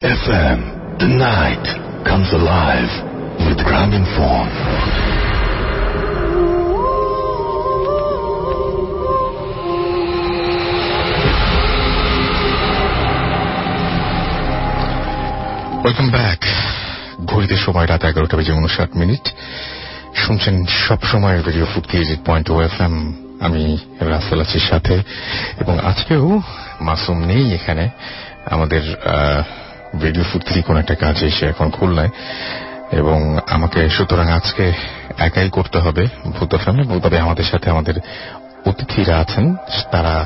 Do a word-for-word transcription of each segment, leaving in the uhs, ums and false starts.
F M, the night comes alive with Graminphone. Welcome back. ঘড়িতে সময় রাত এগারোটা বেজে উনষাট মিনিট। শুনছেন সব সময় radio Foorti eight point O F M. আমি রাসেল আছি সাথে, এবং আজকেও মাসুম নেই এখানে। আমাদের রেডিও ফুর্তির কোন একটা কাজে এসে এখন খুলনায়, এবং আমাকে সুতরাং আজকে একাই করতে হবে ভূত এফ এম। তবে আমাদের সাথে আমাদের অতিথিরা আছেন, তারা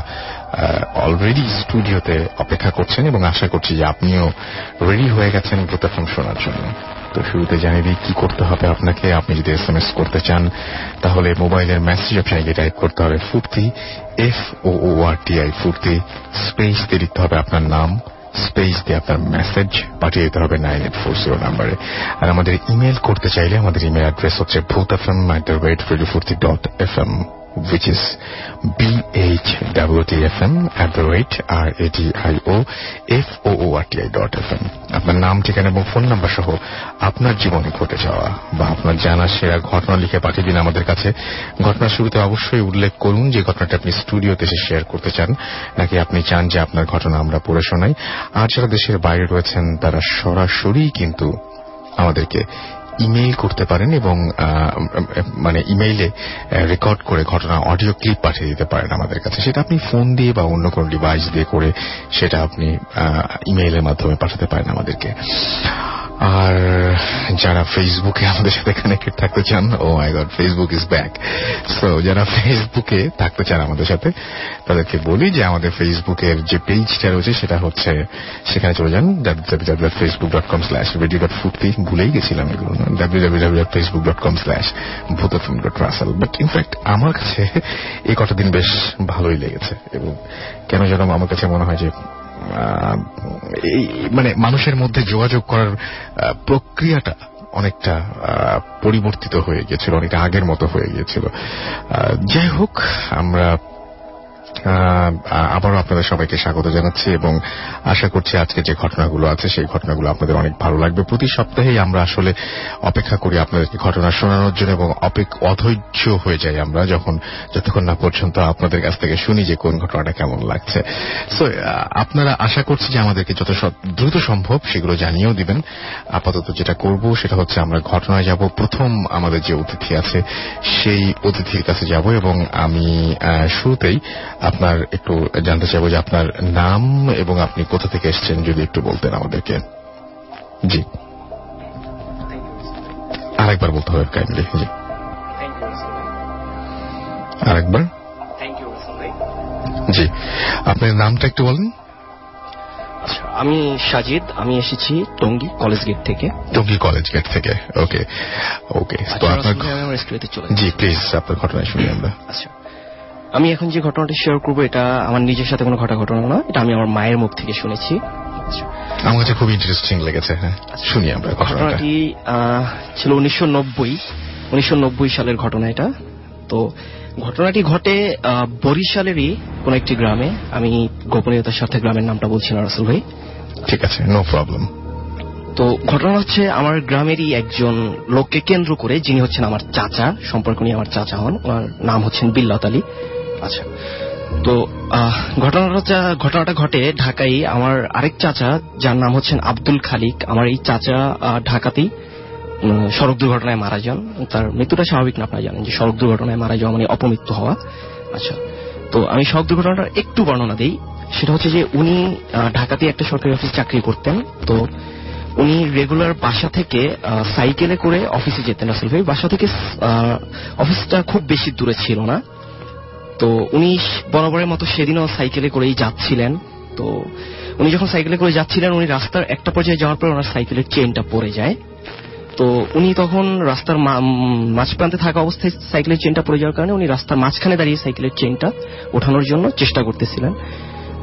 অলরেডি স্টুডিওতে অপেক্ষা করছেন, এবং আশা করছি যে আপনিও রেডি হয়ে গেছেন ভূত এফ এম শোনার জন্য। তো শুরুতে জানিয়ে দিই কি করতে হবে আপনাকে। আপনি যদি এস এম এস করতে চান তাহলে মোবাইলের মেসেজ অপশনে গিয়ে টাইপ করতে হবে Foorti, F O O R T I Foorti, space দিয়ে লিখতে হবে আপনার নাম, স্পেস দিয়ে আপনার মেসেজ পাঠিয়ে দিতে হবে নাইন এইট ফোর জিরো নাম্বারে। আর আমাদের ইমেল করতে চাইলে আমাদের ইমেল অ্যাড্রেস হচ্ছে Bhoot F M at the rate radio Foorti dot F M, which is b h w t f m at the rate r a d i o f o o r t i dot f m। আপনার নাম, ঠিকানা এবং phone number সহ আপনার জীবনে ঘটে যাওয়া বা আপনার জানা সেরা ঘটনা লিখে পাঠিয়ে দিন আমাদের কাছে। ঘটনার শুরুতে অবশ্যই উল্লেখ করুন যে ঘটনাটা আপনি স্টুডিওতে এসে শেয়ার করতে চান, নাকি আপনি চান যে আপনার ঘটনা আমরা পড়ে শোনাই। আর যারা দেশের বাইরে রয়েছেন তারা সরাসরি কিন্তু আমাদেরকে ইমেইল করতে পারেন, এবং মানে ইমেইলে রেকর্ড করে ঘটনা অডিও ক্লিপ পাঠিয়ে দিতে পারেন আমাদের কাছে। সেটা আপনি ফোন দিয়ে বা অন্য কোনো ডিভাইস দিয়ে করে সেটা আপনি ইমেইলের মাধ্যমে পাঠাতে পারেন আমাদেরকে। আর যারা ফেসবুকে আমাদের সাথে কানেক্টেড থাকতে চান, oh my god, Facebook is back. So যারা ফেসবুকে থাকতে চান আমাদের সাথে, তাদেরকে বলি যে আমাদের ফেসবুকের যে পেজটা রয়েছে সেটা হচ্ছে, সেখানে চলে যান W W W dot Facebook dot com slash radio dot Foorti. ভুলেই গেছিলাম এগুলো, W W W dot Facebook dot com slash Bhoot F M dot Rasel. But in fact আমার কাছে এই কটা দিন বেশ ভালোই লেগেছে, এবং কেন যেন আমার কাছে মনে হয় যে এই মানে মানুষের মধ্যে যোগাযোগ করার প্রক্রিয়াটা অনেকটা পরিবর্তিত হয়ে গিয়েছিল, অনেকটা আগের মতো হয়ে গিয়েছিল। যাই হোক, আমরা আবারও আপনাদের সবাইকে স্বাগত জানাচ্ছি, এবং আশা করছি আজকে যে ঘটনাগুলো আছে সেই ঘটনাগুলো আপনাদের অনেক ভালো লাগবে। প্রতি সপ্তাহেই আমরা আসলে অপেক্ষা করি আপনাদেরকে ঘটনা শোনানোর জন্য, এবং অধৈর্য হয়ে যাই আমরা যখন যতক্ষণ না পর্যন্ত আপনাদের কাছ থেকে শুনি যে কোন ঘটনাটা কেমন লাগছে। সো আপনারা আশা করছি যে আমাদেরকে যত দ্রুত সম্ভব সেগুলো জানিয়েও দিবেন। আপাতত যেটা করব সেটা হচ্ছে আমরা ঘটনায় যাব। প্রথম আমাদের যে অতিথি আছে সেই অতিথির কাছে যাব, এবং আমি শুরুতেই আপনার একটু জানতে চাইবো যে আপনার নাম এবং আপনি কোথা থেকে এসেছেন, যদি একটু বলতেন আমাদেরকে। জি, আরেকবার বলতে হবে কাইন্ডলি। জি, আরেকবার। জি, আপনার নামটা একটু বলেন। আচ্ছা, আমি সাজিদ, আমি এসেছি টঙ্গী কলেজ গেট থেকে। টঙ্গী কলেজ গেট থেকে, ওকে ওকে। তো আপনার, জি প্লিজ আপনার ঘটনা শুনি আমরা। আচ্ছা, আমি এখন যে ঘটনাটি শেয়ার করবো এটা আমার নিজের সাথে কোনো ঘটা ঘটনা না, এটা আমি আমার মায়ের মুখ থেকে শুনেছি। আমার কাছে খুব ইন্টারেস্টিং লেগেছে। হ্যাঁ, শুনি আমরা। ঘটনাটি ছিল উনিশশো নব্বই উনিশশো নব্বই সালের ঘটনা এটা। তো ঘটনাটি ঘটে বরিশালেরই কোন একটি গ্রামে। আমি গোপনীয়তার সাথে গ্রামের নামটা বলছি না রাসেল ভাই। ঠিক আছে, নো প্রবলেম। তো ঘটনা হচ্ছে আমার গ্রামেরই একজন লোককে কেন্দ্র করে, যিনি হচ্ছেন আমার চাচা, সম্পর্ক নিয়ে আমার চাচা হন, ওনার নাম হচ্ছেন বিল্লাত আলী। আচ্ছা, তো ঘটনাটা ঘটনাটা ঘটে ঢাকায়। আমার আরেক চাচা যার নাম হচ্ছেন আব্দুল খালিক, আমার এই চাচা ঢাকাতেই সড়ক দুর্ঘটনায় মারা যান। তার মৃত্যুটা স্বাভাবিক না, আপনারা জানেন যে সড়ক দুর্ঘটনায় মারা যাওয়া মানে অপমৃত্যু হওয়া। আচ্ছা, তো আমি সড়ক দুর্ঘটনাটা একটু বর্ণনা দিই। সেটা হচ্ছে যে উনি ঢাকাতে একটা সরকারি অফিস চাকরি করতেন। তো উনি রেগুলার বাসা থেকে সাইকেলে করে অফিসে যেতেন আসল ভাই। বাসা থেকে অফিসটা খুব বেশি দূরে ছিল না। তো উনি বরাবরের মতো সেদিনও সাইকেলে করেই যাচ্ছিলেন। তো উনি যখন সাইকেলে করে যাচ্ছিলেন, উনি রাস্তার একটা পর্যায়ে যাওয়ার পর ওনার সাইকেলের চেইনটা পড়ে যায়। তো উনি তখন রাস্তার মাঝ প্রান্তে থাকা অবস্থায় সাইকেলের চেইনটা পড়ে যাওয়ার কারণে উনি রাস্তার মাঝখানে দাঁড়িয়ে সাইকেলের চেইনটা ওঠানোর জন্য চেষ্টা করতেছিলেন।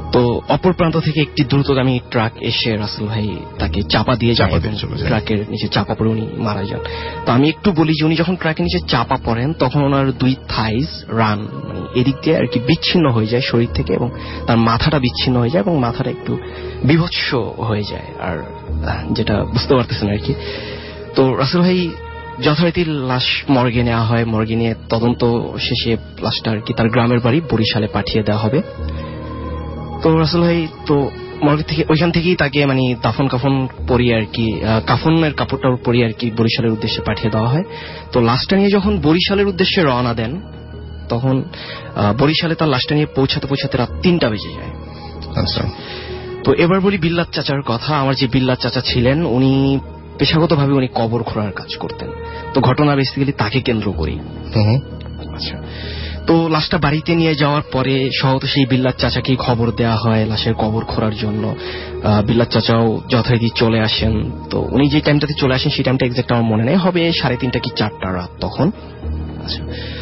তো অপর প্রান্ত থেকে একটি দ্রুতগামী ট্রাক এসে রাসেল ভাই তাকে চাপা দিয়ে যায়, ট্রাকের নিচে চাপা পড়ে উনি মারা যান। তো আমি একটু বলি যে উনি যখন ট্রাকের নিচে চাপা পড়েন তখন ওনার দুই থাইস রান মানে এদিক দিয়ে আর কি বিচ্ছিন্ন হয়ে যায় শরীর থেকে, এবং তার মাথাটা বিচ্ছিন্ন হয়ে যায় এবং মাথাটা একটু বিভৎস হয়ে যায়, আর যেটা বুঝতে পারতেছেন আর কি। তো রাসেল ভাই যথারীতি লাশ মর্গে নেওয়া হয়, মর্গে নিয়ে তদন্ত শেষে লাশটা আর কি তার গ্রামের বাড়ি বরিশালে পাঠিয়ে দেওয়া হবে। তো রাসেল ভাই তো মর্গ থেকে ওইখান থেকেই তাকে মানে দাফন কাফন পরিয়ে আর কি কাফনের কাপড়টা পরিয়ে আর কি বরিশালের উদ্দেশ্যে পাঠিয়ে দেওয়া হয়। তো লাশটা নিয়ে যখন বরিশালের উদ্দেশ্যে রওনা দেন তখন বরিশালে তার লাশটা নিয়ে পৌঁছাতে পৌঁছাতে রাত তিনটা বেজে যায়। আচ্ছা, তো এবার বলি বিল্লাত চাচার কথা। আমার যে বিল্লাত চাচা ছিলেন উনি পেশাগতভাবে উনি কবর খোঁড়ার কাজ করতেন। তো ঘটনা বেসিক্যালি তাকে কেন্দ্র করি। আচ্ছা, তো লাশটা বাড়িতে নিয়ে যাওয়ার পরে সহত সেই বিল্লাত চাচাকেই খবর দেওয়া হয় লাশের কবর খোঁড়ার জন্য। বিল্লাত চাচাও যথারীতি চলে আসেন। তো উনি যে টাইমটাতে চলে আসেন সেই টাইমটা এক্সাক্ট আমার মনে নেই, হবে সাড়ে তিনটা কি চারটা রাত তখন। আচ্ছা,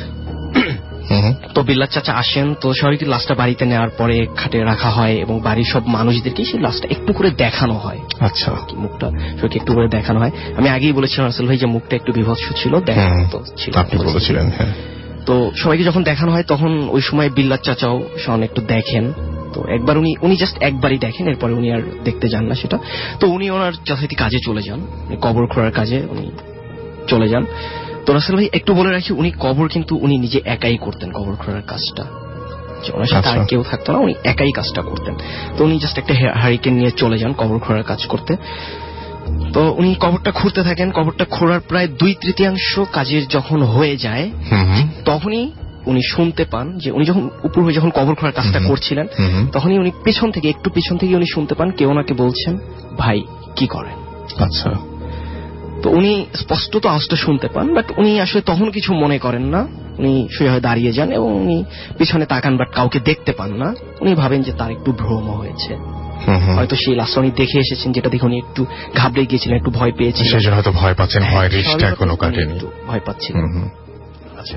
তো বিল্লাত চাচা আসেন। তো সবাইকে লাশটা বাড়িতে নেওয়ার পরে খাটে রাখা হয় এবং বাড়ির সব মানুষদেরকে সেই লাশটা একটু করে দেখানো হয়। আচ্ছা, মুখটা সবাইকে একটু করে দেখানো হয়। আমি আগেই বলেছিলাম রাসেল ভাই যে মুখটা একটু বিভৎস ছিল, দেখানো ছিল, আপনি বলেছিলেন। হ্যাঁ, তো সবাইকে যখন দেখানো হয় তখন ওই সময় বিল্লাত চাচাও শোন একটু দেখেন। তো একবার উনি উনি জাস্ট একবারই দেখেন, এরপরে উনি আর দেখতে যান না সেটা। তো উনি ওনার যথারীতি কাজে চলে যান, কবর খোঁড়ার কাজে উনি চলে যান। তো রাসেল ভাই একটু বলে রাখি উনি কবর কিন্তু উনি নিজে একাই করতেন, কবর খোঁড়ার কাজটা ওনার সাথে আর কেউ থাকতো না, উনি একাই কাজটা করতেন। তো উনি জাস্ট একটা হারিকেন নিয়ে চলে যান কবর খোঁড়ার কাজ করতে। তো উনি কবরটা খুঁড়তে থাকেন। কবরটা খোঁড়ার প্রায় দুই তৃতীয়াংশ কাজের যখন হয়ে যায় তখনই উনি শুনতে পান যে উনি যখন উপর হয়ে যখন কবর খোঁড়ার কাজটা করছিলেন তখনই উনি পেছন থেকে একটু পেছন থেকে উনি শুনতে পান কেউ ওনাকে বলছেন, ভাই কি করেন? আচ্ছা, তো উনি স্পষ্ট তো আওয়াজটা শুনতে পান, বাট উনি আসলে তখন কিছু মনে করেন না। উনি শুয়ে হয়ে দাঁড়িয়ে যান এবং উনি পিছনে তাকান, বাট কাউকে দেখতে পান না। উনি ভাবেন যে তার একটু ভ্রম হয়েছে, হয়তো সেই লাশটা উনি দেখে এসেছেন যেটা দেখে উনি একটু ঘাবড়ে গিয়েছিলেন, একটু ভয় পেয়েছিলেন, সেই জন্য হয়তো ভয় পাচ্ছেন, ভয় রেশটা এখনো কাটেনি, ভয় পাচ্ছিলেন। আচ্ছা,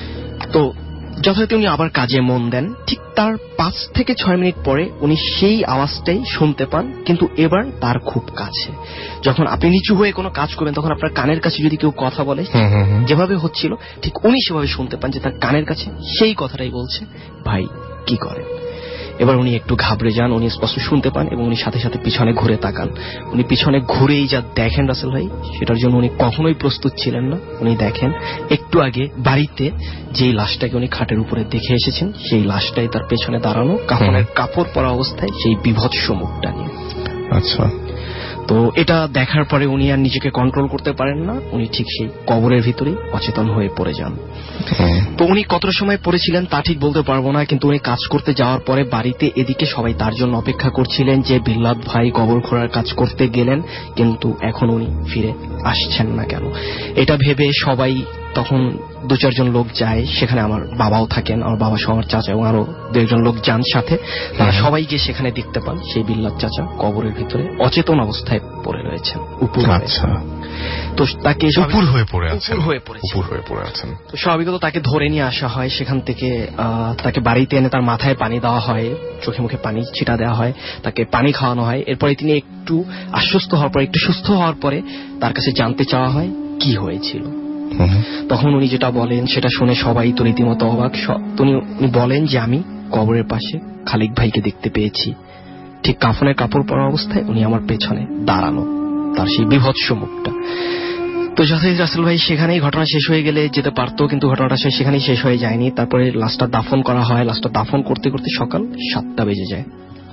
তো যথারীতি উনি আবার কাজে মন দেন। ঠিক তার পাঁচ থেকে ছয় মিনিট পরে উনি সেই আওয়াজটাই শুনতে পান, কিন্তু এবার তার খুব কাছে। যখন আপনি নিচু হয়ে কোনো কাজ করবেন তখন আপনার কানের কাছে যদি কেউ কথা বলে যেভাবে হচ্ছিল ঠিক উনি সেভাবে শুনতে পান যে তার কানের কাছে সেই কথাটাই বলছে, ভাই কি করেন? এবার উনি একটু ঘাবড়ে যান, উনি স্পষ্ট শুনতে পান এবং উনি সাথে সাথে পিছনে ঘুরে তাকান। উনি পিছনে ঘুরেই যা দেখেন রাসেল ভাই, সেটার জন্য উনি কখনোই প্রস্তুত ছিলেন না। উনি দেখেন একটু আগে বাড়িতে যেই লাশটাকে উনি খাটের উপরে দেখে এসেছেন সেই লাশটাই তার পেছনে দাঁড়ানো, কাফনের কাপড় পরা অবস্থায়, সেই বিভৎস মুখটা নিয়ে। আচ্ছা, তো এটা দেখার পরে উনি আর নিজেকে কন্ট্রোল করতে পারেন না, উনি ঠিক সেই কবরের ভিতরেই অচেতন হয়ে পড়ে যান। তো উনি কতটা সময় পড়েছিলেন তা ঠিক বলতে পারবো না, কিন্তু উনি কাজ করতে যাওয়ার পরে বাড়িতে এদিকে সবাই তার জন্য অপেক্ষা করছিলেন যে বিল্লাত ভাই কবর খোঁড়ার কাজ করতে গেলেন কিন্তু এখন উনি ফিরে আসছেন না কেন। এটা ভেবে সবাই তখন দু চারজন লোক যায়, সেখানে আমার বাবাও থাকেন, আমার বাবা সহ আমার চাচা এবং আরো দু একজন লোক যান সাথে। তারা সবাই গিয়ে সেখানে দেখতে পান সেই বিল্লাত চাচা কবরের ভিতরে অচেতন অবস্থায় পড়ে রয়েছেন উপর। আচ্ছা, তো তাকে উপর হয়ে পড়ে আছেন, উপর হয়ে পড়েছেন, উপর হয়ে পড়ে আছেন। তো স্বাভাবিকত তাকে ধরে নিয়ে আসা হয়। সেখান থেকে তাকে বাড়িতে এনে তার মাথায় পানি দেওয়া হয়, চোখে মুখে পানি ছিটা দেওয়া হয়, তাকে পানি খাওয়ানো হয়। এরপরে তিনি একটু আশ্বস্ত হওয়ার পরে, একটু সুস্থ হওয়ার পরে তার কাছে জানতে চাওয়া হয় কি হয়েছিল। তখন উনি যেটা বলেন সেটা শুনে সবাই তো রীতিমতো অবাক। উনি বলেন যে আমি কবরের পাশে খালিক ভাইকে দেখতে পেয়েছি, ঠিক কাফনের কাপড় পরা অবস্থায় উনি আমার পেছনে দাঁড়ানো, তার সেই বিভৎস মুখটা। তো যথারীতি রাসেল ভাই সেখানেই ঘটনা শেষ হয়ে গেলে যেতে পারতো, কিন্তু ঘটনাটা সেখানেই শেষ হয়ে যায়নি। তারপরে লাশটা দাফন করা হয়। লাশটা দাফন করতে করতে সকাল সাতটা বেজে যায়।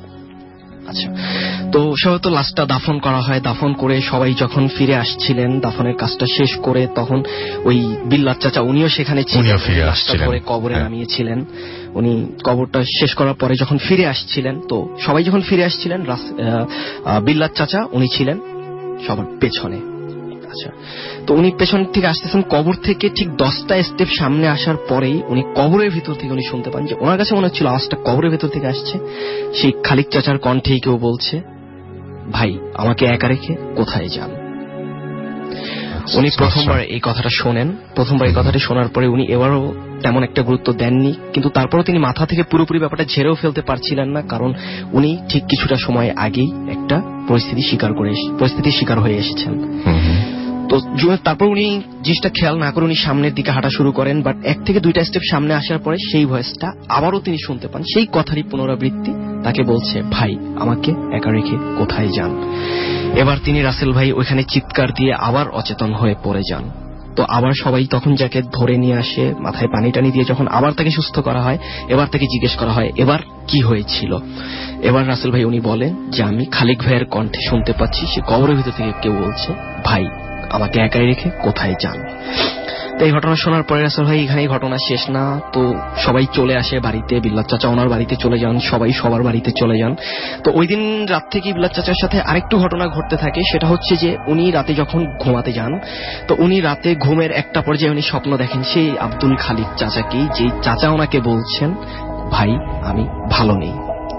আচ্ছা, তো সবাই তো লাশটা দাফন করা হয়। দাফন করে সবাই যখন ফিরে আসছিলেন দাফনের কাজটা শেষ করে, তখন ওই বিল্লাত চাচা উনিও সেখানে ছিলেন, কবরে নামিয়েছিলেন। উনি কবরটা শেষ করার পরে যখন ফিরে আসছিলেন, তো সবাই যখন ফিরে আসছিলেন বিল্লাত চাচা উনি ছিলেন সবার পেছনে। আচ্ছা, তো উনি পেছন থেকে আসতেছেন, কবর থেকে ঠিক দশটা স্টেপ সামনে আসার পরেই উনি কবরের ভিতর থেকে উনি শুনতে পান যে ওনার কাছে মনে হচ্ছিল আওয়াজটা কবরের ভিতর থেকে আসছে। সেই খালিক চাচার কণ্ঠেই কেউ বলছে, ভাই আমাকে একা রেখে কোথায় যান? উনি প্রথমবার এই কথাটা শোনেন। প্রথমবার এই কথাটা শোনার পরে উনি এবারও তেমন একটা গুরুত্ব দেননি, কিন্তু তারপরও তিনি মাথা থেকে পুরোপুরি ব্যাপারটা ঝেড়েও ফেলতে পারছিলেন না, কারণ উনি ঠিক কিছুটা সময় আগেই একটা পরিস্থিতি শিকার করে পরিস্থিতির শিকার হয়ে এসেছেন। তো তারপর উনি জিনিসটা খেয়াল না করে উনি সামনের দিকে হাঁটা শুরু করেন, বাট এক থেকে দুইটা স্টেপ সামনে আসার পরে সেই ভয়েসটা আবারও তিনি শুনতে পান, সেই কথারই পুনরাবৃত্তি তাকে বলছে, ভাই আমাকে একা রেখে কোথায় যান। এবার তিনি রাসেল ভাই ওইখানে চিৎকার দিয়ে আবার অচেতন হয়ে পড়ে যান। তো আবার সবাই তখন যাকে ধরে নিয়ে আসে, মাথায় পানি টানি দিয়ে যখন আবার তাকে সুস্থ করা হয়, এবার তাকে জিজ্ঞেস করা হয় এবার কি হয়েছিল। এবার রাসেল ভাই উনি বলেন যে আমি খালিক ভাইয়ের কণ্ঠে শুনতে পাচ্ছি সে কবরের ভিতর থেকে কেউ বলছে, ভাই আমাকে একাই রেখে কোথায় যান। তো এই ঘটনা শোনার পরে রাসেল ভাই এখানেই ঘটনা শেষ না, তো সবাই চলে আসে বাড়িতে, বিল্লাত চাচা ওনার বাড়িতে চলে যান, সবাই সবার বাড়িতে চলে যান। তো ওই দিন রাত থেকে বিল্লাত চাচার সাথে আরেকটু ঘটনা ঘটতে থাকে, সেটা হচ্ছে যে উনি রাতে যখন ঘুমাতে যান, তো উনি রাতে ঘুমের একটা পর্যায়ে উনি স্বপ্ন দেখেন সেই আব্দুল খালিক চাচাকেই, যে চাচা ওনাকে বলছেন ভাই আমি ভালো নেই।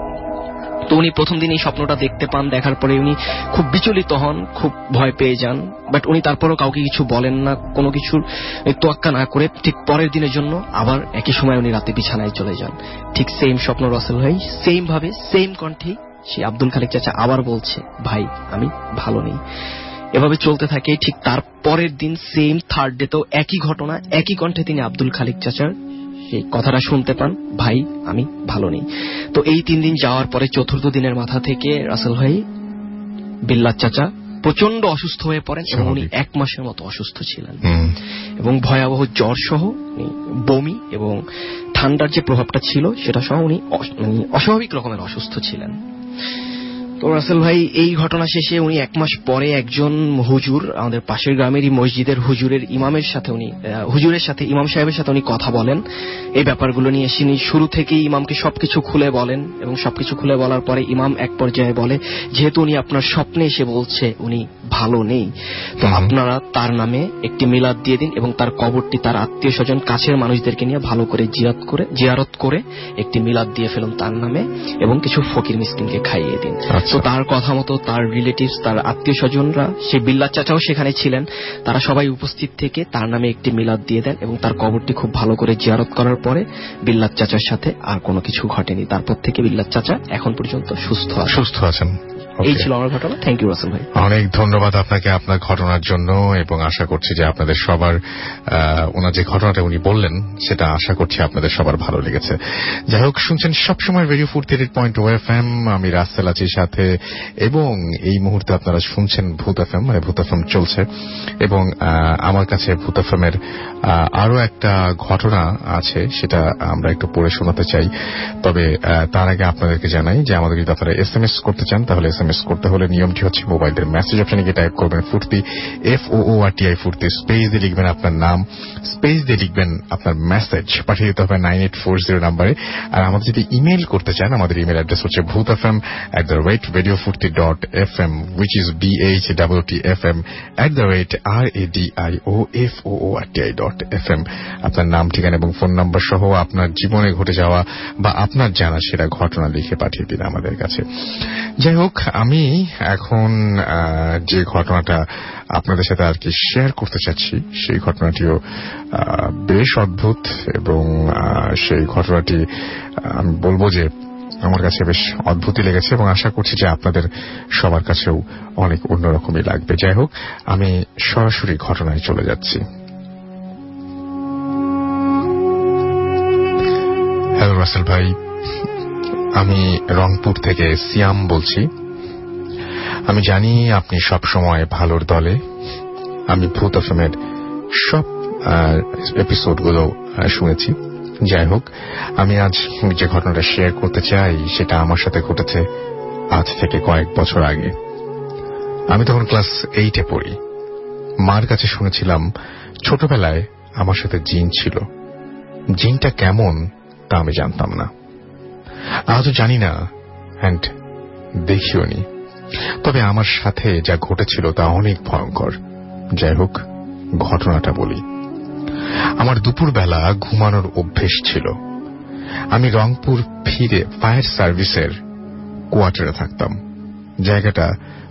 তো উনি প্রথম দিন এই স্বপ্নটা দেখতে পান, দেখার পরে উনি খুব বিচলিত হন, খুব ভয় পেয়ে যান, বাট উনি তারপরও কাউকে কিছু বলেন না, কোনো কিছুর তোয়াক্কা না করে ঠিক পরের দিনের জন্য আবার একই সময় উনি রাতে বিছানায় চলে যান। ঠিক সেম স্বপ্ন রাসেল ভাই সেম ভাবে সেম কণ্ঠেই সে আব্দুল খালিক চাচা আবার বলছে ভাই আমি ভালো নেই। এভাবে চলতে থাকে। ঠিক তার পরের দিন সেম থার্ড ডে তো একই ঘটনা, একই কণ্ঠে তিনি আব্দুল খালিক চাচার এই কথাটা শুনতে পান, ভাই আমি ভালো নেই। তো এই তিন দিন যাওয়ার পরে চতুর্থ দিনের মাথা থেকে রাসেল ভাই বিল্লাত চাচা প্রচন্ড অসুস্থ হয়ে পড়েন এবং উনি এক মাসের মতো অসুস্থ ছিলেন এবং ভয়াবহ জ্বর সহ বমি এবং ঠান্ডার যে প্রভাবটা ছিল সেটা সহ উনি অস্বাভাবিক রকমের অসুস্থ ছিলেন। তো রাসেল ভাই এই ঘটনা শেষে উনি এক মাস পরে একজন হুজুর, আমাদের পাশের গ্রামেরই মসজিদের হুজুরের ইমামের সাথে উনি হুজুরের সাথে ইমাম সাহেবের সাথে উনি কথা বলেন এই ব্যাপারগুলো নিয়ে। তিনি শুরু থেকেই ইমামকে সবকিছু খুলে বলেন এবং সবকিছু খুলে বলার পরে ইমাম এক পর্যায়ে বলে, যেহেতু উনি আপনার স্বপ্নে এসে বলছে উনি ভালো নেই, তো আপনারা তার নামে একটি মিলাদ দিয়ে দিন এবং তার কবরটি তার আত্মীয় স্বজন কাছের মানুষদেরকে নিয়ে ভালো করে জিয়ারত করে জিয়ারত করে একটি মিলাদ দিয়ে ফেলুন তার নামে এবং কিছু ফকির মিসকিনকে খাইয়ে দিন। তো তার কথা মতো তার রিলেটিভস, তার আত্মীয় স্বজনরা, সে বিল্লাত চাচাও সেখানে ছিলেন, তারা সবাই উপস্থিত থেকে তার নামে একটি মিলাদ দিয়ে দেন এবং তার কবরটি খুব ভালো করে জিয়ারত করার পরে বিল্লাত চাচার সাথে আর কোনো কিছু ঘটেনি। তারপর থেকে বিল্লাত চাচা এখন পর্যন্ত সুস্থ সুস্থ আছেন। এই ছিল আমার ঘটনা। থ্যাংক ইউ রাসেল ভাই। অনেক ধন্যবাদ আপনাকে আপনার ঘটনার জন্য, এবং আশা করছি যে আপনাদের সবার ওনার যে ঘটনাটা উনি বললেন সেটা আশা করছি আপনাদের সবার ভালো লেগেছে। যাই হোক, শুনছেন সবসময় radio forty eight point two F M, আমি রাসেল আছি সাথে, এবং এই মুহূর্তে আপনারা শুনছেন ভূত এফ এম, মানে ভূত এফ এম চলছে, এবং আমার কাছে ভূত এফ এম এর আরো একটা ঘটনা আছে, সেটা আমরা একটু পড়ে শোনাতে চাই। তবে তার আগে আপনাদেরকে জানাই যে আমাদের যদি আপনারা এস এম এস করতে চান তাহলে এস এম এস করতে হলে নিয়মটি হচ্ছে মোবাইলের মেসেজ অপশনে গিয়ে টাইপ করবেন Foorti, F O O R T I Foorti, space দিয়ে লিখবেন আপনার নাম, স্পেস দিয়ে লিখবেন আপনার মেসেজ, পাঠিয়ে দিতে হবে নাইন এইট ফোর জিরো নাম্বারে। আর আমাদের যদি ইমেল করতে চান, আমাদের ইমেল অ্যাড্রেস হচ্ছে Bhoot F M at the rate radio Foorti dot F M, which is B H double T F M at the rate R A D I O F O O R T I dot F M. আপনার নাম, ঠিকানা এবং phone number সহ আপনার জীবনে ঘটে যাওয়া বা আপনার জানা সেটা ঘটনা লিখে পাঠিয়ে দিন আমাদের কাছে। যাই হোক, আমি এখন যে ঘটনাটা আপনাদের সাথে আর কি শেয়ার করতে চাচ্ছি সেই ঘটনাটিও বেশ অদ্ভুত, এবং সেই ঘটনাটি আমি বলবো যে আমার কাছে বেশ অদ্ভুতই লেগেছে এবং আশা করছি যে আপনাদের সবার কাছেও অনেক অন্যরকমই লাগবে। যাই হোক, আমি সরাসরি ঘটনায় চলে যাচ্ছি। হ্যালো রাসেল ভাই, আমি রংপুর থেকে সিয়াম বলছি। আমি জানি আপনি সব সময় ভালোর দলে, আমি ভূত এফ এম এর সব এপিসোডগুলো শুনেছি। যাই হোক, আমি আজ যে ঘটনাটা শেয়ার করতে চাই সেটা আমার সাথে ঘটেছে আজ থেকে কয়েক বছর আগে। আমি তখন ক্লাস এইটে পড়ি। মার কাছে শুনেছিলাম ছোটবেলায় আমার সাথে জিন ছিল। জিনটা কেমন তা আমি জানতাম না, আজও জানি না, অ্যান্ড দেখিও নি। তবে আমার সাথে যা ঘটেছিল তা অনেক ভয়ঙ্কর। যাই হোক, ঘটনাটা বলি। আমার দুপুরবেলা ঘুমানোর অভ্যেস ছিল। আমি রংপুর ফিরে ফায়ার সার্ভিসের কোয়ার্টারে থাকতাম। জায়গাটা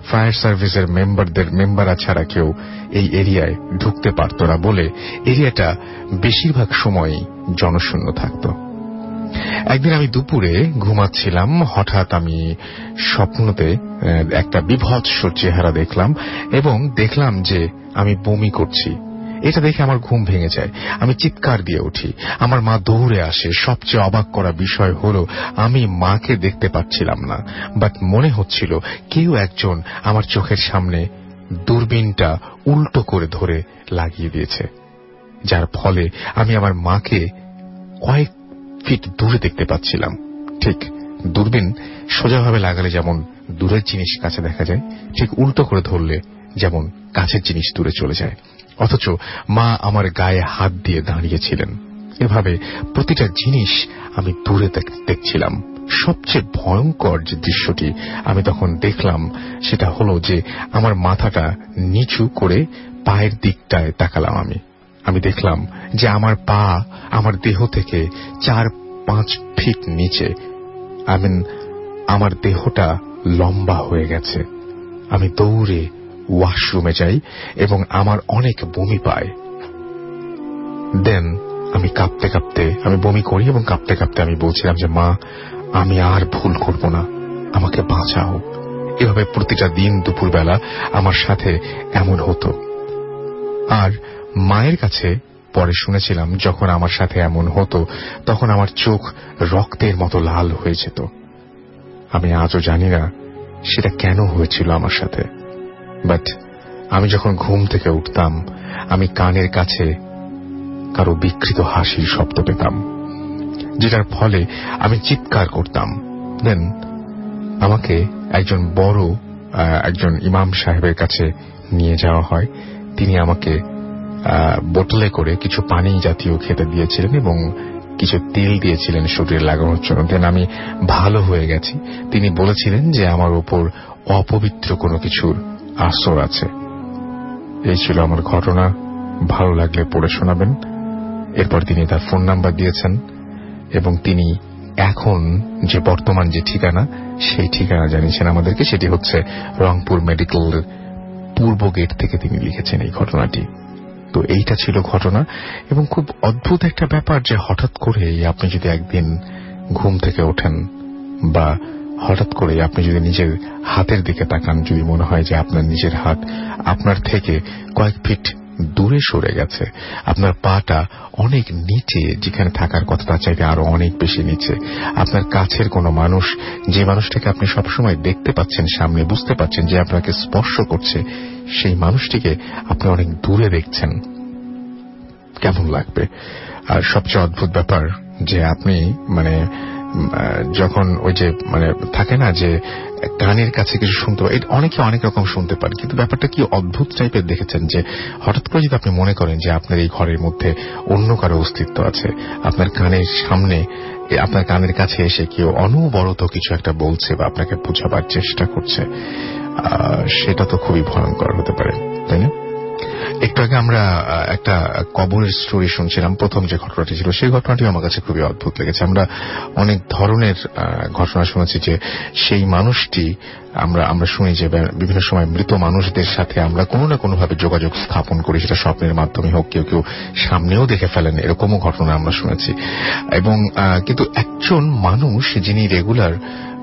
ফায়ার সার্ভিসের মেম্বারদের মেম্বাররা ছাড়া কেউ এই এরিয়ায় ঢুকতে পারত না বলে এরিয়াটা বেশিরভাগ সময়ই জনশূন্য থাকত। একদিন আমি দুপুরে ঘুমাচ্ছিলাম, হঠাৎ আমি স্বপ্নতে একটা বিভৎস চেহারা দেখলাম এবং দেখলাম যে আমি বমি করছি। এটা দেখে আমার ঘুম ভেঙে যায়, আমি চিৎকার দিয়ে উঠি। আমার মা দৌড়ে আসে। সবচেয়ে অবাক করা বিষয় হলো আমি মাকে দেখতে পাচ্ছিলাম না, বাট মনে হচ্ছিল কেউ একজন আমার চোখের সামনে দূরবীনটা উল্টো করে ধরে লাগিয়ে দিয়েছে, যার ফলে আমি আমার মাকে কয়েক ফিট দূরে দেখতে পাচ্ছিলাম। ঠিক দূরবীন সোজাভাবে লাগালে যেমন দূরের জিনিস কাছে দেখা যায়, ঠিক উল্টো করে ধরলে যেমন কাছের জিনিস দূরে চলে যায়। অথচ মা আমার গায়ে হাত দিয়ে দাঁড়িয়েছিলেন। এভাবে প্রতিটা জিনিস আমি দূরে দেখছিলাম। সবচেয়ে ভয়ঙ্কর যে দৃশ্যটি আমি তখন দেখলাম সেটা হলো যে আমার মাথাটা নিচু করে পায়ের দিকটায় তাকালাম। আমি আমি দেখলাম যে আমার পা আমার দেহ থেকে চার পাঁচ ফিট নিচে, আই মিন আমার দেহটা লম্বা হয়ে গেছে। আমি দৌড়ে ওয়াশরুমে যাই এবং আমার অনেক বমি পায়। দেন আমি কাঁপতে কাঁপতে আমি বমি করি এবং কাঁপতে কাঁপতে আমি বলছিলাম যে মা, আমি আর ভুল করব না, আমাকে বাঁচাও। এভাবে প্রতিটা দিন দুপুরবেলা আমার সাথে এমন হতো। আর মায়ের কাছে পরে শুনেছিলাম যখন আমার সাথে এমন হতো তখন আমার চোখ রক্তের মতো লাল হয়ে যেত। আমি আজও জানি না সেটা কেন হয়েছিল আমার সাথে, বাট আমি যখন ঘুম থেকে উঠতাম আমি কানের কাছে কারো বিকৃত হাসির শব্দ পেতাম, যেটার ফলে আমি চিৎকার করতাম। দেন আমাকে একজন বড় একজন ইমাম সাহেবের কাছে নিয়ে যাওয়া হয়। তিনি আমাকে বোতলে করে কিছু পানি জাতীয় খেতে দিয়েছিলেন এবং কিছু তেল দিয়েছিলেন শরীরে লাগানোর জন্য। দেন আমি ভালো হয়ে গেছি। তিনি বলেছিলেন যে আমার উপর অপবিত্র কোনো কিছুর আসর আছে। এই ছিল আমার ঘটনা। ভালো লাগলে পড়ে শোনাবেন। এরপর তিনি তার ফোন নাম্বার দিয়েছেন এবং তিনি এখন যে বর্তমান যে ঠিকানা সেই ঠিকানা জানিয়েছেন আমাদেরকে। সেটি হচ্ছে রংপুর মেডিকেল পূর্ব গেট থেকে তিনি লিখেছেন এই ঘটনাটি। তো এইটা ছিল ঘটনা এবং খুব অদ্ভুত একটা ব্যাপার যে হঠাৎ করে আপনি যদি একদিন ঘুম থেকে ওঠেন বা হঠাৎ করে আপনি যদি নিজের হাতের দিকে তাকান, যদি মনে হয় যে আপনার নিজের হাত আপনার থেকে কয়েক ফিট দূরে সরে গেছে, আপনার পাটা অনেক নিচে, যেখানে থাকার কথা তার চাইতে আরো অনেক বেশি নিচে, আপনার কাছের কোনো মানুষ, যে মানুষটাকে আপনি সবসময় দেখতে পাচ্ছেন সামনে, বুঝতে পাচ্ছেন যে আপনাকে স্পর্শ করছে, সেই মানুষটিকে আপনি অনেক দূরে দেখছেন, কেমন লাগবে? আর সবচেয়ে অদ্ভুত ব্যাপার যে আপনি মানে যখন ওই যে মানে থাকে না যে কানের কাছে কিছু শুনতে পারে, অনেকে অনেক রকম শুনতে পারে, কিন্তু ব্যাপারটা কি অদ্ভুত টাইপের দেখেছেন যে হঠাৎ করে যদি আপনি মনে করেন যে আপনার এই ঘরের মধ্যে অন্য কারো অস্তিত্ব আছে, আপনার কানের সামনে আপনার কানের কাছে এসে কেউ অনবরত কিছু একটা বলছে বা আপনাকে বোঝাবার চেষ্টা করছে, সেটা তো খুবই ভয়ঙ্কর হতে পারে, তাই না? একটু আগে আমরা একটা কবরের স্টোরি শুনছিলাম। প্রথম যে ঘটনাটি ছিল সেই ঘটনাটি আমার কাছে খুবই অদ্ভুত লেগেছে। আমরা অনেক ধরনের ঘটনা শুনেছি যে সেই মানুষটি আমরা আমরা শুনি যে বিভিন্ন সময় মৃত মানুষদের সাথে আমরা কোনো না কোনোভাবে যোগাযোগ স্থাপন করি, সেটা স্বপ্নের মাধ্যমে হোক, কেউ কেউ সামনেও দেখে ফেলেন, এরকমও ঘটনা আমরা শুনেছি। এবং কিন্তু একজন মানুষ যিনি রেগুলার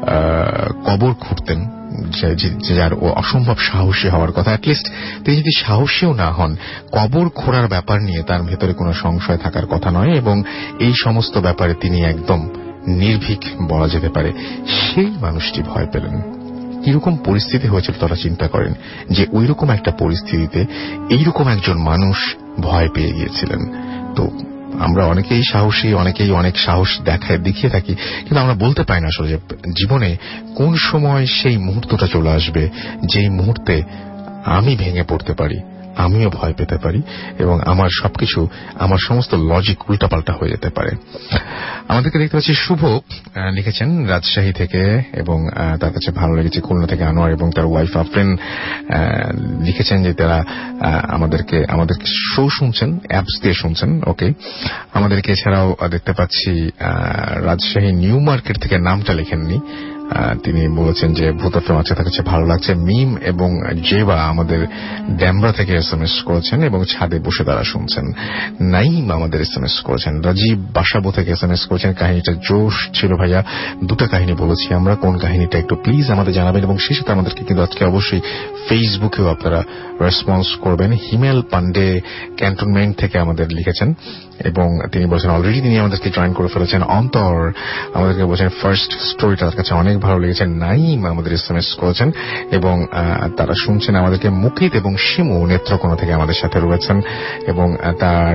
কবর খুঁড়তেন, যার অসম্ভব সাহসী হওয়ার কথা, অ্যাটলিস্ট তিনি যদি সাহসীও না হন, কবর খোঁড়ার ব্যাপার নিয়ে তার ভেতরে কোনো সংশয় থাকার কথা নয় এবং এই সমস্ত ব্যাপারে তিনি একদম নির্ভীক বলা যেতে পারে, সেই মানুষটি ভয় পেলেন। কিরকম পরিস্থিতি হয়েছিল তারা চিন্তা করেন যে ওইরকম একটা পরিস্থিতিতে এইরকম একজন মানুষ ভয় পেয়ে গিয়েছিলেন। তো আমরা অনেকেই সাহসী, অনেকেই অনেক সাহস দেখায় দেখিয়ে থাকি, কিন্তু আমরা বলতে পারি না আসলে যে জীবনে কোন সময় সেই মুহূর্তটা চলে আসবে যেই মুহূর্তে আমি ভেঙে পড়তে পারি, আমিও ভয় পেতে পারি এবং আমার সবকিছু, আমার সমস্ত লজিক উল্টাপাল্টা হয়ে যেতে পারে। আমাদেরকে দেখতে পাচ্ছি শুভ লিখেছেন রাজশাহী থেকে এবং তার কাছে ভালো লেগেছে। খুলনা থেকে আনোয়ার এবং তার ওয়াইফ আফরিন লিখেছেন যে তারা আমাদেরকে আমাদের শো শুনছেন, অ্যাপস দিয়ে শুনছেন। ওকে, আমাদেরকে এছাড়াও দেখতে পাচ্ছি রাজশাহী নিউ মার্কেট থেকে, নামটা লেখেননি, তিনি বলেছেন যে ভূত এফএম আছে তার কাছে ভালো লাগছে। মিম এবং জেবা আমাদের ড্যামরা থেকে এসএমএস করেছেন এবং ছাদে বসে তারা শুনছেন। নাইম আমাদের এসএমএস করেছেন। রাজীব বাসাবো থেকে এসএমএস করেছেন, কাহিনীটা জোশ ছিল ভাইয়া, দুটো কাহিনী বলেছি আমরা, কোন কাহিনীটা একটু প্লিজ আমাদের জানাবেন। এবং সেই সাথে আমাদেরকে কিন্তু আজকে অবশ্যই ফেসবুকেও আপনারা রেসপন্স করবেন। হিমেল পান্ডে ক্যান্টনমেন্ট থেকে আমাদের লিখেছেন এবং তিনি বলছেন অলরেডি তিনি আমাদেরকে জয়েন করে ফেলেছেন। অন্তর আমাদেরকে বলছেন ফার্স্ট স্টোরিটা তার কাছে অনেক ভালো লেগেছে। নাইম আমাদের এসএমএস করেছেন এবং তারা শুনছেন আমাদেরকে। মুকিত এবং শিমু নেত্রকোনা থেকে আমাদের সাথে রয়েছেন এবং তার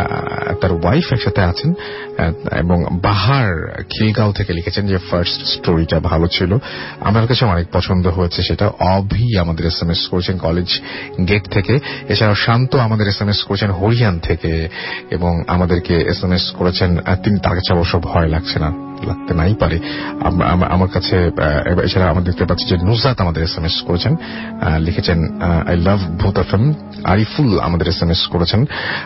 তার ওয়াইফ একসাথে আছেন। এবং বাহার খিলগাঁও থেকে লিখেছেন যে ফার্স্ট স্টোরিটা ভালো ছিল, আমার কাছে অনেক পছন্দ হয়েছে সেটা। অভি আমাদের এসএমএস করেছেন কলেজ গেট থেকে। এছাড়াও শান্ত আমাদের এসএমএস করেছেন হরিয়ান থেকে এবং আমাদেরকে এসএমএস করেছেন। তিনি তার কাছে অবশ্য ভয় লাগছে না, লাগতে নাই পারে আমার কাছে। এছাড়া আমরা দেখতে পাচ্ছি যে নুজাত আমাদের এসএমএস করেছেন, লিখেছেন আই লাভ ভূত এফএম। আরিফুল আমাদের এসএমএস করেছেন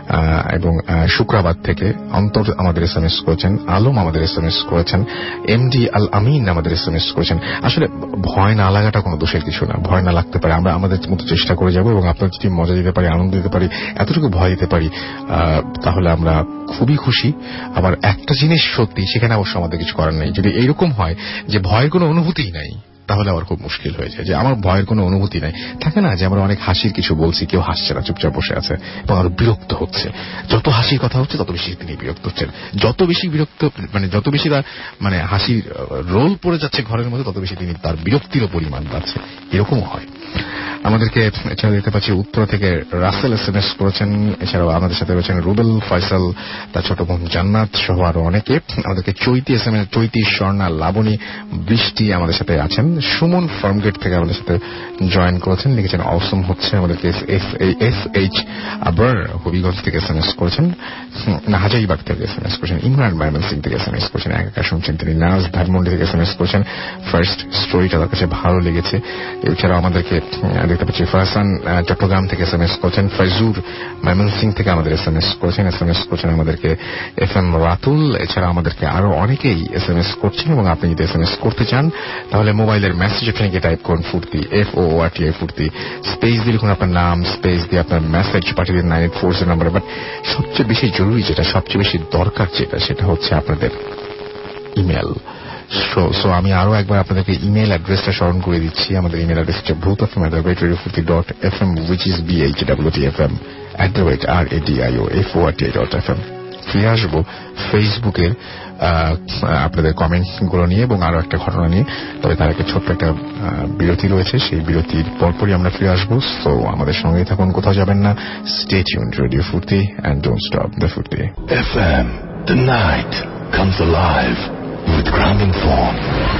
এবং শুক্রাবাদ থেকে। অন্তর আমাদের এসএমএস করেছেন। আলম আমাদের এসএমএস করেছেন। এমডি আল আমিন আমাদের এসএমএস করেছেন। আসলে ভয় না লাগাটা কোনো দোষের কিছু না, ভয় না লাগতে পারে, আমরা আমাদের মতো চেষ্টা করে যাব এবং আপনার যদি মজা দিতে পারি, আনন্দ দিতে পারি, এতটুকু ভয় দিতে পারি, তাহলে আমরা খুবই খুশি। আবার একটা জিনিস সত্যি, সেখানে অবশ্য আমাদের কিছু করার নেই। যদি এইরকম হয় যে ভয়ের কোনো অনুভূতিই নাই, তাহলে আবার খুব মুশকিল হয়ে যায়। যে আমার ভয়ের কোনো অনুভূতি নাই, থাকে না যে আমরা অনেক হাসির কিছু বলছি, কেউ হাসছে না, চুপচাপ বসে আছে এবং আরো বিরক্ত হচ্ছে। যত হাসির কথা হচ্ছে তত বেশি তিনি বিরক্ত হচ্ছেন, যত বেশি বিরক্ত মানে যত বেশি তার মানে হাসির রোল পড়ে যাচ্ছে ঘরের মধ্যে, তত বেশি তিনি তার বিরক্তিরও পরিমাণ বাড়ছে। এরকমও হয়। আমাদেরকে এছাড়া দেখতে পাচ্ছি উত্তর থেকে রাসেল এসএমএস করেছেন। এছাড়াও আমাদের সাথে রয়েছেন রুবেল, ফয়সাল, তার ছোট বোন জান্নাত সহ আরো অনেকে। আমাদেরকে চৈতি এসএমএস, চৈতি, স্বর্ণা, লাবণী, বৃষ্টি আমাদের সাথে আছেন। সুমন ফার্মগেট থেকে আমাদের সাথে জয়েন করেছেন, লিখেছেন অসম হচ্ছে। আমাদেরকে এস এইচ আবার হবিগঞ্জ থেকে এসএমএস করেছেন। হাজারিবাগ থেকে এসএমএস করেছেন। ইমরান ময়মন সিং থেকে এসএমএস করেছেন, একা শুনছেন তিনি। নাজ ধানমন্ডি থেকে এসএমএস করেছেন, ফার্স্ট স্টোরিটা তার কাছে ভালো লেগেছে। এছাড়াও আমাদেরকে দেখতে পাচ্ছি ফারহান চট্টগ্রাম থেকে এসএমএস করেছেন। ফয়জুর ময়মন সিং থেকে আমাদের এসএমএস করেছেন। এসএমএস করেছেন আমাদেরকে এফ এম রাতুল। এছাড়া আমাদেরকে আরো অনেকেই এসএমএস করছেন এবং আপনি যদি এসএমএস করতে চান তাহলে মোবাইলের মেসেজ এখানে গিয়ে টাইপ করুন Foorti, F O R T I Foorti, space দিয়ে লিখুন আপনার নাম, স্পেস দিয়ে আপনার মেসেজ পাঠিয়ে দিন নাইন এইট ফোর জিরো নাম্বারে। বাট সবচেয়ে বেশি জরুরি যেটা, সবচেয়ে বেশি দরকার যেটা, সেটা হচ্ছে আপনাদের ইমেল। সো আমি আরো একবার আপনাদেরকে ইমেল অ্যাড্রেসটা স্মরণ করে দিচ্ছি। আমাদের ইমেল অ্যাড্রেস হচ্ছে Bhoot FM at the rate radio Foorti dot F M, which is B H W T F M at the rate R A D I O F O R T I dot F M. ফিরে আসবো ফেসবুকের আপনাদের comment গুলো নিয়ে এবং আরো একটা ঘটনা নিয়ে। তবে তার একটা ছোট্ট একটা বিরতি রয়েছে, সেই বিরতির পরপরই আমরা ফিরে আসবো। সো আমাদের সঙ্গে থাকুন, কোথাও যাবেন না। Stay tuned, radio Foorti, and don't stop the Foorti F M. The night comes alive with grounding form.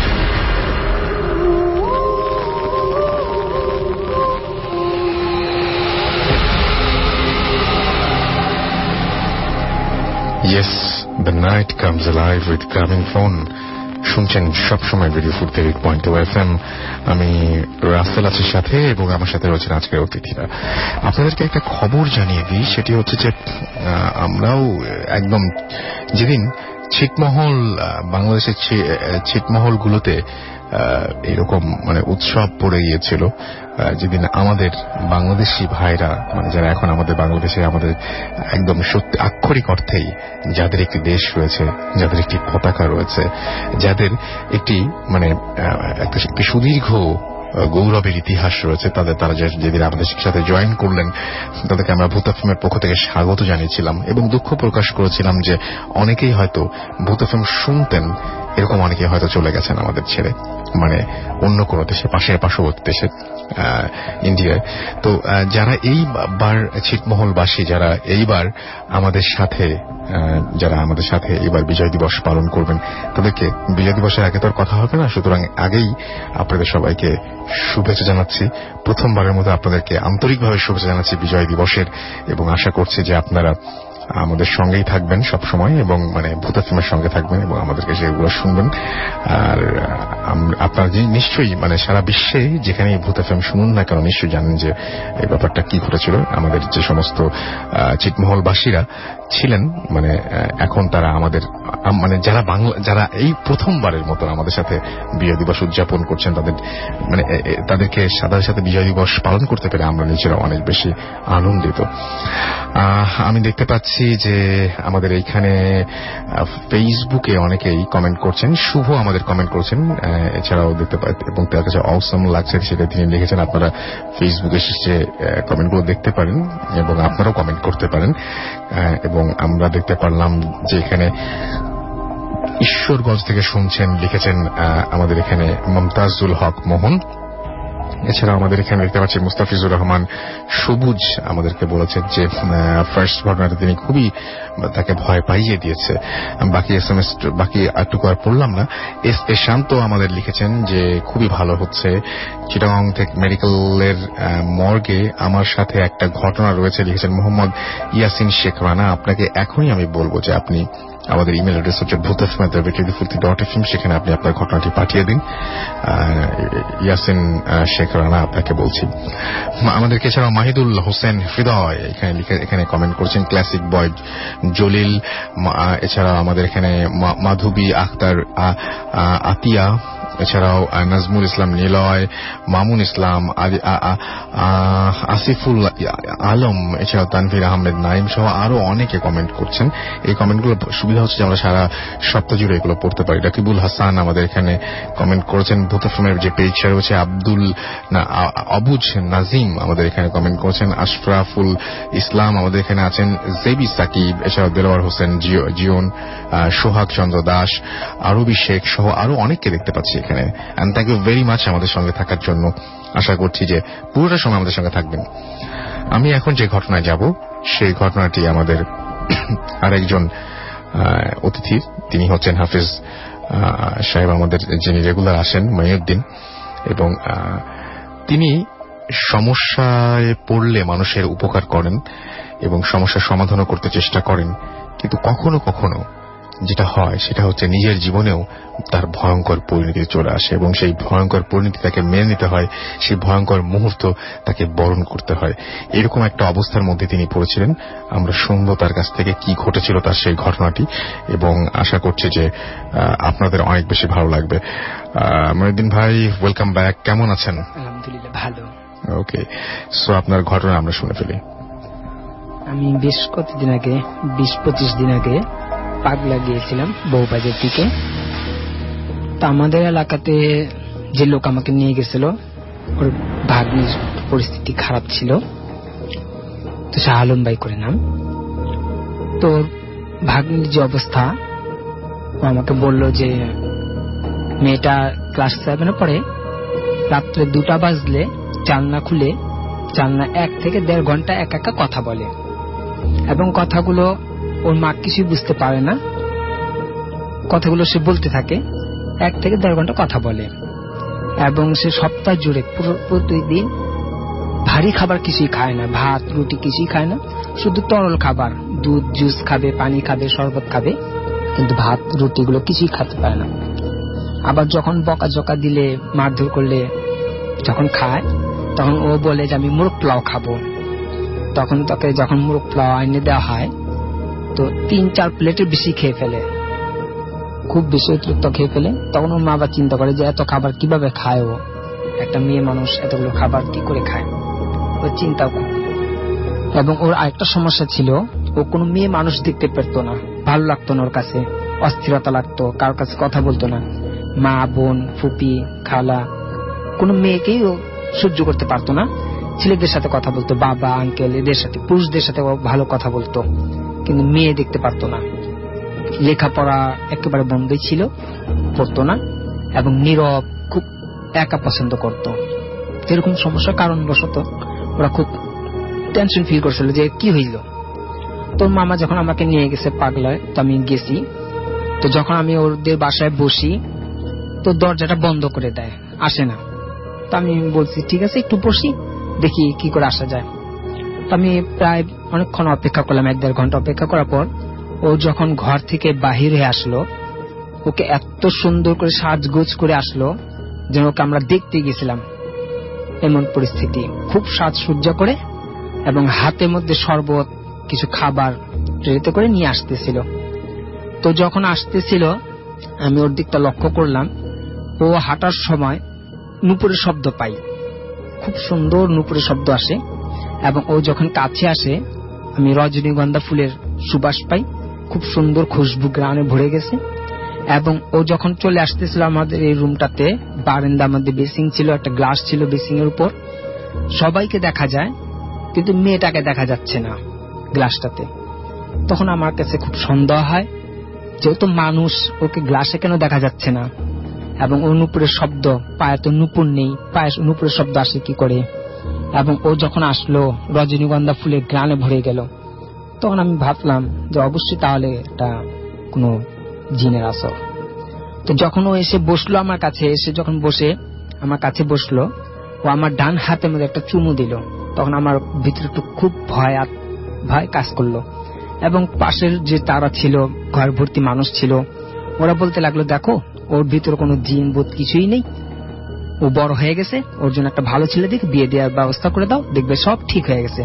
Yes, the night comes alive with grabbing phone. শুনছেন সবসময় radio Foorti eight point two F M. আমি রাসেল আছি সাথে এবং আমার সাথে রয়েছেন আজকের অতিথিরা। আপনাদেরকে একটা খবর জানিয়ে দিই, সেটি হচ্ছে যে আমরাও একদম যেদিন ছিটমহল, বাংলাদেশের ছিটমহলগুলোতে এরকম মানে উৎসব পড়ে গিয়েছিল, যেদিন আমাদের বাংলাদেশি ভাইরা, মানে যারা এখন আমাদের বাংলাদেশে আমাদের একদম সত্যি আক্ষরিক অর্থেই যাদের একটি দেশ রয়েছে, যাদের একটি পতাকা রয়েছে, যাদের একটি মানে একটি সুদীর্ঘ গৌরবের ইতিহাস রয়েছে, তাদের তারা যেদিন আমাদের সাথে জয়েন করলেন, তাদেরকে আমরা ভূত এফএমের পক্ষ থেকে স্বাগত জানিয়েছিলাম এবং দুঃখ প্রকাশ করেছিলাম যে অনেকেই হয়তো ভূত এফএম শুনতেন, এরকম অনেকেই হয়তো চলে গেছেন আমাদের ছেড়ে, মানে অন্য কোনো দেশে, পাশের পার্শ্ববর্তী দেশে, ইন্ডিয়ায়। তো যারা এইবার ছিটমহলবাসী, যারা এইবার আমাদের সাথে যারা আমাদের সাথে এবার বিজয় দিবস পালন করবেন, তাদেরকে বিজয় দিবসের আগে তো আর কথা হবে না, সুতরাং আগেই আপনাদের সবাইকে শুভেচ্ছা জানাচ্ছি। প্রথমবারের মতো আপনাদেরকে আন্তরিকভাবে শুভেচ্ছা জানাচ্ছি বিজয় দিবসের এবং আশা করছি যে আপনারা আমাদের সঙ্গেই থাকবেন সব সময় এবং মানে ভূত এফএমের সঙ্গে থাকবেন এবং আমাদেরকে সেগুলো শুনবেন। আর আপনারা নিশ্চয়ই মানে সারা বিশ্বে যেখানে ভূত এফএম শুনুন না কেন নিশ্চয়ই জানেন যে এই ব্যাপারটা কি ঘটেছিল। আমাদের যে সমস্ত ছিটমহলবাসীরা ছিলেন মানে এখন তারা আমাদের মানে যারা বাংলা যারা এই প্রথমবারের মতো আমাদের সাথে বিজয় দিবস উদযাপন করছেন তাদের মানে তাদেরকে সাথে সাথে বিজয় দিবস পালন করতে পেরে আমরা নিজেরা অনেক বেশি আনন্দিত। আমি দেখতে পাচ্ছি যে আমাদের এইখানে ফেসবুকে অনেকেই কমেন্ট করছেন, শুভ আমাদের কমেন্ট করছেন, এছাড়াও দেখতে পাই এবং তার কাছে অসম লাগছে সেটা তিনি লিখেছেন। আপনারা ফেসবুকে এসে কমেন্টগুলো দেখতে পারেন এবং আপনারাও কমেন্ট করতে পারেন। এবং আমরা দেখতে পারলাম যে এখানে ঈশ্বরগঞ্জ থেকে শুনছেন লিখেছেন আমাদের এখানে মমতাজুল হক মোহন। এছাড়াও আমাদের এখানে দেখতে পাচ্ছি মুস্তাফিজুর রহমান সবুজ আমাদেরকে বলেছেন যে ফার্স্ট ঘটনাটা তিনি খুবই তাকে ভয় পাইয়ে দিয়েছে। বাকি এস এম এস বাকি একটু আর পড়লাম না। এস এ শান্ত আমাদের লিখেছেন যে খুবই ভালো হচ্ছে। চিটাগং থেকে মেডিকেলের মর্গে আমার সাথে একটা ঘটনা রয়েছে লিখেছেন মোহাম্মদ ইয়াসিন শেখ রানা। আপনাকে এখনই আমি বলবো যে আপনি আমাদের ইমেল অ্যাড্রেস হচ্ছে Bhoot FM at radio Foorti dot FM, সেখানে আপনি আপনার ঘটনাটি পাঠিয়ে দিন। ইয়াসিন শেখ রানা আপনাকে বলছি। আমাদেরকে এছাড়াও মাহিদুল হোসেন হৃদয় এখানে এখানে কমেন্ট করছেন, ক্লাসিক বয় জলিল, এছাড়াও আমাদের এখানে মাধবী আখতার আতিয়া, এছাড়াও নাজমুল ইসলাম নিলয়, মামুন ইসলাম, আসিফুল আলম, এছাড়াও তানভীর আহমেদ নাইম সহ আরো অনেকে কমেন্ট করছেন। এই কমেন্টগুলো সুবিধা হচ্ছে যে আমরা সারা সপ্তাহ জুড়ে এগুলো পড়তে পারি। রাকিবুল হাসান আমাদের এখানে কমেন্ট করেছেন। ভূত এফএমের যে পেজটা রয়েছে আব্দুল অবুজ নাজিম আমাদের এখানে কমেন্ট করেছেন। আশরাফুল ইসলাম আমাদের এখানে আছেন। জেবি সাকিব, এছাড়াও দেলোয়ার হোসেন জিওন, সোহাগ চন্দ্র দাস, আরবি শেখ সহ আরো অনেককে দেখতে পাচ্ছি এখানে। And thank you very much আমাদের সঙ্গে থাকার জন্য। আশা করছি যে পুরোটা সময় আমাদের সঙ্গে থাকবেন। আমি এখন যে ঘটনায় যাব সেই ঘটনাটি আমাদের আরেকজন অতিথি, তিনি হচ্ছেন হাফিজ সাহেব আমাদের, যিনি রেগুলার আসেন, মহিউদ্দিন। এবং তিনি সমস্যায় পড়লে মানুষের উপকার করেন এবং সমস্যার সমাধানও করতে চেষ্টা করেন, কিন্তু কখনো কখনো যেটা হয় সেটা হচ্ছে নিজের জীবনেও তার ভয়ঙ্কর পরিণতি চলে আসে এবং সেই ভয়ঙ্কর পরিণতি তাকে মেনে নিতে হয়, সেই ভয়ঙ্কর মুহূর্ত তাকে বরণ করতে হয়। এরকম একটা অবস্থার মধ্যে তিনি পড়েছিলেন। আমরা শুনবো তার কাছ থেকে কি ঘটেছিল তার সেই ঘটনাটি এবং আশা করছি যে আপনাদের অনেক বেশি ভালো লাগবে। মহিউদ্দিন ভাই, ওয়েলকাম ব্যাক। কেমন আছেন? আলহামদুলিল্লাহ ভালো। ওকে, সো আপনার ঘটনা আমরা শুনে ফেলি। আমি বেশ কতদিন আগে বিশ পঁচিশ দিন আগে পাগলা গিয়েছিলাম বউবাজার দিকে। তো আমাদের এলাকাতে যে লোক আমাকে নিয়ে গেছিল ওর ভাগ্নির পরিস্থিতি খারাপ ছিল, তো শাহ আলম ভাই করে নাম। তো ভাগ্নির যে অবস্থা, ও আমাকে বলল যে মেয়েটা ক্লাস সেভেনে পড়ে, রাত্রে দুটা বাজলে জানলা খুলে জানলা এক থেকে দেড় ঘন্টা এক একা কথা বলে এবং কথাগুলো ওর মা কিছুই বুঝতে পারে না। কথাগুলো সে বলতে থাকে, এক থেকে দেড় ঘন্টা কথা বলে এবং সে সপ্তাহ জুড়ে প্রতিদিন ভারী খাবার কিছুই খায় না, ভাত রুটি কিছুই খায় না, শুধু তরল খাবার, দুধ জুস খাবে, পানি খাবে, শরবত খাবে, কিন্তু ভাত রুটিগুলো কিছুই খেতে পারে না। আবার যখন বকা জকা দিলে, মারধর করলে যখন খায়, তখন ও বলে যে আমি মুরগ পোলাও খাবো। তখন তাকে যখন মুরগ পোলাও এনে দেওয়া হয় তো তিন চার প্লেটের বেশি খেয়ে ফেলে, খুব বেশি অতিরিক্ত খেয়ে ফেলে। তখন ওর মা আবার চিন্তা করে যে এত খাবার কিভাবে খায়, ও একটা মেয়ে মানুষ এতগুলো খাবার কি করে খায়, ও চিন্তা করে। এবং ওর আরেকটা সমস্যা ছিল, ও কোনো মেয়ে মানুষ দেখতে পারতো না, ভালো লাগতো না ওর কাছে, অস্থিরতা লাগতো, কার কাছে কথা বলতো না। মা, বোন, ফুপি, খালা, কোনো মেয়েকেই ও সহ্য করতে পারতো না। ছেলেদের সাথে কথা বলতো, বাবা, আঙ্কেল, এদের সাথে, পুরুষদের সাথে ভালো কথা বলতো, কিন্তু মেয়ে দেখতে পারতো না। লেখাপড়া একেবারে বন্ধই ছিল, পড়তো না এবং নীরব, খুব একা পছন্দ করতো। এরকম সমস্যার কারণবশত ওরা খুব টেনশন ফিল করছিল যে কি হইল। তোর মামা যখন আমাকে নিয়ে গেছে পাগলায়, তো আমি গেছি। তো যখন আমি ওদের বাসায় বসি তো দরজাটা বন্ধ করে দেয়, আসে না। তো আমি বলছি ঠিক আছে একটু বসি, দেখি কি করে আসা যায়। আমি প্রায় অনেকক্ষণ অপেক্ষা করলাম, এক দেড় ঘন্টা অপেক্ষা করার পর ও যখন ঘর থেকে বাহির হয়ে আসলো, ওকে এত সুন্দর করে সাজগোজ করে আসলো যেন ওকে আমরা দেখতে গেছিলাম, এমন পরিস্থিতি। খুব সাজসজ্জা করে এবং হাতের মধ্যে শরবত, কিছু খাবার ট্রেতে করে নিয়ে আসতেছিল। তো যখন আসতেছিল আমি ওর দিকটা লক্ষ্য করলাম, ও হাঁটার সময় নুপুরের শব্দ পাই, খুব সুন্দর নুপুরের শব্দ আসে। এবং ও যখন কাছে আসে আমি রজনীগন্ধা ফুলের সুবাস পাই, খুব সুন্দর খুশবু গ্রানে ভরে গেছে। এবং ও যখন চলে আসতেছিল আমাদের এই রুমটাতে, বারান্দার মধ্যে বেসিং ছিল, একটা গ্লাস ছিল বেসিং এর উপর, সবাইকে দেখা যায় কিন্তু মেয়েটাকে দেখা যাচ্ছে না গ্লাসটাতে। তখন আমার কাছে খুব সন্দেহ হয়, যেহেতু মানুষ, ওকে গ্লাসে কেন দেখা যাচ্ছে না? এবং ও নুপুরের শব্দ, পায়ে তো নুপুর নেই, পায়ে নুপুরের শব্দ আসে কি করে? এবং ও যখন আসলো রজনীগন্ধা ফুলের গ্রানে ভরে গেল, তখন আমি ভাবলাম যে অবশ্যই তাহলে এটা কোনো জিনের আসর। তো যখন ও এসে বসলো আমার কাছে, এসে যখন বসে আমার কাছে বসলো, ও আমার ডান হাতের মধ্যে একটা চুমু দিল। তখন আমার ভিতরে একটু খুব ভয় ভয় কাজ করলো। এবং পাশের যে তারা ছিল, ঘর ভর্তি মানুষ ছিল, ওরা বলতে লাগলো, দেখো ওর ভিতরে কোনো জিন ভূত কিছুই নেই, ও বড় হয়ে গেছে, ওর জন্য একটা ভালো ছেলে দেখে বিয়ে দেওয়ার ব্যবস্থা করে দাও, দেখবে সব ঠিক হয়ে গেছে,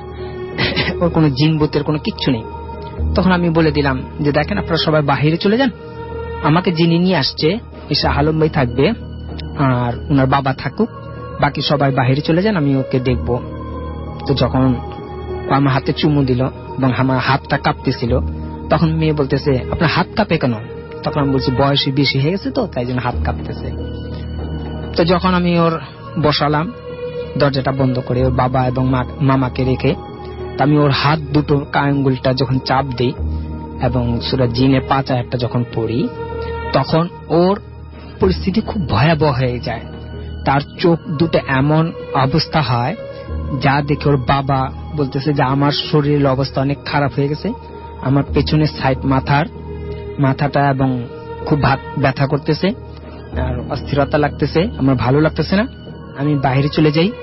ওর কোনো জিন ভূতের কোনো কিচ্ছু নেই। তখন আমি বলে দিলাম যে দেখেন, আপনারা সবাই বাহিরে চলে যান, আমাকে যিনি নিয়ে আসছে এসে আলম ভাই থাকবে আর ওনার বাবা থাকুক, বাকি সবাই বাহিরে চলে যান, আমি ওকে দেখব। তো যখন আমার হাতে চুমু দিল এবং আমার হাতটা কাঁপতেছিল, তখন মেয়ে বলতেছে, আপনার হাত কাঁপে কেন? তখন আমি বলছি, বয়স বেশি হয়ে গেছে তো তাই জন্য হাত কাঁপতেছে। তো যখন আমি ওর বসালাম দরজাটা বন্ধ করে, ওর বাবা এবং মামাকে রেখে, আমি ওর হাত দুটো আঙ্গুলটা যখন চাপ দিই এবং সূরা জিনের পাঁচ আয়াতটা যখন পড়ি, তখন ওর পরিস্থিতি খুব ভয়াবহ হয়ে যায়। তার চোখ দুটো এমন অবস্থা হয় যা দেখে ওর বাবা বলতেছে যে আমার শরীরের অবস্থা অনেক খারাপ হয়ে গেছে, আমার পেছনের সাইড মাথার মাথাটা এবং খুব ব্যথা করতেছে আর অস্থিরতা লাগতেছে, আমার ভালো লাগতেছে না, আমি বাইরে চলে যাই,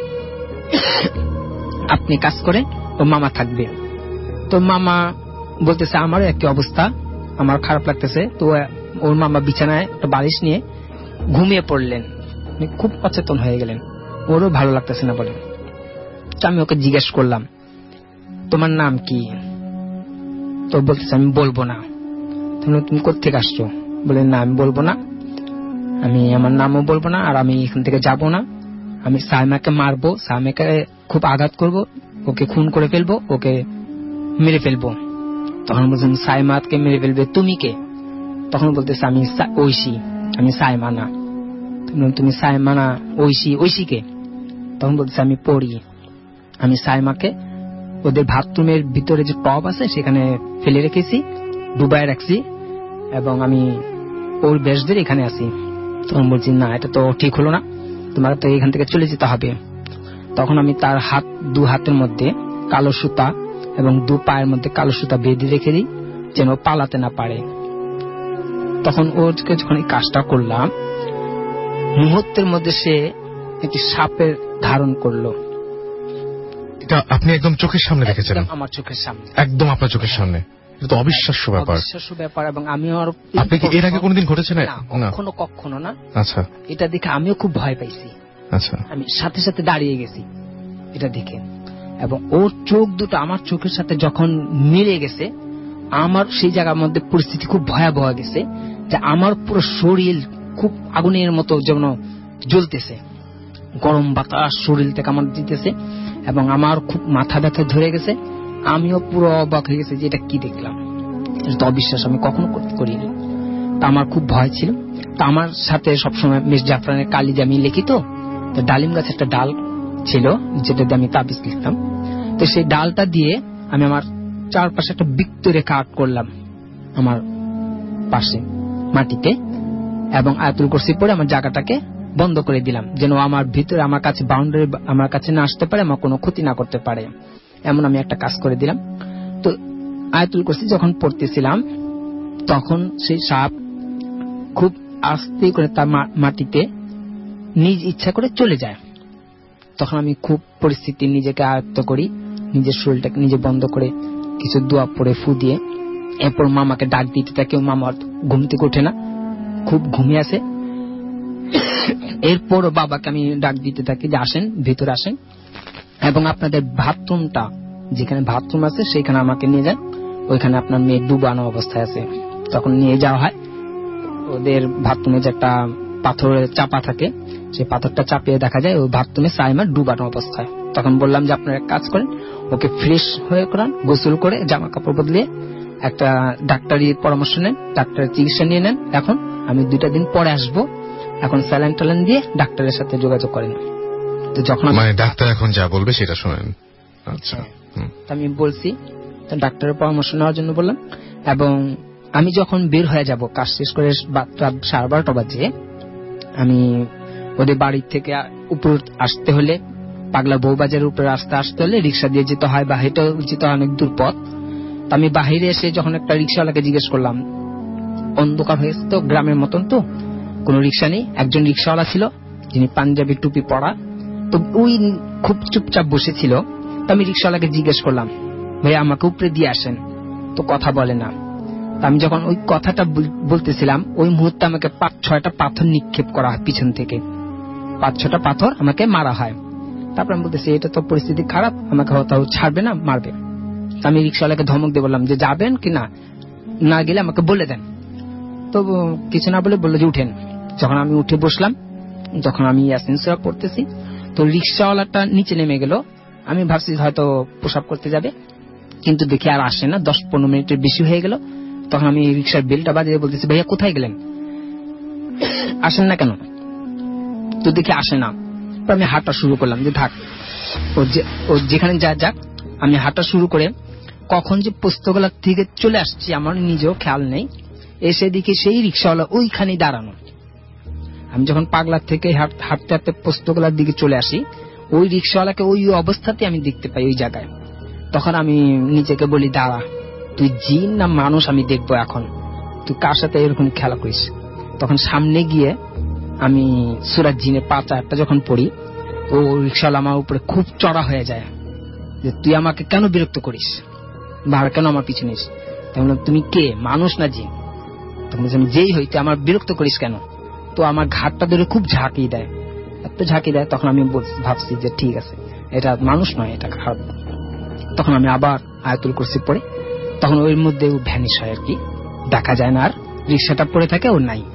আপনি কাজ করে, ও মামা থাকবে। তো মামা বলতেছে আমারও একই অবস্থা, আমার খারাপ লাগতেছে। তো ওর মামা বিছানায় একটা বালিশ নিয়ে ঘুমিয়ে পড়লেন, খুব অচেতন হয়ে গেলেন, ওরও ভালো লাগতেছে না বলে। আমি ওকে জিজ্ঞেস করলাম, তোমার নাম কি? তো বলতেছে আমি বলবো না। তুমি কোথেকে আসছো? বলে না আমি বলবো না, আমি আমার নামও বলবো না, আর আমি এখান থেকে যাবো না, আমি সাইমাকে মারবো, সাইমাকে খুব আঘাত করবো, ওকে খুন করে ফেলবো, ওকে মেরে ফেলবো। তখন বলছেন সাইমাকে মেরে ফেলবে, তুমি কে? তখন বলতেছে আমি ঐশী, আমি সাইমা না। তুমি সাইমা না, ঐশী, ঐশী কে? তখন বলতেছে আমি পড়ি, আমি সাইমাকে ওদের বাথরুমের ভিতরে যে টব আছে সেখানে ফেলে রেখেছি, ডুবাই রাখছি, এবং আমি ওর বেশ ধরে এখানে আছি। তখন বলছি না, এটা তো ঠিক হলো না, তোমার তো এখান থেকে চলে যেতে হবে। তখন আমি তার হাত দু হাতের মধ্যে কালো সুতা এবং দু পায়ের মধ্যে কালো সুতা বেঁধে রেখে দিই যেন পালাতে না পারে। তখন ওকে যখন এই কাজটা করলাম, মুহূর্তের মধ্যে সে একটি সাপের ধারণ করলো। এটা আপনি একদম চোখের সামনে দেখেছেন? আমার চোখের সামনে, একদম আপনার চোখের সামনে। এটা তো অবিশ্বাস্য ব্যাপার। অবিশ্বাস্য ব্যাপার। এবং আমি আর আপনি কি এর আগে কোনোদিন ঘটেছে না? কখনো কখনো না। আচ্ছা। এটা দেখে আমিও খুব ভয় পাইছি। আচ্ছা। আমি সাথে সাথে দাঁড়িয়ে গেছি এটা দেখে, এবং ওর চোখ দুটো আমার চোখের সাথে যখন মিলে গেছে, আমার সেই জায়গার মধ্যে পরিস্থিতি খুব ভয়াবহ গেছে, যে আমার পুরো শরীর খুব আগুনের মতো যেন জ্বলতেছে, গরম বাতাস শরীর থেকে আমার দিতেছে, এবং আমার খুব মাথা ব্যথা ধরে গেছে। আমিও পুরো অবাক হয়ে গেছি যে এটা কি দেখলাম, এটা অবিশ্বাস, আমি কখনো করতে করিনি। তা আমার খুব ভয় ছিল। তা আমার সাথে সবসময় মিস জাফরানের কালিজা আমি লিখি, তো ডালিম গাছের একটা ডাল ছিল যেটা দিয়ে আমি তাবিজ লিখতাম। তো সেই ডালটা দিয়ে আমি আমার চারপাশে একটা বৃত্ত রেখা আর্ট করলাম আমার পাশে মাটিতে, এবং আয়াতুল কুরসি পড়ে আমার জায়গাটাকে বন্ধ করে দিলাম যেন আমার ভিতরে আমার কাছে বাউন্ডারি আমার কাছে না আসতে পারে, আমার কোনো ক্ষতি না করতে পারে, এমন আমি একটা কাজ করে দিলাম। তো আয়াতুল কুরসি যখন পড়তেছিলাম তখন সেই সাপ খুব আস্তে করে তার মাটিতে নিজ ইচ্ছা করে চলে যায়। তখন আমি খুব পরিস্থিতি নিজেকে আয়ত্ত করি, নিজের শরীরটাকে নিজে বন্ধ করে কিছু দোয়া পড়ে ফু দিয়ে এরপর মামাকে ডাক দিতে থাকে। মামার ঘুম থেকে ওঠে না, খুব ঘুমিয়ে আছে। এরপর বাবাকে আমি ডাক দিতে থাকি যে আসেন, ভেতরে আসেন, এবং আপনাদের বাথরুমটা যেখানে বাথরুম আছে সেখানে আমাকে নিয়ে যান, ওইখানে আপনার মেয়ে ডুবানো অবস্থায় আছে। তখন নিয়ে যাওয়া হয়। ওদের বাথরুমে যে একটা পাথরের চাপা থাকে, সেই পাথরটা চাপিয়ে দেখা যায় ওই বাথরুমে সাইমা ডুবানো অবস্থায়। তখন বললাম যে আপনারা এক কাজ করেন, ওকে ফ্রেশ হয়ে করান, গোসল করে জামা কাপড় বদলিয়ে একটা ডাক্তারি পরামর্শ নেন, ডাক্তারের চিকিৎসা নিয়ে নেন। এখন আমি দুইটা দিন পরে আসবো, এখন স্যালাইন ট্যালাইন দিয়ে ডাক্তারের সাথে যোগাযোগ করেন। তো যখন মানে ডাক্তার এখন যা বলবে সেটা শুনেন। আচ্ছা, আমি বলছি, ডাক্তারের পরামর্শ নেওয়ার জন্য বললাম। এবং আমি যখন বের হয়ে যাব কাজ শেষ করে সাড়ে বারোটা বাজে, আমি ওদের বাড়ি থেকে উপর আসতে হলে পাগলা বউবাজারের উপরে রাস্তা আসতে হলে রিক্সা দিয়ে যেতে হয় বা হেঁটে যেতে হয় অনেক দূর পথ। আমি বাহিরে এসে যখন একটা রিক্সাওয়ালাকে জিজ্ঞেস করলাম, অন্ধকার হয়েছে তো, গ্রামের মতন তো কোনো রিক্সা নেই। একজন রিক্সাওয়ালা ছিল যিনি পাঞ্জাবি টুপি পরা, তো ওই খুব চুপচাপ বসেছিল। তো আমি রিক্সাওয়ালাকে জিজ্ঞেস করলাম, ভাই আমাকে উপরে দিয়ে আসেন, তো কথা বলে না। আমি যখন ওই কথাটা বলতেছিলাম ওই মুহূর্তে আমাকে পাঁচ ছয়টা পাথর নিক্ষেপ করা হয় পিছন থেকে, পাঁচ ছটা পাথর আমাকে মারা হয়। তারপর আমি বলতেছি এটা তো পরিস্থিতি খারাপ, আমাকে হয়তো ছাড়বে না, মারবে। আমি রিক্সাওয়ালাকে ধমক দিয়ে বললাম যে যাবেন কি না, না গেলে আমাকে বলে দেন। তো কিছু না বলে বললো যে উঠেন। যখন আমি উঠে বসলাম, যখন আমি ইয়াসিন সূরা পড়তেছি, তো রিক্সাওয়ালাটা নিচে নেমে গেল। আমি ভাবছি হয়তো প্রসাব করতে যাবে, কিন্তু দেখি আর আসে না। দশ পনেরো মিনিটের বেশি হয়ে গেল। তখন আমি রিক্সার বেলটা বাজিয়ে বলতেছি, ভাইয়া কোথায় গেলেন, আসেন না কেন? তো দেখি আসে না। আমি হাঁটা শুরু করলাম যে থাক, ও যেখানে যা যাক। আমি হাঁটা শুরু করে কখন যে পোস্তগোলার থেকে চলে আসছি আমার নিজেও খেয়াল নেই। এসে দেখি সেই রিক্সাওয়ালা ওইখানে দাঁড়ানো। আমি যখন পাগলার থেকে হাঁটতে হাঁটতে পোস্তগোলার দিকে চলে আসি, ওই রিক্সাওয়ালাকে ওই অবস্থাতে আমি দেখতে পাই ওই জায়গায়। তখন আমি নিজেকে বলি, দাঁড়া, তুই জিন না মানুষ আমি দেখবো এখন, তুই কার সাথে এরকম খেলা করিস। তখন সামনে গিয়ে আমি সূরা জিনের পাঁচ আয়াতটা যখন পড়ি, ও রিক্সাওয়ালা আমার উপরে খুব চড়া হয়ে যায় যে তুই আমাকে কেন বিরক্ত করিস, বা কেন আমার পিছু নিস। তখন তুমি কে, মানুষ না জিন? তখন আমি যেই হই, তুই আমার বিরক্ত করিস কেন? তো আমার ঘাটটা ধরে খুব ঝাঁকি দেয়, এত ঝাঁকি দেয়। তখন আমি ভাবছি যে ঠিক আছে, এটা মানুষ নয়, এটা খারাপ। তখন আমি আবার আয়াতুল কুরসি পড়ে, তখন ওর মধ্যে ও ভ্যানিশ হয় আর কি, দেখা যায় না আর। রিক্সাটা পড়ে থাকে, ও নাই।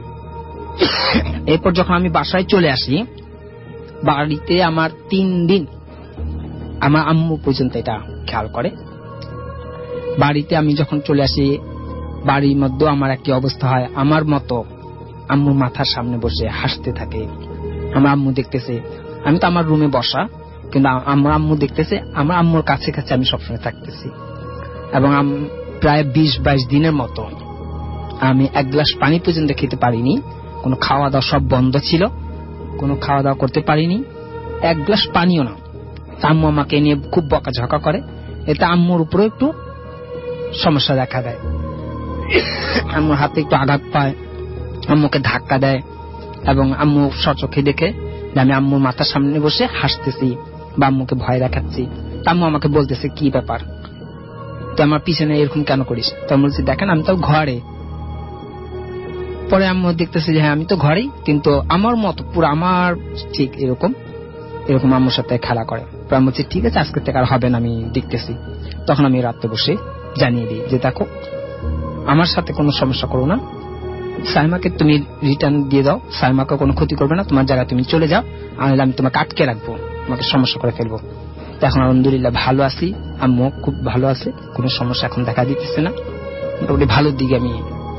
এরপর যখন আমি বাসায় চলে আসি, বাড়িতে আমার তিন দিন, আমার আম্মু পর্যন্ত এটা খেয়াল করে। বাড়িতে আমি যখন চলে আসি, বাড়ির মধ্যে আমার একই অবস্থা হয়। আমার মতো আম্মু মাথার সামনে বসে হাসতে থাকে। আমার আম্মু দেখতেছে, আমি তো আমার রুমে বসা, কিন্তু আমার আম্মু দেখতেছে, আমার আম্মুর কাছে কাছে আমি সবসময় থাকতেছি। এবং প্রায় বিশ বাইশ দিনের মতো আমি এক গ্লাস পানি পর্যন্ত খেতে পারিনি। কোনো খাওয়া দাওয়া সব বন্ধ ছিল, কোনো খাওয়া দাওয়া করতে পারিনি, এক গ্লাস পানিও না। আম্মু আমাকে নিয়ে খুব বকাঝকা করে, এতে আম্মুর উপরে একটু সমস্যা দেখা দেয়। আম্মুর হাতে একটু আঘাত পায়, আম্মুকে ধাক্কা দেয়, এবং আম্মু সচক্ষে দেখে যে আমি আম্মুর মাথার সামনে বসে হাসতেছি বা আম্মুকে ভয় দেখাচ্ছি। আম্মু আমাকে বলতেছে কি ব্যাপার, তুই আমার পিছনে এরকম কেন করিস? তো আমি বলছি দেখেন আমি তো ঘরে। পরে আম্মু দেখতেছে যে হ্যাঁ আমি তো ঘরেই, কিন্তু আমার মতো পুরো আমার ঠিক এরকম এরকম আম্মুর সাথে খেলা করে। আমি বলছি ঠিক আছে, আজকে থেকে আর হবে না, আমি দেখতেছি। তখন আমি রাতে বসে জানিয়ে দিই যে দেখো আমার সাথে কোনো সমস্যা করো না, সাইমাকে তুমি রিটার্ন দিয়ে দাও, সাইমাকে কোনো ক্ষতি করবে না, তোমার জায়গায় তুমি চলে যাও, আনলে আমি তোমাকে আটকে রাখবো, তোমাকে সমস্যা করে ফেলবো। এখন আলহামদুলিল্লাহ ভালো আছি, আম্মু খুব ভালো আছে, কোনো সমস্যা এখন দেখা দিতেছে না, মোটামুটি ভালোর দিকে আমি।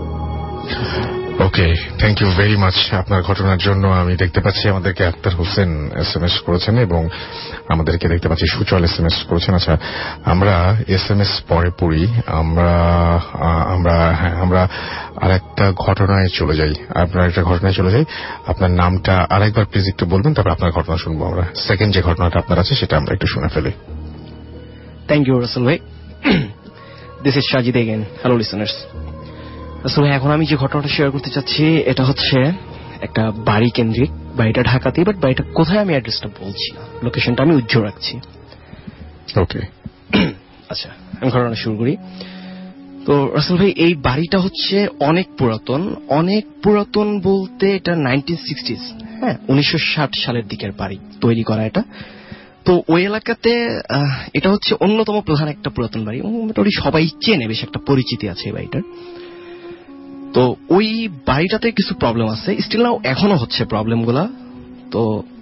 Okay, thank you very much আপনার ঘটনার জন্য। আমি দেখতে পাচ্ছি আমাদেরকে Akter Hossain S M S করেছেন এবং আমাদেরকে দেখতে পাচ্ছি সুচল এস এম এস করেছেন। আচ্ছা, আমরা এস এম এস পরে পড়ি, আমরা আমরা হ্যাঁ আমরা আর একটা ঘটনায় চলে যাই। আপনার একটা ঘটনায় চলে যাই, আপনার নামটা আরেকবার প্লিজ একটু বলবেন, তারপর আপনার ঘটনা শুনবো আমরা। সেকেন্ড যে ঘটনাটা আপনার আছে সেটা আমরা একটু শুনে ফেলি। থ্যাংক ইউ রাসেল ভাই। This is Sajid again. Hello listeners. আসলে এখন আমি যে ঘটনাটা শেয়ার করতে চাচ্ছি এটা হচ্ছে একটা বাড়ি কেন্দ্রিক। বাড়িটা ঢাকাতেই, বাট বাড়িটা কোথায় আমি অ্যাড্রেসটা বলছি না, লোকেশনটা আমি উজ্জ্বল রাখছি। ওকে, আচ্ছা আমি ঘটনা শুরু করি। তো রাসেল ভাই এই বাড়িটা হচ্ছে অনেক পুরাতন, অনেক পুরাতন বলতে এটা নাইনটিন সিক্সটিজ, হ্যাঁ উনিশশো ষাট সালের দিকের বাড়ি তৈরি করা এটা। তো ওই এলাকাতে এটা হচ্ছে অন্যতম প্রধান একটা পুরাতন বাড়ি, মোটামুটি সবাই চেনে, বেশ একটা পরিচিতি আছে এই বাড়িটার। তো ওই বাড়িটাতে কিছু প্রবলেম আছে, স্টিল নাও এখনো হচ্ছে প্রবলেম গুলা। তো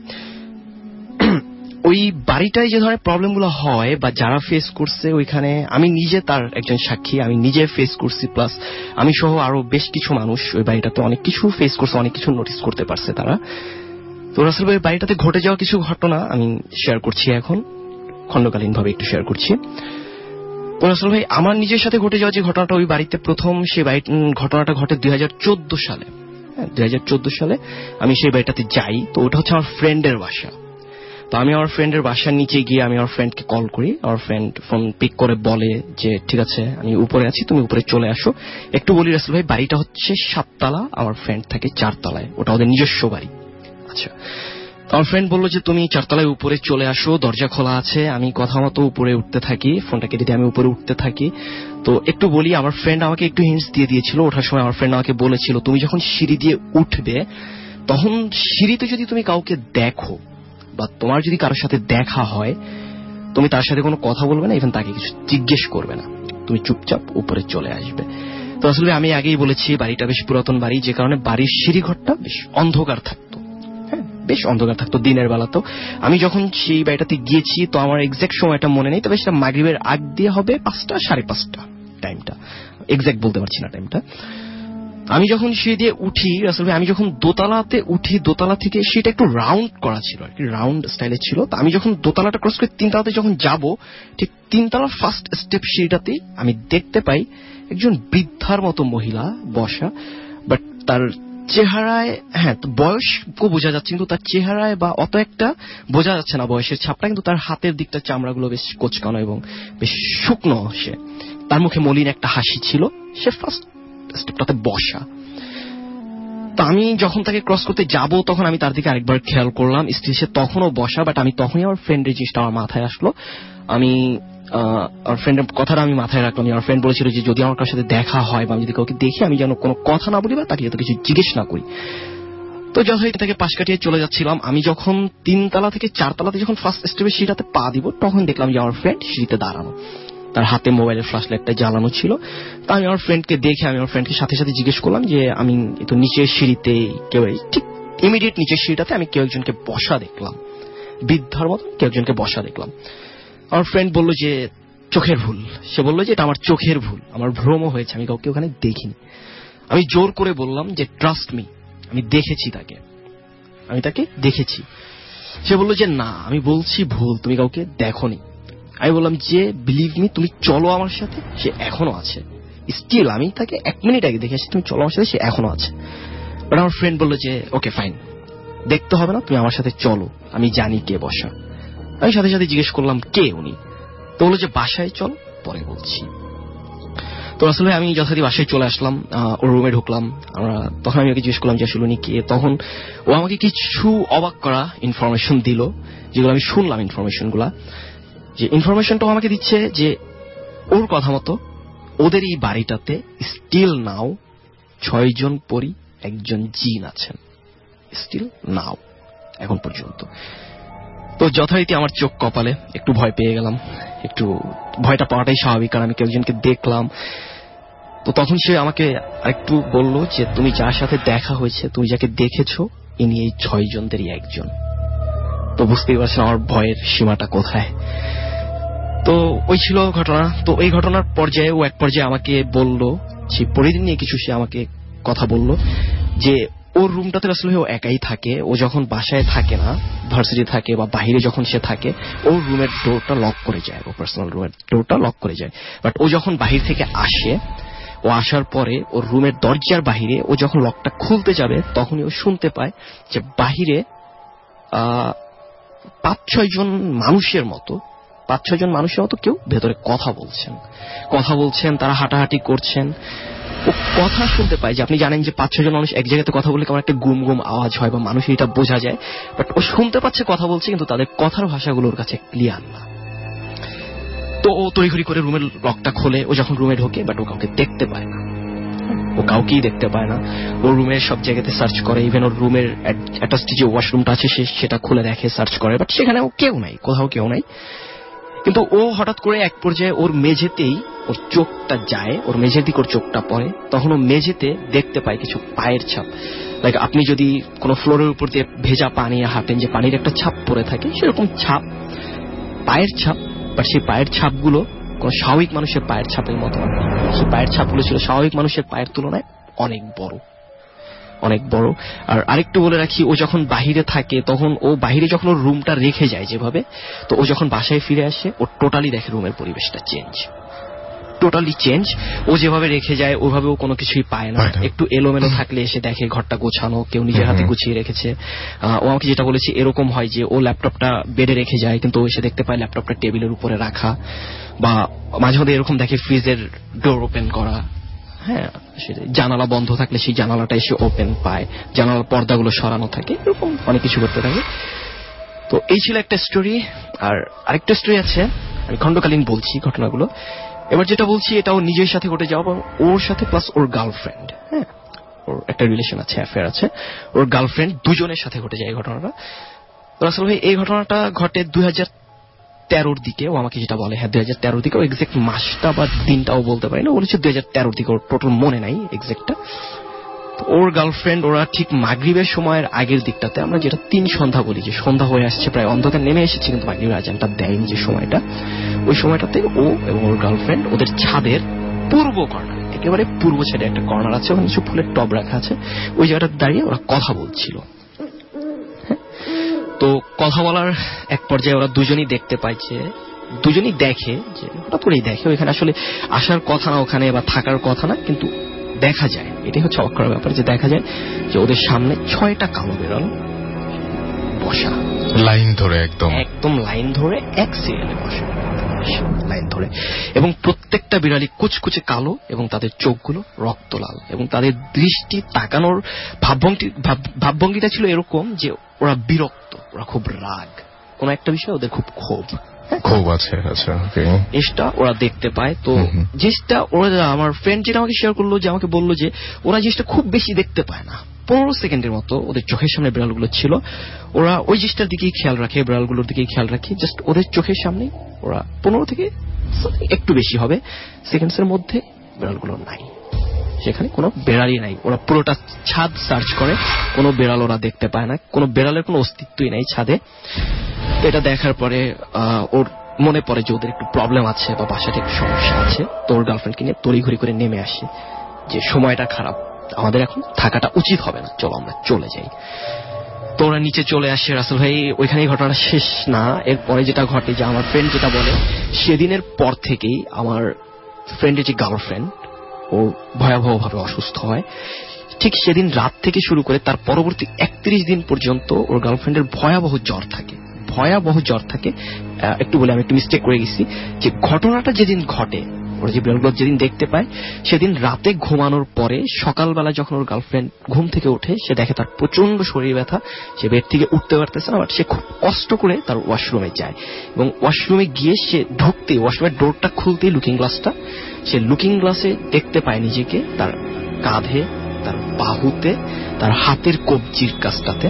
ওই বাড়িটায় যে ধরনের প্রবলেম গুলো হয় বা যারা ফেস করছে ওইখানে, আমি নিজে তার একজন সাক্ষী, আমি নিজে ফেস করছি, প্লাস আমি সহ আরো বেশ কিছু মানুষ ওই বাড়িটাতে অনেক কিছু ফেস করছে, অনেক কিছু নোটিস করতে পারছে তারা। তো রাসেল ভাই বাড়িটাতে ঘটে যাওয়া কিছু ঘটনা আমি শেয়ার করছি এখন, খণ্ডকালীন ভাবে একটু শেয়ার করছি। তো রাসেল ভাই আমার নিজের সাথে ঘটে যাওয়া যে ঘটনাটা ওই বাড়িতে প্রথম, সেই বাড়ি ঘটনাটা ঘটে দুই হাজার চোদ্দ সালে। হ্যাঁ দুই হাজার চোদ্দ সালে আমি সেই বাড়িটাতে যাই। তো ওটা হচ্ছে আমার ফ্রেন্ডের বাসা। তো আমি আমার ফ্রেন্ডের বাসার নিচে গিয়ে আমি আমার ফ্রেন্ডকে কল করি, আমার ফ্রেন্ড ফোন পিক করে বলে যে ঠিক আছে আমি উপরে আছি, তুমি উপরে চলে আসো। একটু বলি রাসেল ভাই বাড়িটা হচ্ছে সাততলা, আমার ফ্রেন্ড থাকে চারতলায়, ওটা ওদের নিজস্ব বাড়ি। আচ্ছা, আমার ফ্রেন্ড বললো যে তুমি চারতলায় উপরে চলে আসো, দরজা খোলা আছে। আমি কথা মতো উপরে উঠতে থাকি, ফোনটা কেটে দিয়ে আমি উপরে উঠতে থাকি। তো একটু বলি, আমার ফ্রেন্ড আমাকে একটু হিন্টস দিয়ে দিয়েছিল ওঠার সময়। আমার ফ্রেন্ড আমাকে বলেছিল তুমি যখন সিঁড়ি দিয়ে উঠবে তখন সিঁড়িতে যদি তুমি কাউকে দেখো বা তোমার যদি কারোর সাথে দেখা হয়, তুমি তার সাথে কোনো কথা বলবে না, ইভেন তাকে কিছু জিজ্ঞেস করবে না, তুমি চুপচাপ উপরে চলে আসবে। তো আসলে আমি আগেই বলেছি বাড়িটা বেশ পুরাতন বাড়ি, যে কারণে বাড়ির সিঁড়িঘরটা বেশ অন্ধকার থাকতো, হ্যাঁ বেশ অন্ধকার থাকতো দিনের বেলা। তো আমি যখন সেই বাড়িটাতে গিয়েছি, তো আমার এক্সাক্ট সময়টা মনে নেই, তবে সেটা মাগরিবের আগ দিয়ে হবে পাঁচটা সাড়ে পাঁচটা টাইমটা, এক্সাক্ট বলতে পারছি না টাইমটা। আমি যখন সিঁড়ি দিয়ে উঠি আসলে, আমি যখন দোতলাতে উঠি, দোতলা থেকে সেটা একটু রাউন্ড করা ছিল আর কি, রাউন্ড স্টাইলে ছিল। তো আমি যখন দোতলাটা ক্রস করে তিনতলাতে যখন যাব, ঠিক তিনতলার ফার্স্ট স্টেপ সিঁড়িটাতে আমি দেখতে পাই একজন বৃদ্ধার মতো মহিলা বসা, বাট তার চেহারায়, হ্যাঁ বয়স্ক বোঝা যাচ্ছে কিন্তু তার চেহারায় বা অত একটা বোঝা যাচ্ছে না বয়সের ছাপটা, কিন্তু তার হাতের দিকটা চামড়াগুলো বেশ কোচকানো এবং বেশ শুকনো। সে, তার মুখে মলিন একটা হাসি ছিল, সে ফার্স্ট স্টেপটাতে বসা। তো আমি যখন তাকে ক্রস করতে যাব তখন আমি তার দিকে আরেকবার খেয়াল করলাম, স্ত্রী সে তখনও বসা, বাট আমি তখনই আমার ফ্রেন্ডের জিনিসটা আমার মাথায় আসলো। আমি আমার ফ্রেন্ডের কথাটা আমি মাথায় রাখলাম। আমার ফ্রেন্ড বলেছিল যে যদি আমার কারোর সাথে দেখা হয় বা আমি যদি কাউকে দেখি, আমি যেন কোনো কথা না বলি বা তাকে যাতে কিছু জিজ্ঞেস না করি। তো যথারীতি তাকে পাশ কাটিয়ে চলে যাচ্ছিলাম। আমি যখন তিনতলা থেকে চারতলাতে যখন ফার্স্ট স্টেপে সিঁড়িটাতে পা দিব, তখন দেখলাম যে আমার ফ্রেন্ড সিঁড়িতে দাঁড়ানো, তার হাতে মোবাইলের ফ্ল্যাশ লাইটটা জ্বালানো ছিল। তা আমি আমার ফ্রেন্ডকে দেখে আমি আমার ফ্রেন্ডকে সাথে সাথে জিজ্ঞেস করলাম যে আমি তো নিচের সিঁড়িতে কেউ, ঠিক ইমিডিয়েট নিচের সিঁড়িটাতে আমি কেউ একজনকে বসা দেখলাম, বৃদ্ধার মতো কেউ একজনকে বসা দেখলাম। আমার ফ্রেন্ড বলল যে চোখের ভুল, সে বলল যে এটা আমার চোখের ভুল, আমার ভ্রম হয়েছে, আমি কাউকে ওখানে দেখিনি। আমি জোর করে বললাম যে ট্রাস্ট মি, আমি দেখেছি তাকে, আমি তাকে দেখেছি। সে বলল যে না, আমি বলছি ভুল, তুমি কাউকে দেখোনি। আমি বললাম যে বিলিভ মি, তুমি চলো আমার সাথে, সে এখনো আছে, স্টিল আমি তাকে এক মিনিট আগে দেখে আসছি, তুমি চলো আমার সাথে, সে এখনো আছে। বাট আমার ফ্রেন্ড বললো যে ওকে ফাইন, দেখতে হবে না, তুমি আমার সাথে চলো, আমি জানি কে বসা। আমি সাথে সাথে জিজ্ঞেস করলাম কে উনি। তো বললো যে বাসায় চল, পরে বলছি। তো আসলে আমি যথারীতি বাসায় চলে আসলাম, ওর রুমে ঢুকলাম। আমরা তখন আমি ওকে জিজ্ঞেস করলাম যে আসলে উনি কে। তখন ও আমাকে কিছু অবাক করা ইনফরমেশন দিল, যেগুলো আমি শুনলাম। ইনফরমেশন গুলা, যে ইনফরমেশনটাও আমাকে দিচ্ছে যে ওর কথা মতো ওদের এই বাড়িটাতে স্টিল নাও ছয়জন পরি, একজন জিন আছেন, স্টিল নাও এখন পর্যন্ত। তো যথারীতি আমার চোখ কপালে, একটু ভয় পেয়ে গেলাম। একটু ভয়টা পাওয়াটাই স্বাভাবিক, কারণ আমি কেউ একজনকে দেখলাম। তো তখন সে আমাকে আরেকটু বলল যে তুমি যার সাথে দেখা হয়েছে, তুমি যাকে দেখেছো, ইনি এই ছয় জনদেরই একজন। তো বুঝতেই পারছেন আমার ভয়ের সীমাটা কোথায়। তো ওই ছিল ঘটনা। তো এই ঘটনার পর্যায়ে ও এক পর্যায়ে আমাকে বলল যে পরিদিন নিয়ে কিছু সে আমাকে কথা বলল যে ওর রুমটাতে আসলে ও একাই থাকে, ও যখন বাসায় থাকে না, ভার্সিটি থাকে বা বাইরে যখন সে থাকে, ওর রুমের ডোরটা লক করে যায়, ও পার্সোনাল রুমের ডোরটা লক করে যায়। বাট ও যখন বাহির থেকে আসে, ও আসার পরে ওর রুমের দরজার বাহিরে ও যখন লকটা খুলতে যাবে, তখনই ও শুনতে পায় যে বাহিরে আহ পাঁচ ছয় জন মানুষের মতো পাঁচ ছয় জন মানুষের মতো কেউ ভেতরে কথা বলছেন কথা বলছেন তারা হাঁটাহাঁটি করছেন। ও কথা শুনতে পায়, যে আপনি জানেন যে পাঁচ ছয় জন মানুষ এক জায়গাতে কথা বললে কেমন একটা গুম গুম আওয়াজ হয় বা মানুষ এটা বোঝা যায়। বাট ও শুনতে পাচ্ছে কথা বলছে, কিন্তু তাদের কথার ভাষাগুলোর কাছে ক্লিয়ার না। তো ও তড়িঘড়ি করে রুমের লকটা খোলে, ও যখন রুমে ঢোকে বাট ও কাউকে দেখতে পায় না, ও কাউকেই দেখতে পায় না। ওর রুমের সব জায়গাতে সার্চ করে, ইভেন ওর রুমের অ্যাটাচড যে ওয়াশরুমটা আছে সেটা খুলে দেখে, সার্চ করে, বাট সেখানেও কেউ নাই, কোথাও কেউ নাই। কিন্তু ও হঠাৎ করে এক পর্যায়ে ওর মেঝেতেই ওর চোখটা যায়, ওর মেঝের দিকে ওর চোখটা পড়ে, তখন ও মেঝেতে দেখতে পায় কিছু পায়ের ছাপ। লাইক আপনি যদি কোনো ফ্লোরের উপর দিয়ে ভেজা পানি হাঁটেন, যে পানির একটা ছাপ পড়ে থাকে, সেরকম ছাপ, পায়ের ছাপ। বাট সেই পায়ের ছাপগুলো কোন স্বাভাবিক মানুষের পায়ের ছাপের মতো না, সেই পায়ের ছাপগুলো ছিল স্বাভাবিক মানুষের পায়ের তুলনায় অনেক বড়, অনেক বড়। আর আরেকটু বলে রাখি, ও যখন বাহিরে থাকে তখন ও বাহিরে যখন ওর রুমটা রেখে যায় যেভাবে, তো ও যখন বাসায় ফিরে আসে ও টোটালি দেখে রুমের পরিবেশটা চেঞ্জ, টোটালি চেঞ্জ। ও যেভাবে রেখে যায় ওইভাবে ও কোনো কিছুই পায় না। একটু এলোমেলো থাকলে এসে দেখে ঘরটা গোছানো, কেউ নিজের হাতে গুছিয়ে রেখেছে। ও আমাকে যেটা বলেছে এরকম হয় যে ও ল্যাপটপটা বেডে রেখে যায়, কিন্তু ও এসে দেখতে পায় ল্যাপটপটা টেবিলের উপরে রাখা, বা মাঝে মাঝে এরকম দেখে ফ্রিজের ডোর ওপেন করা, হ্যাঁ জানালা বন্ধ থাকলে সেই জানালাটা এসে ওপেন পায়, জানালার পর্দাগুলো সরানো থাকে, এরকম অনেক কিছু করতে থাকে। তো এই ছিল একটা স্টোরি। আর আরেকটা স্টোরি আছে, আমি খণ্ডকালীন বলছি ঘটনাগুলো। এবার যেটা বলছি এটা ওর নিজের সাথে ঘটে যাওয়া, এবং ওর সাথে প্লাস ওর গার্লফ্রেন্ড, হ্যাঁ ওর একটা রিলেশন আছে, অ্যাফেয়ার আছে, ওর গার্লফ্রেন্ড দুজনের সাথে ঘটে যায় এই ঘটনাটা। রাসেল ভাই এই ঘটনাটা ঘটে দুই হাজার তেরোর দিকে, ও আমাকে যেটা বলে, হ্যাঁ দুই হাজার তেরোর দিকে, ও এক্সাক্ট মাসটা বা দিনটাও বলতে পারি না, বলেছে দুই হাজার তেরোর দিকে, ওর টোটাল মনে নাই এক্সাক্টটা। ওর গার্লফ্রেন্ড ওরা ঠিক মাগরিবের সময়ের আগের দিকটাতে, আমরা যেটা তিন সন্ধ্যা বলি, যে সন্ধ্যা হয়ে আসছে, প্রায় অন্ধকার নেমে এসেছে কিন্তু মাগরিবের আজানটা দেয়নি যে সময়টা, ওই সময়টাতে ও এবং ওর গার্লফ্রেন্ড ওদের ছাদের পূর্ব কর্নার, একেবারে পূর্ব সাইডে একটা কর্নার আছে, ওখানে কিছু ফুলের টব রাখা আছে, ওই জায়গাটা দাঁড়িয়ে ওরা কথা বলছিল। তো কথা বলার এক পর্যায়ে ওরা দুজনই দেখতে পাইছে, দুজনই দেখে যে হঠাৎ করেই দেখে, ওইখানে আসলে আসার কথা না ওখানে বা থাকার কথা না, কিন্তু দেখা যায়, এটাই হচ্ছে অবাক করার ব্যাপার, যে দেখা যায় যে ওদের সামনে ছয়টা কালো বিড়াল বসা, লাইন ধরে, একদম একদম লাইন ধরে এক সিরিয়ালে বসা, লাইন ধরে, এবং প্রত্যেকটা বিড়ালই কুচকুচে কালো, এবং তাদের চোখগুলো রক্ত লাল, এবং তাদের দৃষ্টি তাকানোর ভাবভঙ্গি ভাবভঙ্গিটা ছিল এরকম যে ওরা বিরক্ত, ওরা খুব রাগ, কোন একটা বিষয় ওদের খুব ক্ষোভ খুব আছে। আচ্ছা, জিনিসটা ওরা দেখতে পায়। তো জিনিসটা ওরা, আমার ফ্রেন্ড যেটা আমাকে শেয়ার করলো, যে আমাকে বললো যে ওরা জিনিসটা খুব বেশি দেখতে পায় না, পনেরো সেকেন্ডের মতো ওদের চোখের সামনে বিড়ালগুলো ছিল, ওরা ওই জিনিসটার দিকেই খেয়াল রাখে, বিড়ালগুলোর দিকেই খেয়াল রাখে, জাস্ট ওদের চোখের সামনে ওরা পনেরো থেকে একটু বেশি হবে সেকেন্ডসের মধ্যে বিড়ালগুলো নাই, সেখানে কোনো বেড়ালই নাই। ওরা পুরোটা ছাদ সার্চ করে, কোনো বেড়াল ওরা দেখতে পায় না, কোনো বেড়ালের কোনো অস্তিত্বই নাই ছাদে। এটা দেখার পরে ওর মনে পড়ে যে ওদের একটু প্রবলেম আছে বা বাসাতে একটু সমস্যা আছে, তো ওর গার্লফ্রেন্ডকে নিয়ে তড়িঘড়ি করে নেমে আসে, যে সময়টা খারাপ, আমাদের এখন থাকাটা উচিত হবে না, চলো আমরা চলে যাই। তো ওরা নিচে চলে আসে। রাসেল ভাই ওইখানেই ঘটনাটা শেষ না, এরপরে যেটা ঘটে, যে আমার ফ্রেন্ড যেটা বলে, সেদিনের পর থেকেই আমার ফ্রেন্ডের যে গার্লফ্রেন্ড ও ভয়াবহ ভাবে অসুস্থ হয়। ঠিক সেদিন রাত থেকে শুরু করে তার পরবর্তী একত্রিশ দিন পর্যন্ত ওর গার্লফ্রেন্ডের ভয়াবহ জ্বর থাকে, ভয়াবহ জ্বর থাকে। একটু বলে আমি একটু মিস্টেক করে গেছি, যে ঘটনাটা যেদিন ঘটে, ওর যে বিড়ালগুলো যেদিন দেখতে পায়, সেদিন রাতে ঘুমানোর পরে সকালবেলা যখন ওর গার্লফ্রেন্ড ঘুম থেকে ওঠে, সে দেখে তার প্রচন্ড শরীর ব্যথা, সে বেড থেকে উঠতে পারতেছে না, বাট সে খুব কষ্ট করে তার ওয়াশরুমে যায়, এবং ওয়াশরুমে গিয়ে সে ঢুকতে, ওয়াশরুমের ডোরটা খুলতেই লুকিং গ্লাসটা, সে লুকিং গ্লাসে দেখতে পায় নিজেকে, তার কাঁধে, তার বাহুতে, তার হাতের কবজির কাছটাতে,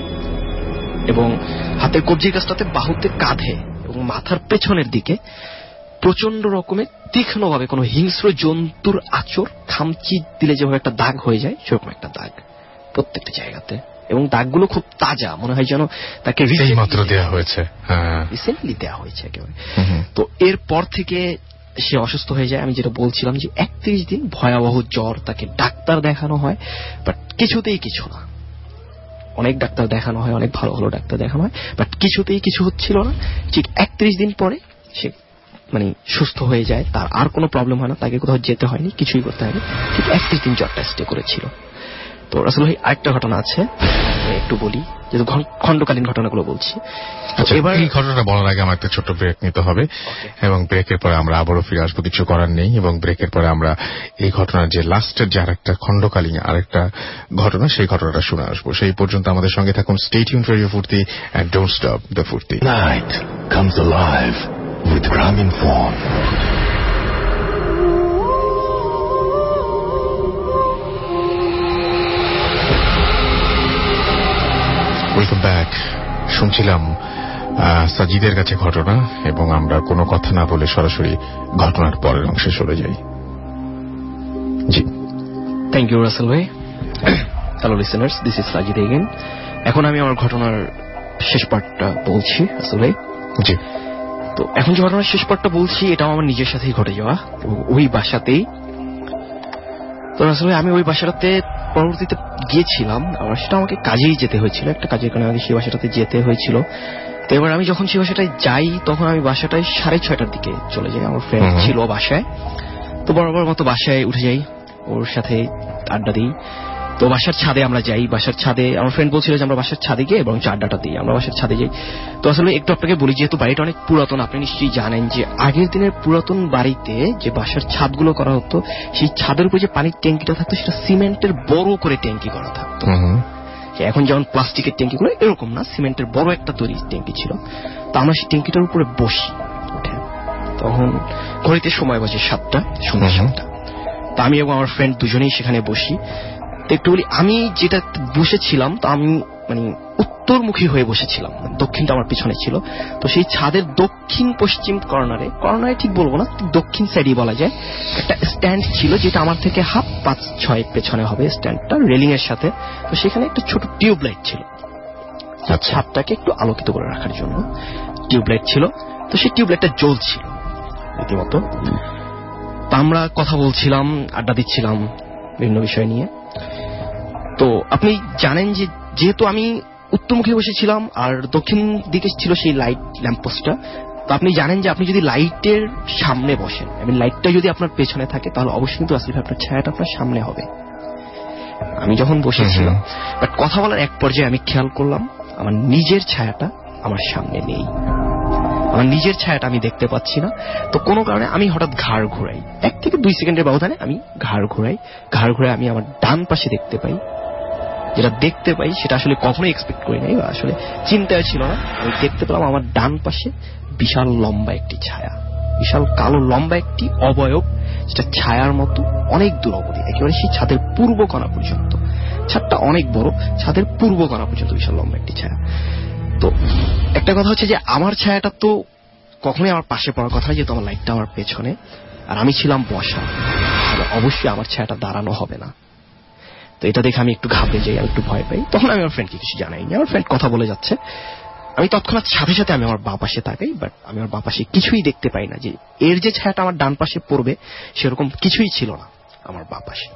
এবং হাতের কবজির কাছটাতে, বাহুতে, কাঁধে এবং মাথার পেছনের দিকে প্রচন্ড রকমের তীক্ষ্ণ ভাবে কোন হিংস্র জন্তুর আঁচড়, খামচি দিলে যেভাবে একটা দাগ হয়ে যায়, সেরকম একটা দাগ প্রত্যেকটা জায়গাতে, এবং দাগগুলো খুব তাজা, মনে হয় যেন তাকে মাত্র দেওয়া হয়েছে, রিসেন্টলি দেওয়া হয়েছে একেবারে। তো এরপর থেকে সে অসুস্থ হয়ে যায়। আমি যেটা বলছিলাম যে একত্রিশ দিন ভয়াবহ জ্বর, তাকে ডাক্তার দেখানো হয়, বাট কিছুতেই কিছু না, অনেক ডাক্তার দেখানো হয়, অনেক ভালো ভালো ডাক্তার দেখানো হয়, বাট কিছুতেই কিছু হচ্ছিল না। ঠিক একত্রিশ দিন পরে সে মানে সুস্থ হয়ে যায়, তার আর কোনো প্রবলেম হয় না, তাকে কোথাও যেতে হয়নি, কিছুই করতে হয়নি, ঠিক একত্রিশ দিন জ্বরটা স্টে করেছিল। তো রাসেল ভাই আরেকটা ঘটনা আছে, একটু বলি, যেহেতু খণ্ডকালীন ঘটনাগুলো বলছি। এবার এই ঘটনাটা বলার আগে আমার একটা ছোট্ট ব্রেক নিতে হবে, এবং ব্রেকের পরে আমরা আবারও ফিরে আসবো, কিছু করার নেই, এবং ব্রেকের পরে আমরা এই ঘটনার যে লাস্টের যে আরেকটা খণ্ডকালীন আরেকটা ঘটনা, সেই ঘটনাটা শুনে আসবো। সেই পর্যন্ত আমাদের সঙ্গে থাকুন, stay tuned for radio Foorti and don't stop the Foorti. Night comes alive with Grameenphone. শুনছিলাম সাজিদের কাছে ঘটনা, এবং আমরা কোনো কথা না বলে সরাসরি ঘটনার পরের অংশে চলে যাই। জি, থ্যাংক ইউ রাসেল ভাই। Hello listeners, this is Sajid again. এখন আমি আমার ঘটনার শেষ পার্টটা বলছি রাসেল ভাই। জি, তো এখন যে ঘটনার শেষ পার্টটা বলছি এটাও আমার নিজের সাথেই ঘটে যাওয়া, ওই বাসাতেই। তো আসলে আমি ওই বাসাটাতে পরবর্তীতে গিয়েছিলাম, আর সেটা আমাকে কাজেই যেতে হয়েছিল, একটা কাজের কারণে আমাকে সেই বাসাটাতে যেতে হয়েছিল। তো এবার আমি যখন সেই বাসাটায় যাই তখন আমি বাসাটায় সাড়ে ছয়টার দিকে চলে যাই। আমার ফ্রেন্ড ছিল বাসায়, তো বরাবর মতো বাসায় উঠে যাই, ওর সাথে আড্ডা দিই। তো বাসার ছাদে আমরা যাই, বাসার ছাদে আমার ফ্রেন্ড বলছিল যে আমরা বাসার ছাদে গিয়ে এবং আড্ডাটা দিই। আমরা বাসার ছাদে যাই। তো আসলে একটু আপনাকে বলি, যেহেতু বাড়িটা অনেক পুরাতন, আপনি নিশ্চয়ই জানেন যে আগের দিনের পুরাতন বাড়িতে যে বাসার ছাদগুলো করা হতো, সেই ছাদের উপরে যে পানির ট্যাঙ্কিটা থাকতো সেটা সিমেন্টের বড় করে ট্যাঙ্কি করা থাকতো। এখন যেমন প্লাস্টিকের ট্যাঙ্কি গুলো এরকম না, সিমেন্টের বড় একটা তৈরি ট্যাঙ্কি ছিল। তো আমরা সেই ট্যাঙ্কিটার উপরে বসি উঠে, তখন ঘড়িতে সময় বাজে সাতটা, সন্ধ্যা সাতটা। তো আমি এবং আমার ফ্রেন্ড দুজনেই সেখানে বসি। তো একটু বলি, আমি যেটা বসেছিলাম তো আমি মানে উত্তরমুখী হয়ে বসেছিলাম, দক্ষিণটা আমার পিছনে ছিল। তো সেই ছাদের দক্ষিণ পশ্চিম কর্নারে, কর্নারে ঠিক বলবো না, দক্ষিণ সাইডই বলা যায়, একটা স্ট্যান্ড ছিল যেটা আমার থেকে হাফ পাঁচ ছয় পেছনে হবে স্ট্যান্ডটা, রেলিং এর সাথে। তো সেখানে একটা ছোট টিউবলাইট ছিল, ছাদটাকে একটু আলোকিত করে রাখার জন্য টিউবলাইট ছিল। তো সেই টিউবলাইটটা জ্বলছিল রীতিমতো। তো আমরা কথা বলছিলাম, আড্ডা দিচ্ছিলাম বিভিন্ন বিষয় নিয়ে। তো আপনি জানেন যে যেহেতু আমি উত্তরমুখী বসেছিলাম আর দক্ষিণ দিকে ছিল সেই লাইট ল্যাম্পপোস্টটা, তো আপনি জানেন যে আপনি যদি লাইটের সামনে বসেন, আমি লাইটটা যদি আপনার পেছনে থাকে তাহলে অবশ্যই কিন্তু আসলে আপনার ছায়াটা আপনার সামনে হবে। আমি যখন বসেছিলাম, বাট কথা বলার এক পর্যায়ে আমি খেয়াল করলাম আমার নিজের ছায়াটা আমার সামনে নেই, আমার নিজের ছায়াটা আমি দেখতে পাচ্ছি না। তো কোনো কারণে আমি হঠাৎ ঘাড় ঘোরাই, এক থেকে দুই সেকেন্ডের ব্যবধানে আমি ঘাড় ঘোরাই। ঘাড় ঘুরে আমি আমার ডান পাশে দেখতে পাই, যেটা দেখতে পাই সেটা আসলে কখনোই এক্সপেক্ট করি নাই, বা আসলে চিন্তায় ছিল না। আমি দেখতে পেলাম আমার ডান পাশে বিশাল লম্বা একটি ছায়া, বিশাল কালো লম্বা একটি অবয়ব, যেটা ছায়ার মতো অনেক দূর অবধি, একেবারে সেই ছাদের পূর্ব কোণা পর্যন্ত। ছাদটা অনেক বড়, ছাদের পূর্ব কোণা পর্যন্ত বিশাল লম্বা একটি ছায়া। তো একটা কথা হচ্ছে যে আমার ছায়াটা তো কখনোই আমার পাশে পড়ার কথা, যেহেতু আমার লাইটটা আমার পেছনে আর আমি ছিলাম বসা, তাহলে অবশ্যই আমার ছায়াটা দাঁড়ানো হবে না। তো এটা দেখে আমি একটু ঘাবড়ে যাই, আমি একটু ভয় পাই। তখন আমি আমার ফ্রেন্ডকে কিছু জানাইনি, আমার ফ্রেন্ড কথা বলে যাচ্ছে। আমি তৎক্ষণাৎ সাথে সাথে আমি আমার বাঁ পাশে তাকাই, বাট আমি আমার বাঁ পাশে কিছুই দেখতে পাই না, যে এর যে ছায়াটা আমার ডান পাশে পড়বে সেরকম কিছুই ছিল না আমার বাঁ পাশে।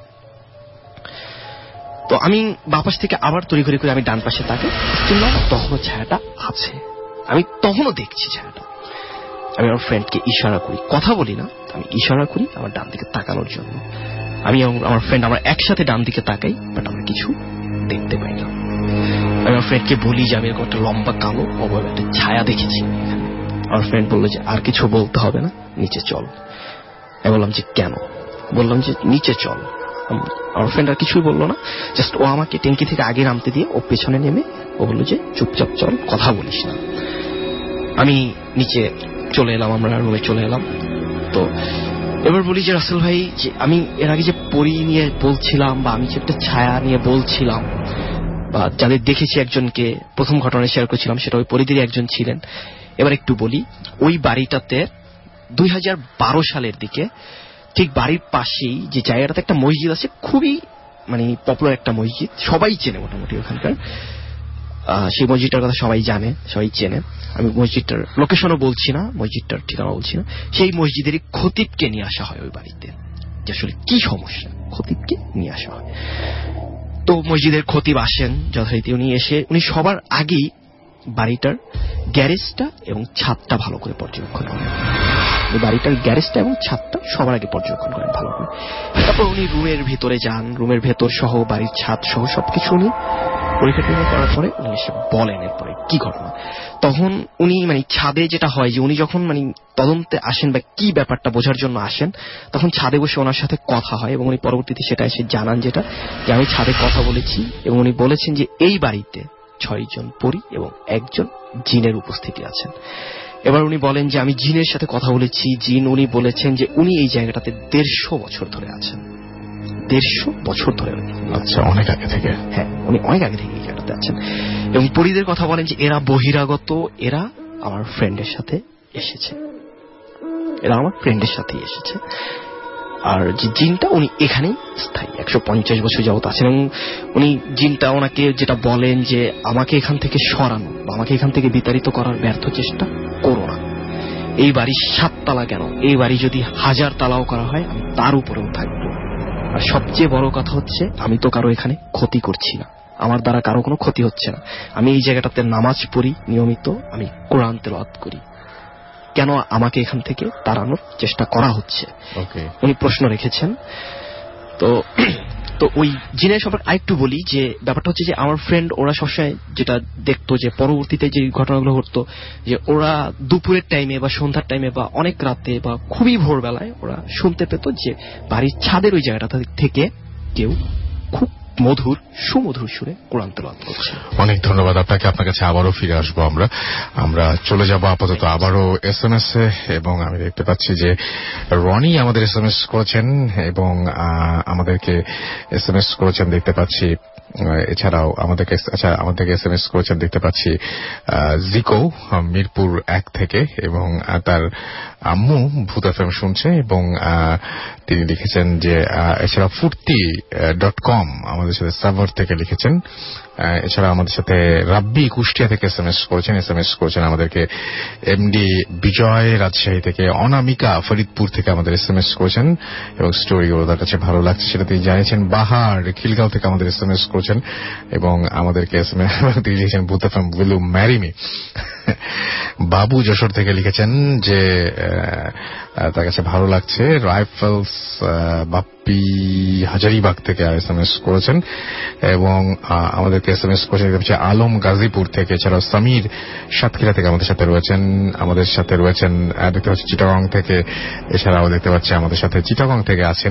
তো আমি বাঁ পাশ থেকে আবার তড়িঘড়ি করে আমি ডান পাশে তাকাই, তখনও ছায়াটা আছে, আমি তখনও দেখছি ছায়াটা। আমি আমার ফ্রেন্ডকে ইশারা করি, কথা বলি না, আমি ইশারা করি আমার ডান দিকে তাকানোর জন্য। আমি আমার ফ্রেন্ড আমার একসাথে ডান দিকে তাকাই, বাট আমরা কিছু দেখতে পাই না। আমি আমার ফ্রেন্ডকে বলি যে আমি এরকম একটা লম্বা কালো অবয়ব একটা ছায়া দেখেছি। আমার ফ্রেন্ড বললো যে আর কিছু বলতে হবে না, নিচে চল। আমি বললাম যে কেন? বললাম যে নিচে চল। আমার ফ্রেন্ড আর কিছুই বললো না, জাস্ট ও আমাকে ট্যাঙ্কি থেকে আগে নামতে দিয়ে ও পেছনে নেমে ও বললো যে চুপচাপ চল, কথা বলিস না। আমি নিচে চলে এলাম, আমরা রুমে চলে এলাম। তো এবার বলি যে রাসেল ভাই, যে আমি এর আগে যে পরি নিয়ে বলছিলাম, বা আমি যে একটা ছায়া নিয়ে বলছিলাম, বা যাদের দেখেছি একজনকে প্রথম ঘটনায় শেয়ার করছিলাম, সেটা ওই পরিদেরই একজন ছিলেন। এবার একটু বলি, ওই বাড়িটাতে দুই হাজার বারো সালের দিকে ঠিক বাড়ির পাশেই যে জায়গাটাতে একটা মসজিদ আছে, খুবই মানে পপুলার একটা মসজিদ, সবাই চেনে মোটামুটি ওখানকার। সেই মসজিদটার কথা সবাই জানে, সবাই চেনে। আমি মসজিদটার লোকেশনও বলছি না, মসজিদটার ঠিকানা বলছি না। সেই মসজিদেরই খতিবকে নিয়ে আসা হয় ওই বাড়িতে, যে আসলে কি সমস্যা, খতিবকে নিয়ে আসা হয়। তো মসজিদের খতিব আসেন যথারীতি। উনি এসে উনি সবার আগেই বাড়িটার গ্যারেজটা এবং ছাদটা ভালো করে পর্যবেক্ষণ করেন। বাড়িটার গ্যারেজটা এবং ছাদটা সবার আগে পর্যবেক্ষণ করেন ভালো করে। তারপর উনি রুমের ভিতরে যান, রুমের ভেতর সহ বাড়ির ছাদ সহ সবকিছু উনি পরীক্ষা টরীক্ষা করার পরে উনি এসে বলেন এরপরে কি ঘটনা। তখন উনি মানে ছাদে যেটা হয় যে উনি যখন মানে তদন্তে আসেন বা কি ব্যাপারটা বোঝার জন্য আসেন, তখন ছাদে বসে ওনার সাথে কথা হয় এবং উনি পরবর্তীতে সেটা এসে জানান, যেটা যে আমি ছাদে কথা বলেছি এবং উনি বলেছেন যে এই বাড়িতে ছয় জন পরী এবং একজন জিনের উপস্থিতি আছেন। এবার উনি বলেন যে আমি জিনের সাথে কথা বলেছি, জিন উনি বলেছেন যে উনি এই জায়গাটাতে দেড়শো বছর ধরে আছেন, দেড়শো বছর ধরে। আচ্ছা, অনেক আগে থেকে। হ্যাঁ, উনি অনেক আগে থেকে এই জায়গাটাতে আছেন। এবং পরীদের কথা বলেন যে এরা বহিরাগত, এরা আমার ফ্রেন্ডের সাথে এসেছে, এরা আমার ফ্রেন্ডের সাথে এসেছে। আর যে জিনটা উনি এখানেই স্থায়ী, একশো পঞ্চাশ বছর যাবত আছেন। এবং উনি জিনটা ওনাকে যেটা বলেন যে আমাকে এখান থেকে সরানো বা আমাকে এখান থেকে বিতাড়িত করার ব্যর্থ চেষ্টা করো না। এই বাড়ি সাত তালা কেন, এই বাড়ি যদি হাজার তালাও করা হয় আমি তার উপরেও থাকবো। আর সবচেয়ে বড় কথা হচ্ছে আমি তো কারো এখানে ক্ষতি করছি না, আমার দ্বারা কারো কোনো ক্ষতি হচ্ছে না। আমি এই জায়গাটাতে নামাজ পড়ি নিয়মিত, আমি কোরআন তেলাওয়াত করি, কেন আমাকে এখান থেকে তাড়ানোর চেষ্টা করা হচ্ছে? উনি প্রশ্ন রেখেছেন। তো তো ওই জিনের সম্পর্কে আরেকটু বলি যে ব্যাপারটা হচ্ছে যে আমার ফ্রেন্ড ওরা সবসময় যেটা দেখতো যে পরবর্তীতে যে ঘটনাগুলো ঘটতো যে ওরা দুপুরের টাইমে বা সন্ধ্যার টাইমে বা অনেক রাতে বা খুবই ভোরবেলায় ওরা শুনতে পেত যে বাড়ির ছাদের ওই জায়গাটা থেকে কেউ খুব মধুর সুমধুর সুরে কোরআন তেলাওয়াত করছে। অনেক ধন্যবাদ আপনাকে। আপনার কাছে আবারও ফিরে আসবো আমরা আমরা চলে যাব আপাতত আবারও এস এম এস এ, এবং আমি দেখতে পাচ্ছি যে রনি আমাদের এস এম এস করেছেন এবং আমাদেরকে এস এম এস করেছেন দেখতে পাচ্ছি। এছাড়াও আমাদেরকে আচ্ছা আমাদেরকে এস এম এস করেছেন দেখতে পাচ্ছি জিকো মিরপুর এক থেকে, এবং তার আম্মু ভূত এফএম শুনছে, এবং তিনি লিখেছেন যে এছাড়া ফুর্তি ডট কম আমাদের সাথে সাভার থেকে লিখেছেন। এছাড়া আমাদের সাথে রাব্বি কুষ্টিয়া থেকে এস এম এস করেছেন এস এম এস করেছেন আমাদেরকে এমডি বিজয় রাজশাহী থেকে, অনামিকা ফরিদপুর থেকে আমাদের এস এম এস করেছেন এবং স্টোরিগুলো তার কাছে ভালো লাগছে সেটা তিনি জানিয়েছেন। বাহার খিলগাঁও থেকে আমাদের এস এম এস করেছেন এবং আমাদেরকে এস এম এস তিনি লিখেছেন Bhoot FM will you marry me. Babu Jessore থেকে লিখেছেন যে তার কাছে ভালো লাগছে। রাইফেলস বাপ্পি হাজারিবাগ থেকে এস এম এস করেছেন এবং আমাদেরকে এস এম এস করেছেন দেখতে পাচ্ছি আলম গাজীপুর থেকে। এছাড়াও সামির সাতক্ষীরা থেকে আমাদের সাথে রয়েছেন আমাদের সাথে রয়েছেন দেখতে পাচ্ছি চিটাগং থেকে। এছাড়াও দেখতে পাচ্ছি আমাদের সাথে চিটাগং থেকে আছেন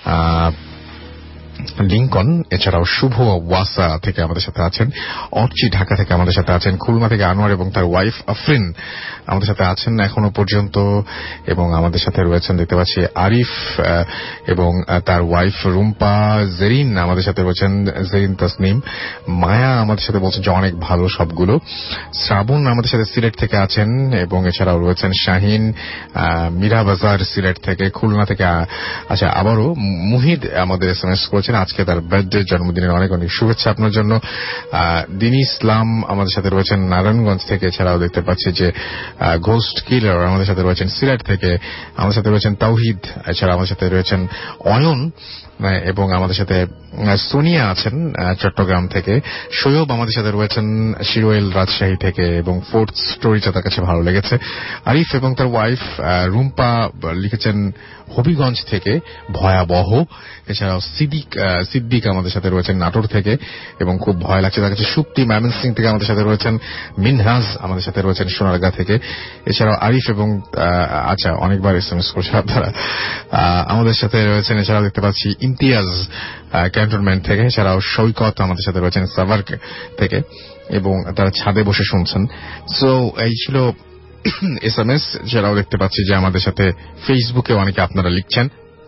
লিঙ্কন। এছাড়াও শুভ ওয়াসা থেকে আমাদের সাথে আছেন, অর্চি ঢাকা থেকে আমাদের সাথে আছেন, খুলনা থেকে আনোয়ার এবং তার ওয়াইফ আফরিন আমাদের সাথে আছেন এখনো পর্যন্ত, এবং আমাদের সাথে রয়েছেন দেখতে পাচ্ছি আরিফ এবং তার ওয়াইফ রুম্পা, জেরিন আমাদের সাথে রয়েছেন, জেরিন তাসনিম, মায়া আমাদের সাথে বলছেন যে অনেক ভালো সবগুলো, শ্রাবণ আমাদের সাথে সিলেট থেকে আছেন, এবং এছাড়াও রয়েছেন শাহিন মীরা বাজার সিলেট থেকে, খুলনা থেকে। আচ্ছা, আবারও মুহিদ আমাদের এস এম এস করেছেন আজকে তার বার্থডে জন্মদিনের অনেক অনেক শুভেচ্ছা আপনার জন্য। দিনী ইসলাম আমাদের সাথে রয়েছেন নারায়ণগঞ্জ থেকে। এছাড়াও দেখতে পাচ্ছি যে ঘোস্ট কিলার আমাদের সাথে রয়েছেন সিলেট থেকে, আমাদের সাথে রয়েছেন তাওহিদ, এছাড়া আমাদের সাথে রয়েছেন অয়ন, এবং আমাদের সাথে সোনিয়া আছেন চট্টগ্রাম থেকে, সৈয়ব আমাদের সাথে রয়েছেন শিরোয়েল রাজশাহী থেকে, এবং ফোর্থ স্টোরিটা তার কাছে ভালো লেগেছে। আরিফ এবং তার ওয়াইফ রুম্পা লিখেছেন হবিগঞ্জ থেকে ভয়াবহ। এছাড়াও সিদ্দিক সিদ্দিক আমাদের সাথে রয়েছেন নাটোর থেকে এবং খুব ভয় লাগছে তার কাছে। সুপ্তি ম্যামন সিং থেকে আমাদের সাথে রয়েছেন, মিনহাজ আমাদের সাথে রয়েছেন সোনারগাঁ থেকে। এছাড়াও আরিফ এবং আচ্ছা অনেকবার এস এম এস করছে আপনারা আমাদের সাথে রয়েছেন। এছাড়াও দেখতে পাচ্ছি ইমতিয়াজ ক্যান্টনমেন্ট থেকে। এছাড়াও সৈকত আমাদের সাথে রয়েছেন সাভার থেকে এবং তারা ছাদে বসে শুনছেন। সো এই ছিল এস এম এস। এছাড়াও দেখতে পাচ্ছি যে আমাদের সাথে ফেসবুকে অনেকে আপনারা লিখছেন।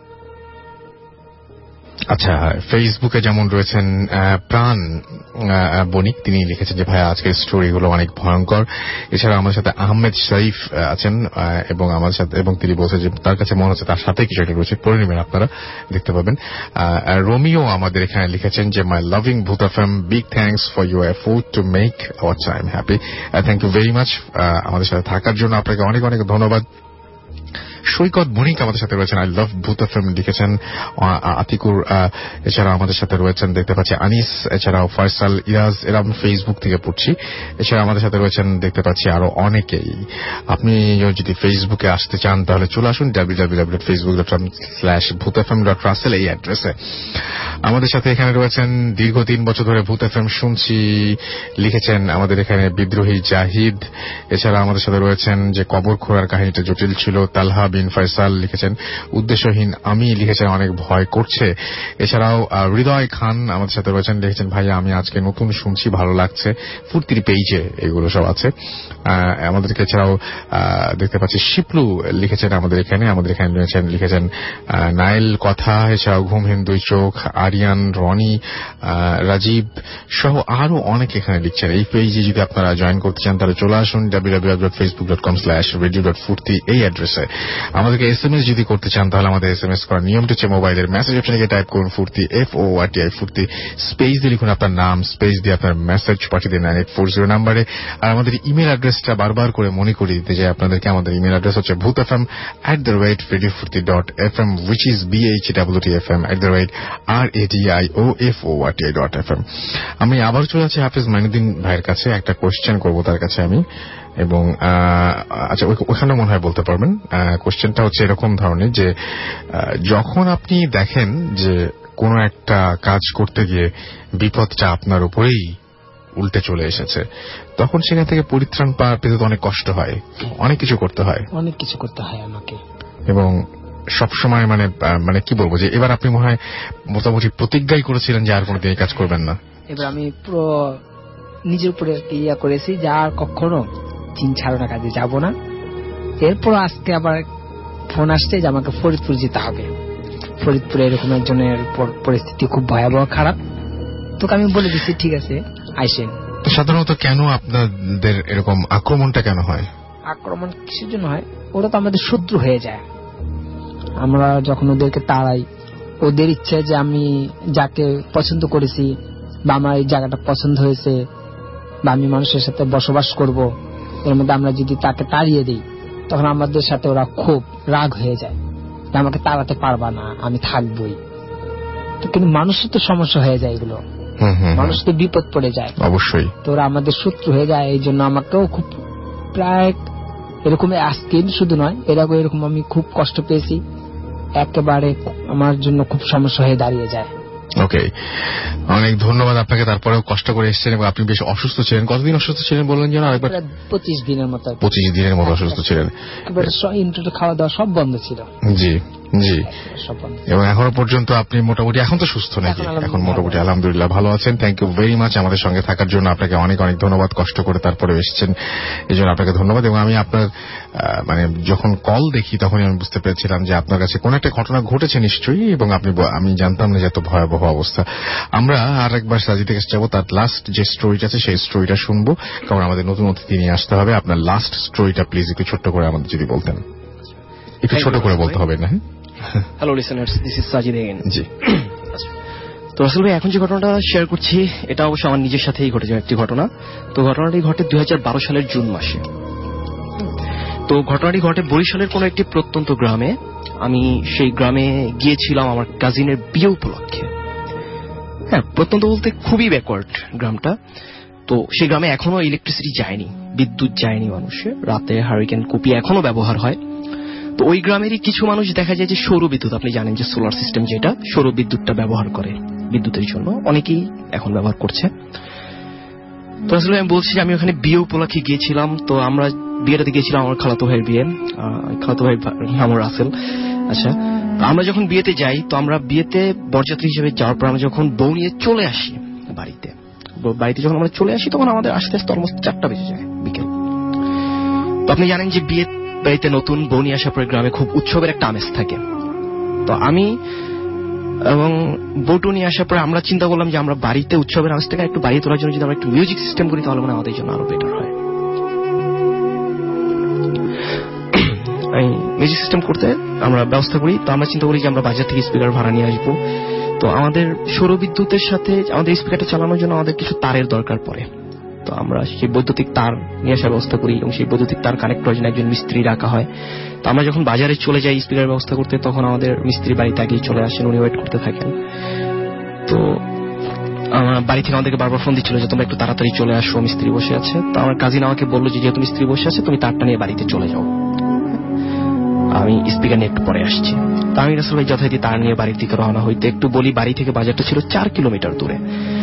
আচ্ছা, ফেসবুকে যেমন রয়েছেন প্রাণ বণিক, তিনি লিখেছেন যে ভাইয়া আজকের স্টোরিগুলো অনেক ভয়ঙ্কর। এছাড়া আমাদের সাথে আহমেদ শরীফ আছেন এবং আমাদের সাথে এবং তিনি বলছেন যে তার কাছে মনে হচ্ছে তার সাথে কিছু একটা রয়েছে, পড়ে নেবেন আপনারা দেখতে পাবেন। রোমিও আমাদের এখানে লিখেছেন যে my loving Bhoot FM, big thanks for your effort to make our time happy. Thank you very much আমাদের সাথে থাকার জন্য, আপনাকে অনেক অনেক ধন্যবাদ। সৈকত বণিক আমাদের সাথে রয়েছেন আই লাভ ভূত এফএম লিখেছেন আতিকুর। এছাড়া আমাদের সাথে রয়েছেন দেখতে পাচ্ছি আনিস, এছাড়াও ফয়সাল, ইরাজ, এরা আমি ফেসবুক থেকে পড়ছি। এছাড়া আমাদের সাথে রয়েছেন দেখতে পাচ্ছি আরো অনেকেই। আপনি যদি ফেসবুকে আসতে চান তাহলে চলে আসুন W W W dot Facebook dot com slash Bhoot FM dot Rasel এই অ্যাড্রেসে। আমাদের সাথে এখানে রয়েছেন দীর্ঘ তিন বছর ধরে ভূত এফএম শুনছি লিখেছেন আমাদের এখানে বিদ্রোহী জাহিদ। এছাড়া আমাদের সাথে রয়েছেন যে কবর খোঁড়ার কাহিনীটা জটিল ছিল, তালহা বিন ফয়সাল লিখেছেন উদ্দেশ্যহীন আমি লিখেছেন অনেক ভয় করছে। এছাড়াও হৃদয় খান আমাদের সাথে রয়েছেন, লিখেছেন ভাইয়া আমি আজকে নতুন শুনছি ভালো লাগছে, ফুর্তির পেইজে এগুলো সব আছে আমাদেরকে। এছাড়াও দেখতে পাচ্ছি শিপলু লিখেছেন আমাদের এখানে, আমাদের এখানে রয়েছেন লিখেছেন নাইল কথা, এছাড়াও ঘুমহীন দুই চোখ, আরিয়ান, রনি, রাজীব সহ আরো অনেক এখানে লিখছেন। এই পেজে যদি আপনারা জয়েন করতে চান তাহলে চলে আসুন W W W dot Facebook dot com slash radio dot Foorti এই অ্যাড্রেসে। আমাদেরকে এস এম এস যদি করতে চান তাহলে আমাদের এস এম এস করার নিয়মটা হচ্ছে মোবাইলের মেসেজ অপশনে গিয়ে টাইপ করুন Foorti, F O R T I Foorti, space দিয়ে লিখুন আপনার নাম, স্পেস দিয়ে আপনার মেসেজ পাঠিয়ে দিন নাইন এইট ফোর জিরো নাম্বারে। আর আমাদের ইমেল অ্যাড্রেসটা বারবার করে মনে করে দিতে চাই আপনাদেরকে, আমাদের ইমেল অ্যাড্রেস হচ্ছে Bhoot F M at the rate radio Foorti dot F M, which is B H W T F M at the rate R A D I O F O R T I dot F M. আমি আবার চলে যাচ্ছি হাফিজ মাইনুদ্দিন ভাইয়ের কাছে, একটা question করবো তার কাছে আমি, এবং আচ্ছা ওখানে মনে হয় বলতে পারবেন। কোয়েশ্চেনটা হচ্ছে এরকম ধরনের যে যখন আপনি দেখেন যে কোনো একটা কাজ করতে গিয়ে বিপদটা আপনার উপরেই উল্টে চলে এসেছে, তখন সেখান থেকে পরিত্রাণ পাওয়া পেতে তো অনেক কষ্ট হয়, অনেক কিছু করতে হয়, অনেক কিছু করতে হয় আমাকে, এবং সবসময় মানে মানে কি বলবো যে এবার আপনি মনে হয় মোটামুটি প্রতিজ্ঞাই করেছিলেন যে আর কোনোদিন এই কাজ করবেন না। এবার আমি পুরো নিজের উপরে ইয়া করেছি যে আর কখনো চীন ছাড়ানো কাজে যাব না। এরপর আজকে আবার ফোন আসছে যে আমাকে ফরিদপুর যেতে হবে, ফরিদপুরে এরকম একজনের পরিস্থিতি খুব ভয়াবহ খারাপ, তোকে আমি বলে দিচ্ছি ঠিক আছে আইসেন। সাধারণত কেন আপনাদের এরকম আক্রমণটা কেন হয়? আক্রমণ কিসের জন্য হয়? ওরা তো আমাদের শত্রু হয়ে যায়। আমরা যখন ওদেরকে তাড়াই, ওদের ইচ্ছে যে আমি যাকে পছন্দ করেছি বা আমার এই জায়গাটা পছন্দ হয়েছে বা আমি মানুষের সাথে বসবাস করব, এর মধ্যে আমরা যদি তাকে তাড়িয়ে দিই তখন আমাদের সাথে ওরা খুব রাগ হয়ে যায়, আমাকে তাড়াতে পারবা না, আমি থাকবই। তো কিন্তু মানুষের তো সমস্যা হয়ে যায়, এগুলো মানুষ তো বিপদ পড়ে যায় অবশ্যই, তো ওরা আমাদের শত্রু হয়ে যায়। এই জন্য আমাকেও খুব প্রায় এরকম আজকে শুধু নয়, এরকম এরকম আমি খুব কষ্ট পেয়েছি, একেবারে আমার জন্য খুব সমস্যা হয়ে দাঁড়িয়ে যায়। ওকে, অনেক ধন্যবাদ আপনাকে। তারপরেও কষ্ট করে এসেছেন এবং আপনি বেশ অসুস্থ ছিলেন। কতদিন অসুস্থ ছিলেন বললেন যেন আরেকবার? পঁচিশ দিনের মতো। পঁচিশ দিনের মতো অসুস্থ ছিলেন, খাওয়া দাওয়া সব বন্ধ ছিল। জি জি, এবং এখনো পর্যন্ত আপনি মোটামুটি এখন তো সুস্থ নাকি? এখন মোটামুটি আলহামদুলিল্লাহ ভালো আছেন। থ্যাংক ইউ ভেরি মাচ আমাদের সঙ্গে থাকার জন্য, আপনাকে অনেক অনেক ধন্যবাদ। কষ্ট করে তারপরে এসেছেন এই জন্য আপনাকে ধন্যবাদ। এবং আমি আপনার মানে যখন কল দেখি তখনই আমি বুঝতে পেরেছিলাম যে আপনার কাছে কোন একটা ঘটনা ঘটেছে নিশ্চয়ই, এবং আপনি আমি জানতাম না যে এত ভয়াবহ অবস্থা। আমরা আর একবার সাজিতে কাছে যাবো, তার লাস্ট যে স্টোরিটা আছে সেই স্টোরিটা শুনবো, কারণ আমাদের নতুন অতিথি নিয়ে আসতে হবে। আপনার লাস্ট স্টোরিটা প্লিজ একটু ছোট্ট করে আমাদের যদি বলতেন। একটু ছোট করে বলতে হবে না? Hello listeners, this is Sajid again. জি। তো আসলে ভাই এখন যে ঘটনাটা শেয়ার করছি এটা অবশ্য আমার নিজের সাথেই ঘটেছে একটি ঘটনা। তো ঘটনাটি ঘটে দুই হাজার বারো সালের জুন মাসে। তো ঘটনাটি ঘটে বরিশালের কোন একটি প্রত্যন্ত গ্রামে। আমি সেই গ্রামে গিয়েছিলাম আমার কাজিনের বিয়ে উপলক্ষে। হ্যাঁ, প্রত্যন্ত বলতে খুবই ব্যাকওয়ার্ড গ্রামটা। তো সেই গ্রামে এখনো ইলেকট্রিসিটি যায়নি, বিদ্যুৎ যায়নি মানুষের। রাতে হারিকেন কুপি এখনো ব্যবহার হয়। তো ওই গ্রামেরই কিছু মানুষ দেখা যায় যে সৌর বিদ্যুৎ, আপনি জানেন যে সোলার সিস্টেম যেটা, সৌর বিদ্যুৎটা ব্যবহার করে বিদ্যুতের জন্য, অনেকেই এখন ব্যবহার করছে। তো আসলে আমি বলছি যে আমি ওখানে বিয়ে উপলক্ষে গিয়েছিলাম। তো আমরা বিয়েটাতে গিয়েছিলাম আমার খালাতো ভাইয়ের বিয়ে, খালাতো ভাই আমার রাসেল। আচ্ছা, তো আমরা যখন বিয়েতে যাই, তো আমরা বিয়েতে বরযাত্রী হিসেবে যাওয়ার পর আমরা যখন বউ নিয়ে চলে আসি বাড়িতে, বাড়িতে যখন আমরা চলে আসি তখন আমাদের আস্তে আস্তে অলমোস্ট চারটা বেজে যায় বিকেল। তো আপনি জানেন যে বিয়ে বাড়িতে নতুন বউ নিয়ে আসার পরে গ্রামে খুব উৎসবের একটা আমেজ থাকে। তো আমি এবং বউটু নিয়ে আসার পরে আমরা চিন্তা করলাম যে আমরা বাড়িতে উৎসবের আমেজটাকে একটু বাড়িয়ে তোলার জন্য যদি আমরা একটু মিউজিক সিস্টেম করি তাহলে মানে আমাদের জন্য আরো বেটার হয়। আমি মিউজিক সিস্টেম করতে আমরা ব্যবস্থা করি। তো আমরা চিন্তা করি যে আমরা বাজার থেকে স্পিকার ভাড়া নিয়ে আসবো। তো আমাদের সৌর বিদ্যুতের সাথে আমাদের স্পিকারটা চালানোর জন্য আমাদের কিছু তারের দরকার পড়ে। তো আমরা সেই বৈদ্যুতিক তার নিয়ে আসার ব্যবস্থা করি এবং সেই বৈদ্যুতিক তার কানেক্ট করার জন্য একজন মিস্ত্রি রাখা হয়। তো আমরা যখন বাজারে চলে যাই স্পিকার ব্যবস্থা করতে, তখন আমাদের মিস্ত্রি বাড়িতে আগেই চলে আসেন, উনি ওয়েট করতে থাকেন। তো আমার বাড়ি থেকে আমাদেরকে বারবার ফোন দিচ্ছিল যে তোমরা একটু তাড়াতাড়ি চলে আসো, মিস্ত্রি বসে আছে। তো আমার কাজিন আমাকে বললো যে যেহেতু মিস্ত্রি বসে আছে তুমি তারটা নিয়ে বাড়িতে চলে যাও, আমি স্পিকার নিয়ে একটু পরে আসছি। তা আমি রাসূল ভাই যথারীতি তার নিয়ে বাড়ির দিকে রওনা হইতে একটু বলি, বাড়ি থেকে বাজারটা ছিল চার কিলোমিটার দূরে।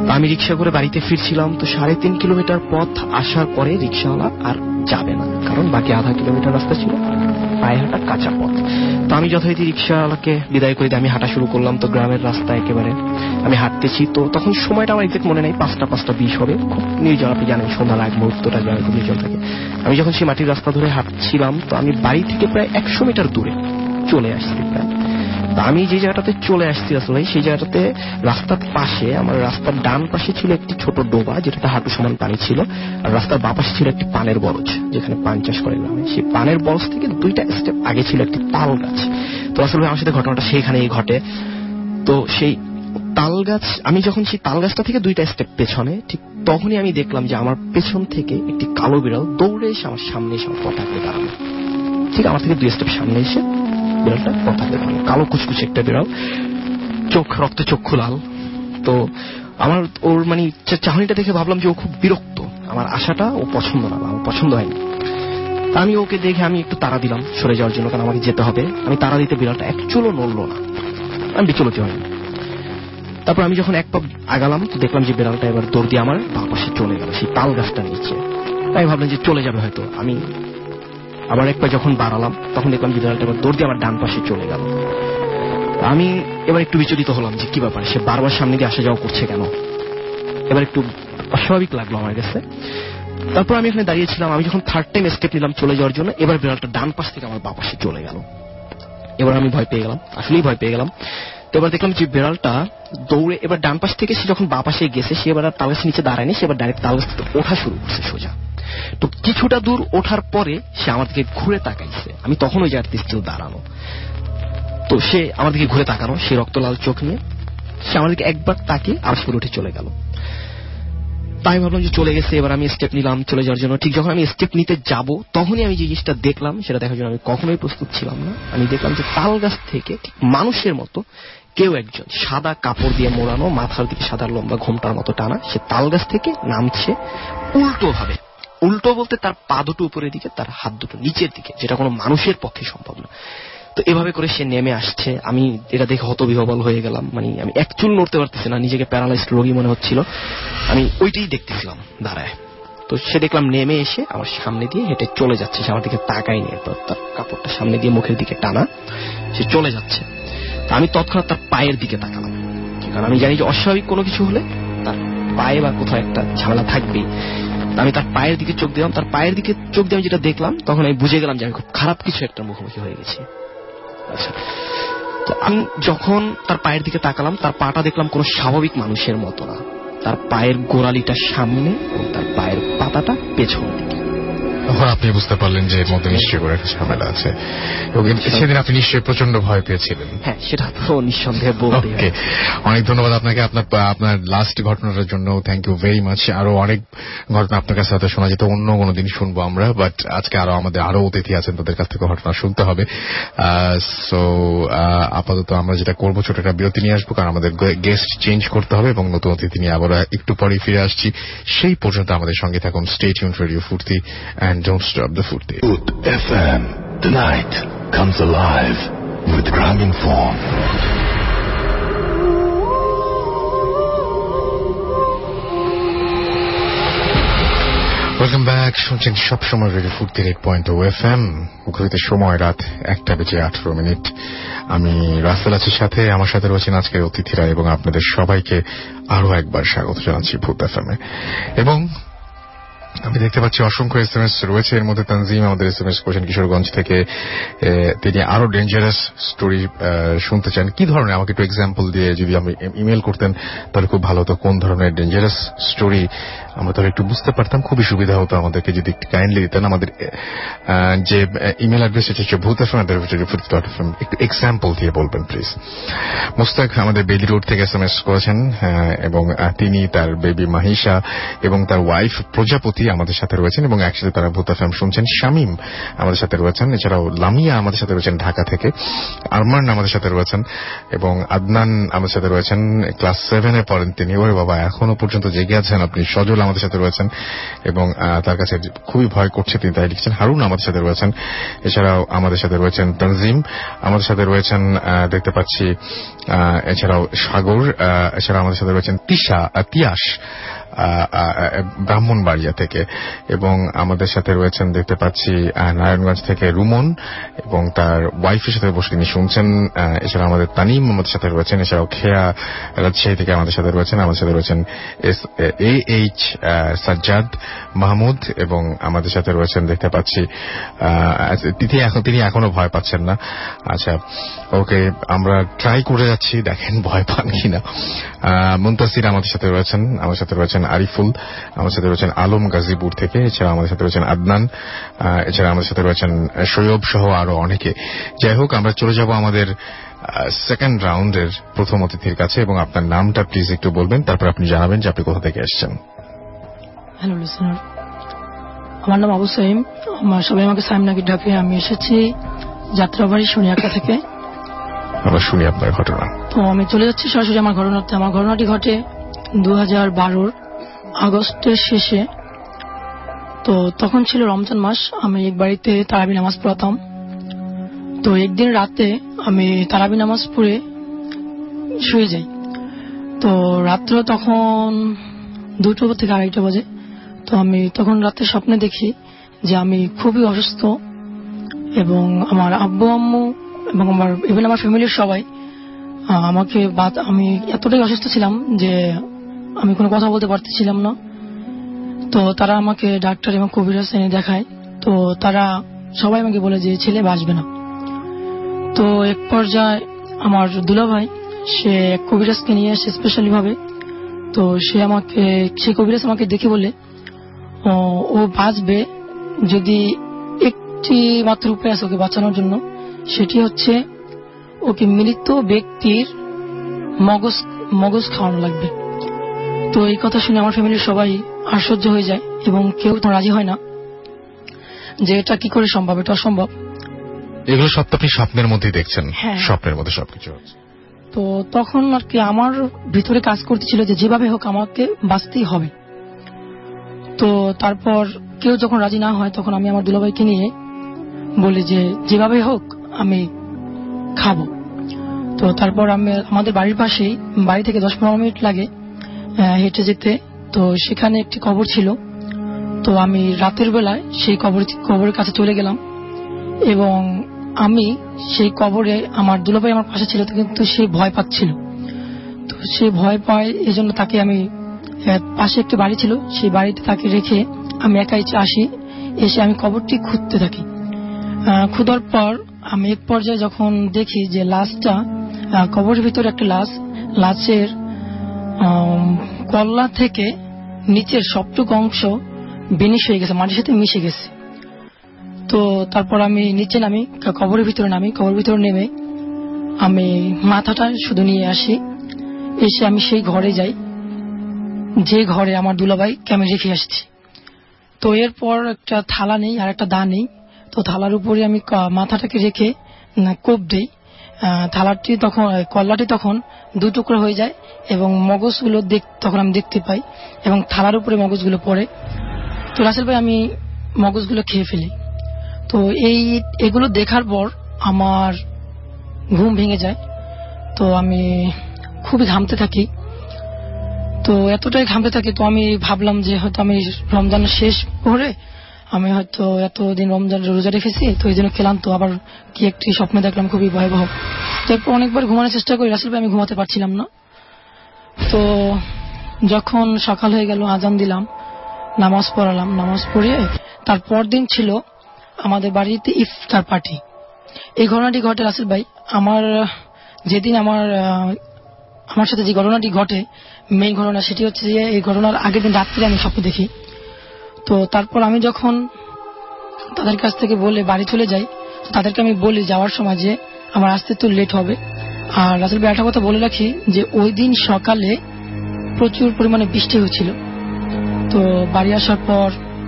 আমি রিক্সা করে বাড়িতে ফিরছিলাম, তো সাড়ে তিন কিলোমিটার পথ আসার পরে রিক্সাওয়ালা আর যাবে না, কারণ বাকি আধা কিলোমিটার রাস্তা ছিল পায়ে হাঁটা কাঁচা পথ। তো আমি যথারীতি রিক্সাওয়ালাকে বিদায় করে দিয়ে আমি হাঁটা শুরু করলাম। তো গ্রামের রাস্তা একেবারে আমি হাঁটতেছি, তো তখন সময়টা আমার এক্সাক্ট মনে নেই, পাঁচটা পাঁচটা বিশ হবে, খুব নির্জন, আপনি জানেন সন্ধ্যার আগ মুহূর্তটা গ্রামে খুব নির্জন থাকে। আমি যখন সেই মাটির রাস্তা ধরে হাঁটছিলাম, তো আমি বাড়ি থেকে প্রায় একশো মিটার দূরে চলে আসছি প্রায়। আমি যে জায়গাটাতে চলে আসছি আসলে সেই জায়গাটাতে রাস্তার পাশে, আমার রাস্তার ডান পাশে ছিল একটি ছোট ডোবা যেটাতে হাঁটু সমান পানি ছিল, আর রাস্তার বাঁ পাশে ছিল একটি পানের বরজ যেখানে পান চাষ করে গ্রামে। সেই পানের বরজ থেকে দুইটা স্টেপ আগে ছিল একটি তাল গাছ। তো আসলে আমার সাথে ঘটনাটা সেইখানেই ঘটে। তো সেই তাল গাছ, আমি যখন সেই তাল গাছটা থেকে দুইটা স্টেপ পেছনে, ঠিক তখনই আমি দেখলাম যে আমার পেছন থেকে একটি কালো বিড়াল দৌড়ে এসে আমার সামনে এসে আমার পথ আঁকড়ে দাঁড়ালো। ঠিক আমার থেকে দুই স্টেপ সামনে এসে বিড়ালটা পথ আঁকড়ে দাঁড়ালো। কালো কুচকুচে একটা বিড়াল, চোখ রক্ত চক্ষু লাল। তো আমার ওর মানে চাহনিটা দেখে ভাবলাম যে ও খুব বিরক্ত, আমার আশাটা ও পছন্দ না, আমার পছন্দ হয়নি। আমি ওকে দেখে আমি একটু তাড়া দিলাম সরে যাওয়ার জন্য, কারণ আমাকে যেতে হবে। আমি তাড়া দিতে বিড়ালটা এক চুলও নড়লো না, আমি বিচলিত হয়নি। তারপর আমি যখন এক পা আগালাম, তো দেখলাম যে বিড়ালটা এবার দৌড় দিয়ে আমার বাঁ পাশে চলে গেল সেই তাল গাছটার নিচে। আমি ভাবলাম যে চলে যাবে হয়তো। আমি আবার এক পা যখন বাড়ালাম, তখন দেখলাম যে বিড়ালটা এবার দৌড় দিয়ে আমার ডান পাশে চলে গেল। আমি এবার একটু বিচলিত হলাম যে কি ব্যাপার, সে বারবার সামনে দিয়ে আসা যাওয়া করছে কেন। এবার একটু অস্বাভাবিক লাগলো আমার কাছে। তারপর আমি এখানে দাঁড়িয়েছিলাম, আমি যখন থার্ড টাইম স্টেপ নিলাম চলে যাওয়ার জন্য, এবার বিড়ালটা ডান পাশ থেকে আমার বাঁ পাশে চলে গেল। এবার আমি ভয় পেয়ে গেলাম, আসলেই ভয় পেয়ে গেলাম। তো এবার দেখলাম যে বিড়ালটা দৌড়ে এবার ডান পাশ থেকে সে যখন বাঁ পাশে গেছে, সে এবার তাল গাছের নিচে দাঁড়ায়নি, সে এবার ডাইরেক্ট তাল গাছ থেকে ওঠা শুরু করছে সোজা। তো কিছুটা দূর ওঠার পরে সে আমার দিকে ঘুরে তাকাইছে। আমি তখন ওই জায়গাতে স্টিল দাঁড়ানো, তো সে আমার দিকে ঘুরে তাকানো, সে রক্ত লাল চোখ নিয়ে সে আমার দিকে একবার তাকিয়ে আর সরে উঠে চলে গেল। তাই ভাবলাম যে চলে গেছে, এবার আমি স্টেপ নিলাম চলে যাওয়ার জন্য। ঠিক যখন আমি স্টেপ নিতে যাব, তখনই আমি যে জিনিসটা দেখলাম সেটা দেখার জন্য আমি কখনোই প্রস্তুত ছিলাম না। আমি দেখলাম যে তাল গাছ থেকে ঠিক মানুষের মতো কেউ একজন সাদা কাপড় দিয়ে মোড়ানো, মাথার দিকে সাদা লম্বা ঘোমটার মতো টানা, সে তাল গাছ থেকে নামছে উল্টো ভাবে। উল্টো বলতে তার পা দুটো উপরের দিকে, তার হাত দুটো নিচের দিকে, যেটা কোনো মানুষের পক্ষে সম্ভব না। তো এভাবে করে সে নেমে আসছে। আমি এটা দেখে হতবিহ্বল হয়ে গেলাম, মানে আমি এক চুল নড়তে পারতেছি না, নিজেকে প্যারালাইজড রোগী মনে হচ্ছিল। আমি ওইটাই দেখতেছিলাম দাঁড়ায়। তো সে দেখলাম নেমে এসে আমার সামনে দিয়ে হেঁটে চলে যাচ্ছে, সে আমার দিকে তাকাই নিয়ে, তার কাপড়টা সামনে দিয়ে মুখের দিকে টানা, সে চলে যাচ্ছে। আমি তৎক্ষণাৎ তার পায়ের দিকে তাকালাম, কারণ আমি জানি যে অস্বাভাবিক কোনো কিছু হলে তার পায়ে বা কোথাও একটা ঝামেলা থাকবেই। আমি তার পায়ের দিকে চোখ দিলাম, তার পায়ের দিকে চোখ দিয়ে আমি যেটা দেখলাম, তখন আমি বুঝে গেলাম যে আমি খুব খারাপ কিছু একটা মুখোমুখি হয়ে গেছি। আচ্ছা, তো আমি যখন তার পায়ের দিকে তাকালাম, তার পাটা দেখলাম কোনো স্বাভাবিক মানুষের মতো না। তার পায়ের গোড়ালিটা সামনে এবং তার পায়ের পাতাটা পেছন দিকে। তখন আপনি বুঝতে পারলেন যে এর মধ্যে নিশ্চয়ই করে একটা ঝামেলা আছে, এবং সেদিন আপনি নিশ্চয়ই প্রচন্ড ভয় পেয়েছিলেন। হ্যাঁ, সেটা তো নিঃসন্দেহে বলতে হবে। অনেক ধন্যবাদ আপনাকে আপনার আপনার লাস্ট ঘটনাটার জন্য, থ্যাংক ইউ ভেরি মাচ। আরো অনেক ঘটনা আপনার কাছে হয়তো শোনা যেত, অন্য কোনো দিন শুনবো আমরা, বাট আজকে আরো আমাদের আরো অতিথি আছেন, তাদের কাছ থেকে ঘটনা শুনতে হবে। সো আপাতত আমরা যেটা করবো, ছোট একটা বিরতি নিয়ে আসবো, কারণ আমাদের গেস্ট চেঞ্জ করতে হবে, এবং নতুন অতিথি নিয়ে আবার একটু পরে ফিরে আসছি। সেই পর্যন্ত আমাদের সঙ্গে থাকুন। Stay tuned radio Foorti, and don't stop the Furti. Food F M. Tonight comes alive with Graminphone. Welcome back. শুনছেন সবসময় radio Foorti eight point O F M. ঘড়িতে সময় রাত একটা বেজে আঠারো মিনিট। আমি রাসেল আছি সাথে, আমার সাথে রয়েছেন আজকের অতিথিরা, এবং আপনাদের সবাইকে আরো একবার স্বাগত জানাচ্ছি ভূত এফ এম এ। এবং আমি দেখতে পাচ্ছি অসংখ্য এস এম এস রয়েছে। এর মধ্যে তানজিম আমাদের এস এম এস করেছেন কিশোরগঞ্জ থেকে, তিনি আরো ডেঞ্জারাস স্টোরি শুনতে চান। কি ধরনের, আমাকে একটু এক্সাম্পল দিয়ে যদি আমি ইমেল করতেন তাহলে খুব ভালো হতো। কোন ধরনের ডেঞ্জারাস স্টোরি আমরা তাহলে একটু বুঝতে পারতাম, খুবই সুবিধা হতো আমাদেরকে যদি একটু কাইন্ডলি দিতেন। আমাদের যে ইমেল অ্যাড্রেস হচ্ছে Bhoot F M dot F M, একটু এক্সাম্পল দিয়ে বলবেন প্লিজ। মুস্তাক আমাদের বেলি রোড থেকে এস এম এস করেছেন, এবং তিনি তার বেবি মাহিশা এবং তার ওয়াইফ প্রজাপতি আমাদের সাথে রয়েছেন এবং একসাথে তারা ভূত এফএম শুনছেন। শামীম আমাদের সাথে রয়েছেন, এছাড়াও লামিয়া আমাদের সাথে রয়েছেন ঢাকা থেকে, আরমান আমাদের সাথে রয়েছেন এবং আদনান আমাদের সাথে রয়েছেন, ক্লাস সেভেনে পড়েন তিনি। ওরে বাবা, এখনো পর্যন্ত জেগে আছেন আপনি। সজল আমাদের সাথে রয়েছেন এবং তার কাছে খুবই ভয় করছে, তিনি তাই লিখছেন। হারুন আমাদের সাথে রয়েছেন, এছাড়াও আমাদের সাথে রয়েছেন তানজিম, আমাদের সাথে রয়েছেন দেখতে পাচ্ছি এছাড়াও সাগর, এছাড়া আমাদের সাথে রয়েছেন তিশা তিয়াস ব্রাহ্মণবাড়িয়া থেকে, এবং আমাদের সাথে রয়েছেন দেখতে পাচ্ছি নারায়ণগঞ্জ থেকে রুমন এবং তার ওয়াইফের সাথে বসে তিনি শুনছেন। এছাড়া আমাদের তানিম আমাদের সাথে রয়েছেন, এছাড়াও খেয়া রাজশাহী থেকে আমাদের সাথে রয়েছেন। আমাদের সাথে রয়েছেন S A H Sajjad Mahmud এবং আমাদের সাথে রয়েছেন দেখতে পাচ্ছি তিনি এখন তিনি এখনো ভয় পাচ্ছেন না। আচ্ছা, ওকে, আমরা ট্রাই করে যাচ্ছি, দেখেন ভয় পান কিনা। মুনতাসির আমাদের সাথে রয়েছেন, আমার সাথে রয়েছেন আরিফুল, আমার সাথে রয়েছেন আলম গাজীপুর থেকে, এছাড়া আমাদের সাথে রয়েছেন আদনান, এছাড়া আমাদের সাথে রয়েছেন সৈয়ব সহ আরো অনেকে। যাই হোক, আমরা চলে যাব আমাদের সেকেন্ড রাউন্ডের প্রথম অতিথির কাছে এবং আপনার নামটা প্লিজ একটু বলবেন, তারপর আপনি জানাবেন যে আপনি কোথা থেকে এসেছেন। হ্যালো লিসনার, আমার নাম আবু সাইম, আমার সবাই আমাকে সাইম নাকি ডাকে। আমি এসেছি যাত্রাবাড়ি সোনিয়াকা থেকে। আমরা শুনি আপনার ঘটনা। তো আমি চলে যাচ্ছি সরাসরি আমার ঘটনাতে। আমার ঘটনাটি ঘটে দু হাজার বারোর আগস্টের শেষে। তো তখন ছিল রমজান মাস, আমি এক বাড়িতে তারাবি নামাজ পড়াতাম। তো একদিন রাতে আমি তারাবি নামাজ পড়ে শুয়ে যাই। তো রাত্র তখন দুটো থেকে আড়াইটা বাজে। তো আমি তখন রাতে স্বপ্নে দেখি যে আমি খুবই অসুস্থ এবং আমার আব্বু আম্মু এবং আমার ইভেন আমার ফ্যামিলির সবাই আমাকে, আমি এতটাই অসুস্থ ছিলাম যে আমি কোনো কথা বলতে পারতেছিলাম না। তো তারা আমাকে ডাক্তার এবং কবিরাজ এনে দেখায়। তো তারা সবাই আমাকে বলে যে ছেলে বাঁচবে না। তো এক পর্যায়ে আমার দুলাভাই সে এক কবিরাজকে নিয়ে আসে স্পেশালি ভাবে। তো সে আমাকে সে কবিরাজ আমাকে দেখে বলে ও বাঁচবে যদি একটি মাত্র উপায় আছে ওকে বাঁচানোর জন্য, সেটি হচ্ছে ওকে মৃত ব্যক্তির মগজ মগজ খাওয়ানো লাগবে। তো এই কথা শুনে আমার ফ্যামিলির সবাই আশ্চর্য হয়ে যায় এবং কেউ তো রাজি হয় না যে এটা কি করে সম্ভব, এটা অসম্ভব। এগুলো সব আপনি স্বপ্নের মধ্যেই দেখছেন? স্বপ্নের মধ্যে সবকিছু হচ্ছে। তো তখন আর কি আমার ভিতরে কাজ করতেছিল যে যেভাবে হোক আমাকে বাঁচতেই হবে। তো তারপর কেউ যখন রাজি না হয় তখন আমি আমার দুলাভাইকে নিয়ে বলি যে যেভাবে হোক আমি খাবো। তো তারপর আমি আমাদের বাড়ির পাশেই, বাড়ি থেকে দশ পনেরো মিনিট লাগে হেঁটে যেতে, তো সেখানে একটি কবর ছিল। তো আমি রাতের বেলায় সেই কবর কবরের কাছে চলে গেলাম এবং আমি সেই কবরে, আমার দুলাভাই আমার পাশে ছিল কিন্তু সে ভয় পাচ্ছিল। তো সে ভয় পায় এজন্য তাকে আমি, পাশে একটি বাড়ি ছিল সেই বাড়িতে তাকে রেখে আমি একাই আসি। এসে আমি কবরটি খুঁজতে থাকি। খুঁজার পর আমি এক পর্যায়ে যখন দেখি যে লাশটা, কবরের ভিতরে একটা লাশ, লাশের কল্লা থেকে নিচের সবটুকু অংশ বেনিশ হয়ে গেছে, মাটির সাথে মিশে গেছে। তো তারপর আমি নিচে নামি, কবরের ভিতরে নামি। কবরের ভিতরে নেমে আমি মাথাটা শুধু নিয়ে আসি। এসে আমি সেই ঘরে যাই যে ঘরে আমার দুলাভাইকে আমি রেখে আসছি। তো এরপর একটা থালা নেই আর একটা দা নেই। তো থালার উপরে আমি মাথাটাকে রেখে কোপ দেই। থালাটি তখন, কল্লাটি তখন দু টুকরো হয়ে যায় এবং মগজগুলো তখন আমি দেখতে পাই এবং থালার উপরে মগজগুলো পড়ে। তো রাসেল ভাই আমি মগজগুলো খেয়ে ফেলি। তো এই এগুলো দেখার পর আমার ঘুম ভেঙে যায়। তো আমি খুবই ঘামতে থাকি। তো এতটাই ঘামতে থাকি তো আমি ভাবলাম যে হয়তো আমি রমজানের শেষ পরে আমি হয়তো এতদিন রমজান রোজা রেখেছি, তো এই জন্য ক্লান্ত, আবার কি একটি স্বপ্নে দেখলাম খুবই ভয়াবহ। তো এরপর অনেকবার ঘুমানোর চেষ্টা করি রাসেল ভাই, আমি ঘুমাতে পারছিলাম না। তো যখন সকাল হয়ে গেল, আজান দিলাম, নামাজ পড়ালাম। নামাজ পড়িয়ে তারপর দিন ছিল আমাদের বাড়িতে ইফতার পার্টি। এই ঘটনাটি ঘটে রাসেল ভাই, আমার যেদিন আমার আমার সাথে যে ঘটনাটি ঘটে মেইন ঘটনা, সেটি হচ্ছে যে এই ঘটনার আগের দিন রাত্রে আমি স্বপ্ন দেখি। তো তারপর আমি যখন তাদের কাছ থেকে বলে বাড়ি চলে যাই, তাদেরকে আমি বলি যাওয়ার সময় যে আমার আসতে তো লেট হবে। আর রাসেল ভাই একটা কথা বলে রাখি যে ওই দিন সকালে প্রচুর পরিমাণে বৃষ্টি হয়েছিল। তো বাড়ি আসার পর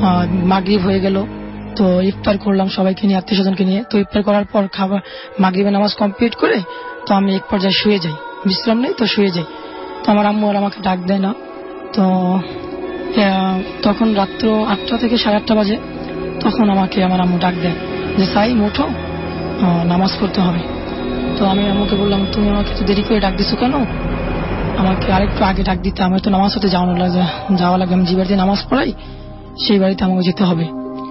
মাগরিব হয়ে গেল। তো ইফতার করলাম সবাইকে নিয়ে, আত্মীয় স্বজনকে নিয়ে। তো ইফতার করার পর খাবার মাগরিবের নামাজ কমপ্লিট করে তো আমি এক পর্যায়ে শুয়ে যাই, বিশ্রাম নেই তো শুয়ে যাই। তো আমার আম্মু আর আমাকে ডাক দেয় না। তো তখন রাত্র আটটা থেকে সাড়ে আটটা বাজে, তখন আমাকে আমার আম্মু ডাক দেয় যে সাইম ওঠো, নামাজ পড়তে হবে। তো আমি আম্মুকে বললাম তুমি আমাকে তো দেরি করে ডাক দিছো কেন, আমাকে আরেকটু আগে ডাক দিতে, আমার তো নামাজ হতে যাওয়ানো লাগে যাওয়া লাগে আমি যে বাড়িতে নামাজ পড়াই সেই বাড়িতে আমাকে যেতে হবে।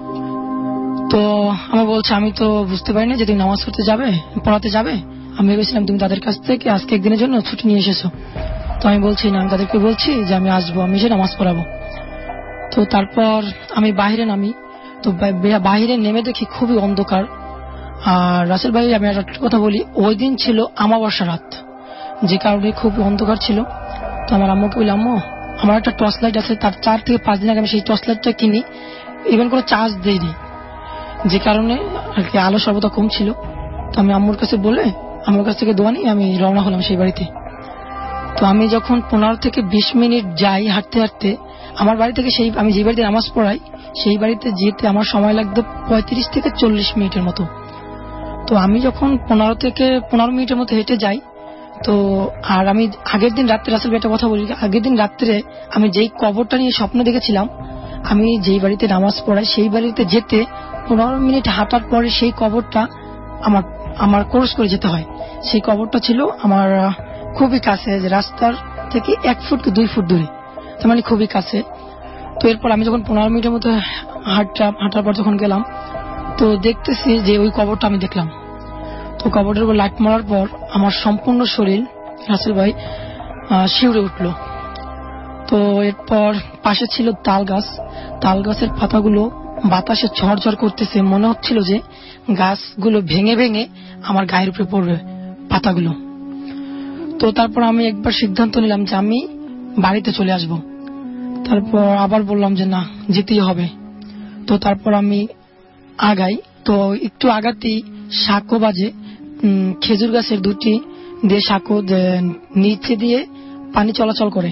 তো আমার বলছে আমি তো বুঝতে পারিনি যে তুমি নামাজ পড়তে যাবে, পড়াতে যাবে। আমি ভেবেছিলাম তুমি তাদের কাছ থেকে আজকে একদিনের জন্য ছুটি নিয়ে এসেছো। তো আমি বলছি না, আমি তাদেরকে বলছি যে আমি আসবো, আমি এসে নামাজ পড়াবো। তো তারপর আমি বাইরে নামি। তো বাইরে নেমে দেখি খুবই অন্ধকার। আর রাসেল ভাই আমি একটা কথা বলি, ওই দিন ছিল আমাবস্যা রাত, যে কারণে খুব অন্ধকার ছিল। তো আমার আম্মুকে বলি আম্মু আমার একটা টর্চ লাইট আছে, তার চার থেকে পাঁচ দিন আগে আমি সেই টর্চ লাইটটা কিনি, ইভেন কোনো চার্জ দেইনি, যে কারণে আর কি আলো সর্বদা কম ছিল। তো আমি আম্মুর কাছে বলে আমার কাছ থেকে দোয়া নিয়ে আমি রওনা হলাম সেই বাড়িতে। তো আমি যখন পনেরো থেকে বিশ মিনিট যাই হাঁটতে হাঁটতে আমার বাড়ি থেকে, সেই আমি যে বাড়িতে নামাজ পড়াই সেই বাড়িতে যেতে আমার সময় লাগতো পঁয়ত্রিশ থেকে চল্লিশ মিনিটের মতো। তো আমি যখন পনেরো থেকে পনেরো মিনিটের মতো হেঁটে যাই, তো আর আমি আগের দিন রাত্রে রাসেল ভাই একটা কথা বলি, আগের দিন রাত্রে আমি যেই কবরটা নিয়ে স্বপ্ন দেখেছিলাম, আমি যেই বাড়িতে নামাজ পড়াই সেই বাড়িতে যেতে পনেরো মিনিট হাঁটার পরে সেই কবরটা আমার আমার ক্রস করে যেতে হয়। সেই কবরটা ছিল আমার খুবই কাছে, রাস্তার থেকে এক ফুট কি দুই ফুট দূরে, তার মানে খুবই কাছে। তো এরপর আমি যখন পনেরো মিনিটের মতো হাঁটা হাঁটার পর যখন গেলাম, তো দেখতেছি যে ওই কবরটা আমি দেখলাম। তো কবরের উপর লাইট মারার পর আমার সম্পূর্ণ শরীর রাসেল ভাই শিউরে উঠল। তো এরপর পাশে ছিল তাল গাছ, তাল গাছের পাতাগুলো বাতাসে ঝড়ঝড় করতেছে, মনে হচ্ছিল যে গাছগুলো ভেঙে ভেঙে আমার গায়ের উপরে পড়বে পাতাগুলো। তো তারপর আমি একবার সিদ্ধান্ত নিলাম যে আমি বাড়িতে চলে আসব। তারপর আবার বললাম যে না, যেতেই হবে। তো তারপর আমি আগাই। তো একটু আগাতেই সাঁকো বাজে, খেজুর গাছের দুটি দিয়ে সাঁকো নিচে দিয়ে পানি চলাচল করে।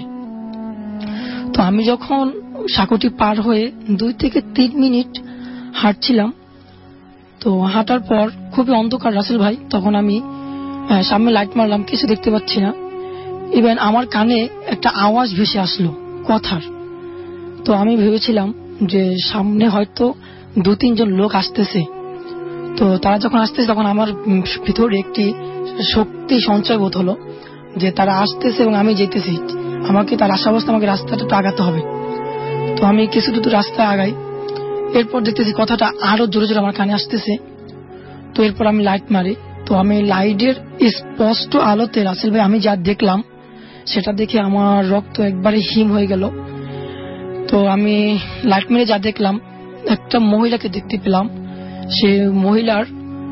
তো আমি যখন সাঁকোটি পার হয়ে দুই থেকে তিন মিনিট হাঁটছিলাম, তো হাঁটার পর খুবই অন্ধকার রাসেল ভাই, তখন আমি সামনে লাইট মারলাম, কিছু দেখতে পাচ্ছি না। ইভেন আমার কানে একটা আওয়াজ ভেসে আসলো কথার। তো আমি ভেবেছিলাম যে সামনে হয়তো দু তিনজন লোক আসতেছে। তো তারা যখন আসতেছে তখন আমার ভিতরে একটি শক্তি সঞ্চয় বোধ হলো যে তারা আসতেছে এবং আমি যেতেছি, আমাকে তার আশা অবস্থা আমাকে রাস্তাটা একটু আগাতে হবে। তো আমি কিছু দূর রাস্তা আগাই, এরপর দেখতেছি কথাটা আরো জোরে জোরে আমার কানে আসতেছে। তো এরপর আমি লাইট মারি। তো আমি লাইটের স্পষ্ট আলোতে রাসেল ভাই আমি যা দেখলাম সেটা দেখে আমার রক্ত একবারে হিম হয়ে গেল। তো আমি লাইট মেরে যা দেখলাম, একটা মহিলাকে দেখতে পেলাম। সে মহিলার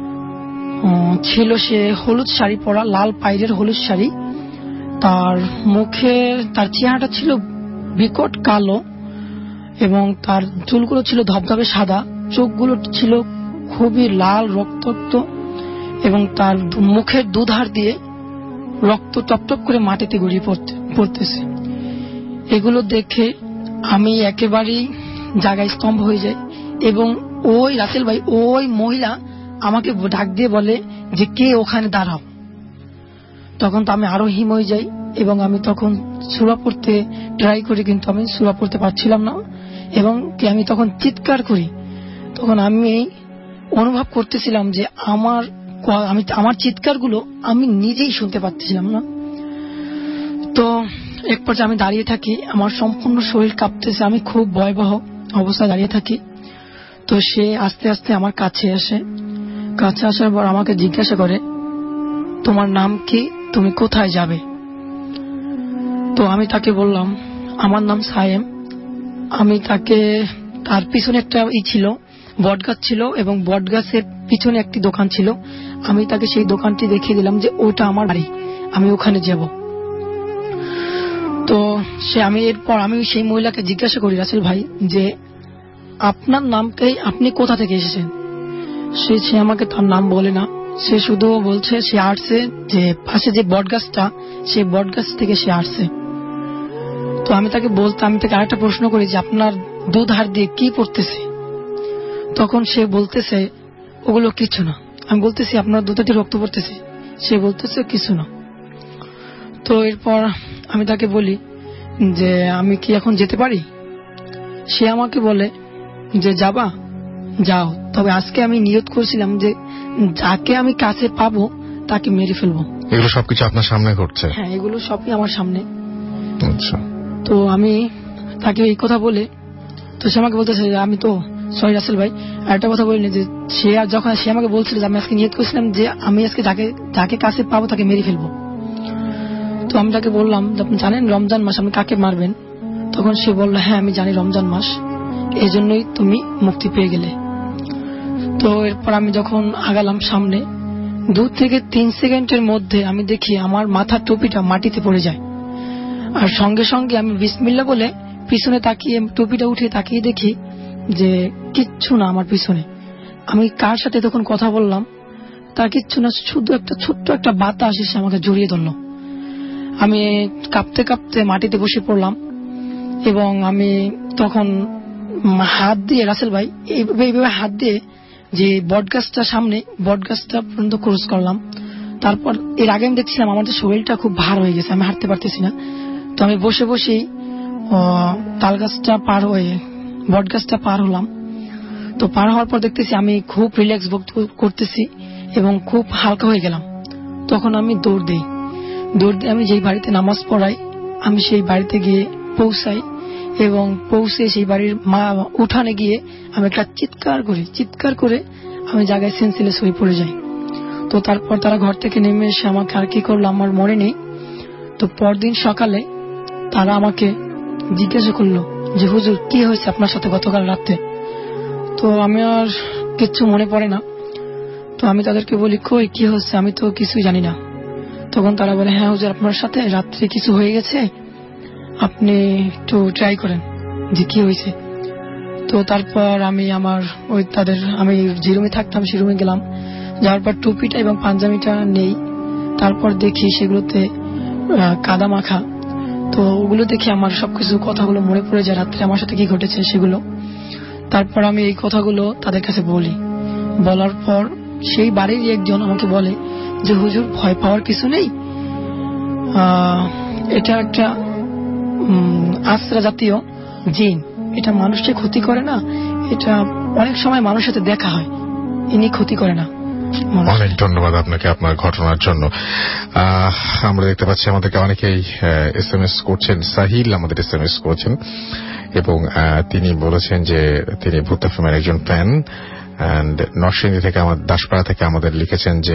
ছিল সে হলুদ শাড়ি পরা, লাল পাইরের হলুদ শাড়ি। তার মুখে তার চেহারাটা ছিল বিকট কালো এবং তার চুলগুলো ছিল ধবধবে সাদা, চোখগুলো ছিল খুবই লাল রক্তাক্ত এবং তার মুখের দুধার দিয়ে রক্ত টপটপ করে মাটিতে গড়িয়ে পড়তেছে। এগুলো দেখে আমি একেবারেই জায়গায় স্তম্ভ হয়ে যাই এবং ওই রাসেল ভাই ওই মহিলা আমাকে ডাক দিয়ে বলে যে কে ওখানে দাঁড়াও। তখন তো আমি আরো হিম হয়ে যাই এবং আমি তখন সূরা পড়তে ট্রাই করি, কিন্তু আমি সূরা পড়তে পারছিলাম না এবং আমি তখন চিৎকার করি। তখন আমি অনুভব করতেছিলাম যে আমার আমি আমার চিৎকারগুলো আমি নিজেই শুনতে পাচ্ছিলাম না। তো এক পর্যায়ে আমি দাঁড়িয়ে থাকি, আমার সম্পূর্ণ শরীর কাঁপতেছে, আমি খুব ভয়াবহ অবস্থায় দাঁড়িয়ে থাকি। তো সে আস্তে আস্তে আমার কাছে আসে, কাছে আসার পর আমাকে জিজ্ঞাসা করে তোমার নাম কি, তুমি কোথায় যাবে? তো আমি তাকে বললাম আমার নাম সায়েম। আমি তাকে তার পিছনে একটা ই ছিল বটগাছ ছিল এবং বটগাছের পিছনে একটি দোকান ছিল, আমি তাকে সেই দোকানটি দেখিয়ে দিলাম যে ওটা আমার বাড়ি, আমি ওখানে যাব। তো সে আমি এরপর আমি সেই মহিলাকে জিজ্ঞাসা করি রাসেল ভাই যে আপনার নামকে আপনি কোথা থেকে এসেছেন? সে সে আমাকে তার নাম বলে না, সে শুধু বলছে সে আসছে যে পাশে যে বটগাছটা সেই বটগাছ থেকে সে আসছে। তো আমি তাকে বলতে আমি তাকে আরেকটা প্রশ্ন করি যে আপনার দুধ হাড় দিয়ে কি পড়তেছে। তখন সে বলতেছে ওগুলো কিছু না। আমি বলতেছি আপনার দুধ দিয়ে রক্ত পড়তেছে। সে বলতেছে কিছু না। তো এরপর আমি তাকে বলি যে আমি কি এখন যেতে পারি? সে আমাকে বলে যে যাবা, যাও, তবে আজকে আমি নিয়ত করেছিলাম যে যাকে আমি কাছে পাবো তাকে মেরে ফেলবো। এগুলো সবকিছু আপনার সামনে ঘটছে? হ্যাঁ, এগুলো সবই আমার সামনে। আচ্ছা। তো আমি তাকে এই কথা বলে, তো সে আমাকে বলতেছে আমি তো সরি রাসেল ভাই একটা কথা বলিনি, যে সে যখন সে আমাকে বলছিল যে আমি আজকে নিয়ত করেছিলাম যে আমি আজকে যাকে যাকে কাছে পাবো তাকে মেরে ফেলবো। তো আমি তাকে বললাম আপনি জানেন রমজান মাস, আপনি কাকে মারবেন? তখন সে বলল হ্যাঁ আমি জানি রমজান মাস, এই জন্যই তুমি মুক্তি পেয়ে গেলে। তো এরপর আমি যখন আগালাম সামনে, দু থেকে তিন সেকেন্ডের মধ্যে আমি দেখি আমার মাথার টুপিটা মাটিতে পড়ে যায়। আর সঙ্গে সঙ্গে আমি বিসমিল্লাহ বলে পিছনে তাকিয়ে টুপিটা উঠিয়ে তাকিয়ে দেখি যে কিচ্ছু না আমার পিছনে। আমি কার সাথে তখন কথা বললাম তা কিচ্ছু না, শুধু একটা ছোট্ট একটা বাতাস এসে আমাকে জড়িয়ে ধরল। আমি কাঁপতে কাঁপতে মাটিতে বসে পড়লাম এবং আমি তখন হাত দিয়ে রাসেল ভাই এইভাবে এইভাবে হাত দিয়ে যে বটগাছটা সামনে বটগাছটা পর্যন্ত ক্রস করলাম। তারপর এর আগে আমি দেখছিলাম আমার শরীরটা খুব ভার হয়ে গেছে, আমি হাঁটতে পারতেছি না। তো আমি বসে বসেই তাল গাছটা পার হয়ে বটগাছটা পার হলাম। তো পার হওয়ার পর দেখতেছি আমি খুব রিল্যাক্স বোধ করতেছি এবং খুব হালকা হয়ে গেলাম। তখন আমি দৌড় দিই দৌড় দিয়ে আমি যেই বাড়িতে নামাজ পড়াই আমি সেই বাড়িতে গিয়ে পৌঁছাই এবং পৌঁছে সেই বাড়ির মা উঠানে গিয়ে আমি একটা চিৎকার করি চিৎকার করে আমি জায়গায় সেন্সলেস হয়ে পড়ে যাই। তো তারপর তারা ঘর থেকে নেমে এসে আমাকে আর কি করলো আমার মনে নেই। তো পরদিন সকালে তারা আমাকে জিজ্ঞাসা করলো যে হুজুর কি হয়েছে আপনার সাথে গতকাল রাতে? তো আমি আর কিচ্ছু মনে পড়ে না। তো আমি তাদেরকে বলি কই কি হচ্ছে, আমি তো কিছুই জানি না। তখন তারা বলে হ্যাঁ হুজুর আপনার সাথে রাত্রে কিছু হয়ে গেছে, আপনি একটু ট্রাই করেন যে কি হয়েছে। তো তারপর আমি আমার ওই তাদের আমি যে রুমে থাকতাম সেই রুমে গেলাম, যাওয়ার পর টুপিটা এবং পাঞ্জাবিটা নেই। তারপর দেখি সেগুলোতে কাদা মাখা। তো ওগুলো দেখে আমার সবকিছু কথাগুলো মনে পড়ে যায় রাত্রে আমার সাথে কি ঘটেছে সেগুলো। তারপর আমি এই কথাগুলো তাদের কাছে বলি। বলার পর সেই বাড়ির একজন আমাকে বলে যে হুজুর ভয় পাওয়ার কিছু নেই, এটা একটা আশ্রা জাতীয় জিন, এটা মানুষকে ক্ষতি করে না, এটা অনেক সময় মানুষের সাথে দেখা হয়, ইনি ক্ষতি করে না। অনেক ধন্যবাদ আপনাকে আপনার ঘটনার জন্য। আমরা দেখতে পাচ্ছি আমাদেরকে অনেকেই এস এম এস করছেন। সাহিল আমাদের এস এম এস করেছেন এবং তিনি বলেছেন যে তিনি ভূত এফএমের একজন ফ্যান। এন্ড নরসিংদী থেকে আমার দাসপাড়া থেকে আমাদের লিখেছেন যে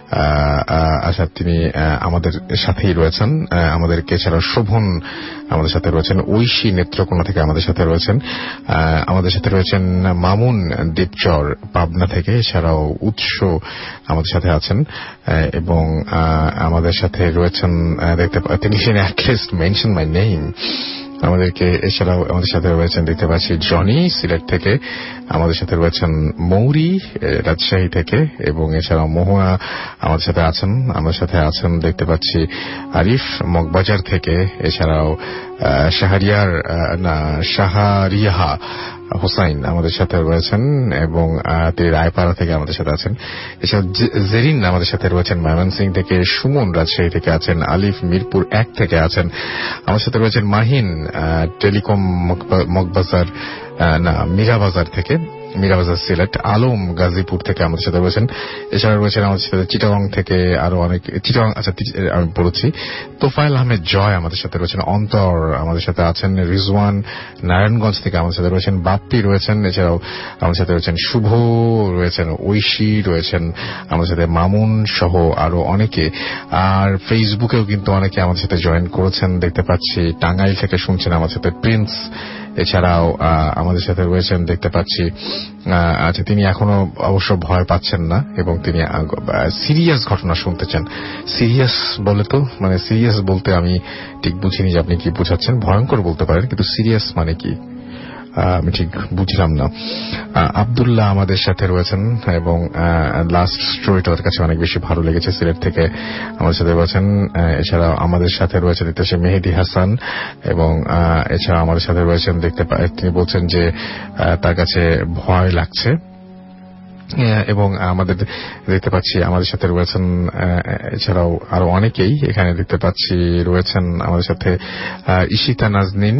আচ্ছা তিনি আমাদের সাথেই রয়েছেন। আমাদেরকে এছাড়াও শোভন আমাদের সাথে রয়েছেন, ঐশী নেত্রকোনা থেকে আমাদের সাথে রয়েছেন, আমাদের সাথে রয়েছেন মামুন দেবচর পাবনা থেকে, এছাড়াও উৎস আমাদের সাথে আছেন এবং আমাদের সাথে রয়েছেন দেখতে তিনি অ্যাটলিস্ট মেনশন মাই নেম আমাদেরকে। এছাড়াও আমাদের সাথে রয়েছেন দেখতে পাচ্ছি জনি সিলেট থেকে, আমাদের সাথে রয়েছেন মৌরি রাজশাহী থেকে এবং এছাড়াও মহুয়া আমাদের সাথে আছেন। আমাদের সাথে আছেন দেখতে পাচ্ছি আরিফ মগবাজার থেকে, এছাড়াও শাহরিয়ার না শাহরিয়াহা হোসাইন আমাদের সাথে রয়েছেন এবং তিনি রায়পাড়া থেকে আমাদের সাথে আছেন। এছাড়া জেরিন আমাদের সাথে রয়েছেন ময়মনসিংহ থেকে, সুমন রাজশাহী থেকে আছেন, আলিফ মিরপুর এক থেকে আছেন, আমার সাথে রয়েছেন মাহিন টেলিকম মগবাজার না মীরাবাজার থেকে, মীরাবাজার সিলেট, আলম গাজীপুর থেকে আমাদের সাথে রয়েছেন। এছাড়া রয়েছেন আমাদের সাথে চিটাগং থেকে আরো অনেক, চিটাগং আচ্ছা আমি বলেছি তোফায়েল আহমেদ জয় আমাদের সাথে রয়েছেন, অন্তর আমাদের সাথে আছেন, রিজওয়ান নারায়ণগঞ্জ থেকে আমাদের সাথে রয়েছেন, বাপ্পি রয়েছেন, এছাড়াও আমাদের সাথে রয়েছেন শুভ রয়েছেন, ঐশী রয়েছেন আমাদের সাথে, মামুন সহ আরো অনেকে। আর ফেসবুকেও কিন্তু অনেকে আমাদের সাথে জয়েন করেছেন দেখতে পাচ্ছি। টাঙ্গাইল থেকে শুনছেন আমাদের সাথে প্রিন্স, এছাড়াও আমাদের সাথে রয়েছেন দেখতে পাচ্ছি আচ্ছা তিনি এখনো অবশ্য ভয় পাচ্ছেন না এবং তিনি সিরিয়াস ঘটনা শুনতে চান। সিরিয়াস বলে তো মানে সিরিয়াস বলতে আমি ঠিক বুঝিনি যে আপনি কি বোঝাচ্ছেন, ভয়ঙ্কর বলতে পারেন কিন্তু সিরিয়াস মানে কি? আমি ঠিক বুঝলাম না। আব্দুল্লাহ আমাদের সাথে রয়েছেন এবং লাস্ট স্টোরিটা ওর কাছে অনেক বেশি ভালো লেগেছে, সিলেট থেকে আমাদের সাথে রয়েছেন। এছাড়াও আমাদের সাথে রয়েছে দেখতে পাচ্ছি মেহেদি হাসান, এবং এছাড়া আমাদের সাথে রয়েছেন দেখতে তিনি বলছেন যে তার কাছে ভয় লাগছে, এবং আমাদের দেখতে পাচ্ছি আমাদের সাথে রয়েছেন এছাড়াও আরো অনেকেই এখানে দেখতে পাচ্ছি রয়েছেন আমাদের সাথে ইশিতা নাজনীন,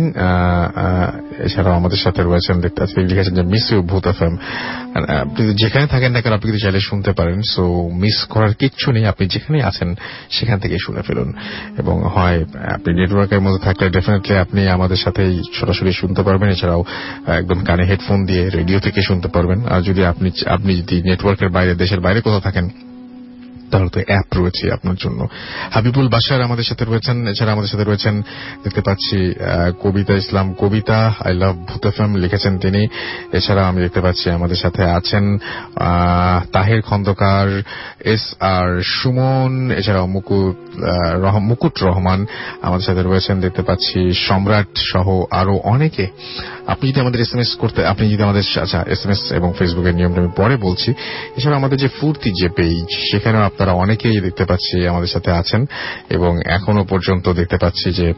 এছাড়াও আমাদের সাথে রয়েছেন দেখতে পাচ্ছি লিখেছেন যে মিস ইউ ভূত এফএম। আপনি যেখানে থাকেন না কেন আপনি কিন্তু চাইলে শুনতে পারেন, সো মিস করার কিচ্ছু নেই, আপনি যেখানে আছেন সেখান থেকে শুনে ফেলুন। এবং হয় আপনি নেটওয়ার্কের মধ্যে থাকলে ডেফিনেটলি আপনি আমাদের সাথেই সরাসরি শুনতে পারবেন, এছাড়াও একদম কানে হেডফোন দিয়ে রেডিও থেকে শুনতে পারবেন। আর যদি আপনি আপনি যদি নেটওয়ার্কের বাইরে দেশের বাইরে কোথাও থাকেন তাহলে তো অ্যাপ রয়েছে আপনার জন্য। হাবিবুল বাশার আমাদের সাথে রয়েছেন, এছাড়া আমাদের সাথে রয়েছেন দেখতে পাচ্ছি কবিতা ইসলাম, কবিতা আই লাভ ভূত এফএম লিখেছেন তিনি। এছাড়া আমি দেখতে পাচ্ছি আমাদের সাথে আছেন তাহের খন্দকার, এস আর সুমন, এছাড়াও মুকুট মুকুট রহমান আমাদের সাথে রয়েছেন দেখতে পাচ্ছি, সম্রাট সহ আরো অনেকে। আপনি যদি আমাদের এসএমএস করতে আপনি যদি আমাদের আচ্ছা এসএমএস এবং ফেসবুকের নিয়মটা আমি পরে বলছি। এছাড়া আমাদের যে ফুর্তি যে পেজ সেখানেও আপনারা অনেকেই দেখতে পাচ্ছি আমাদের সাথে আছেন, এবং এখনো পর্যন্ত দেখতে পাচ্ছি যে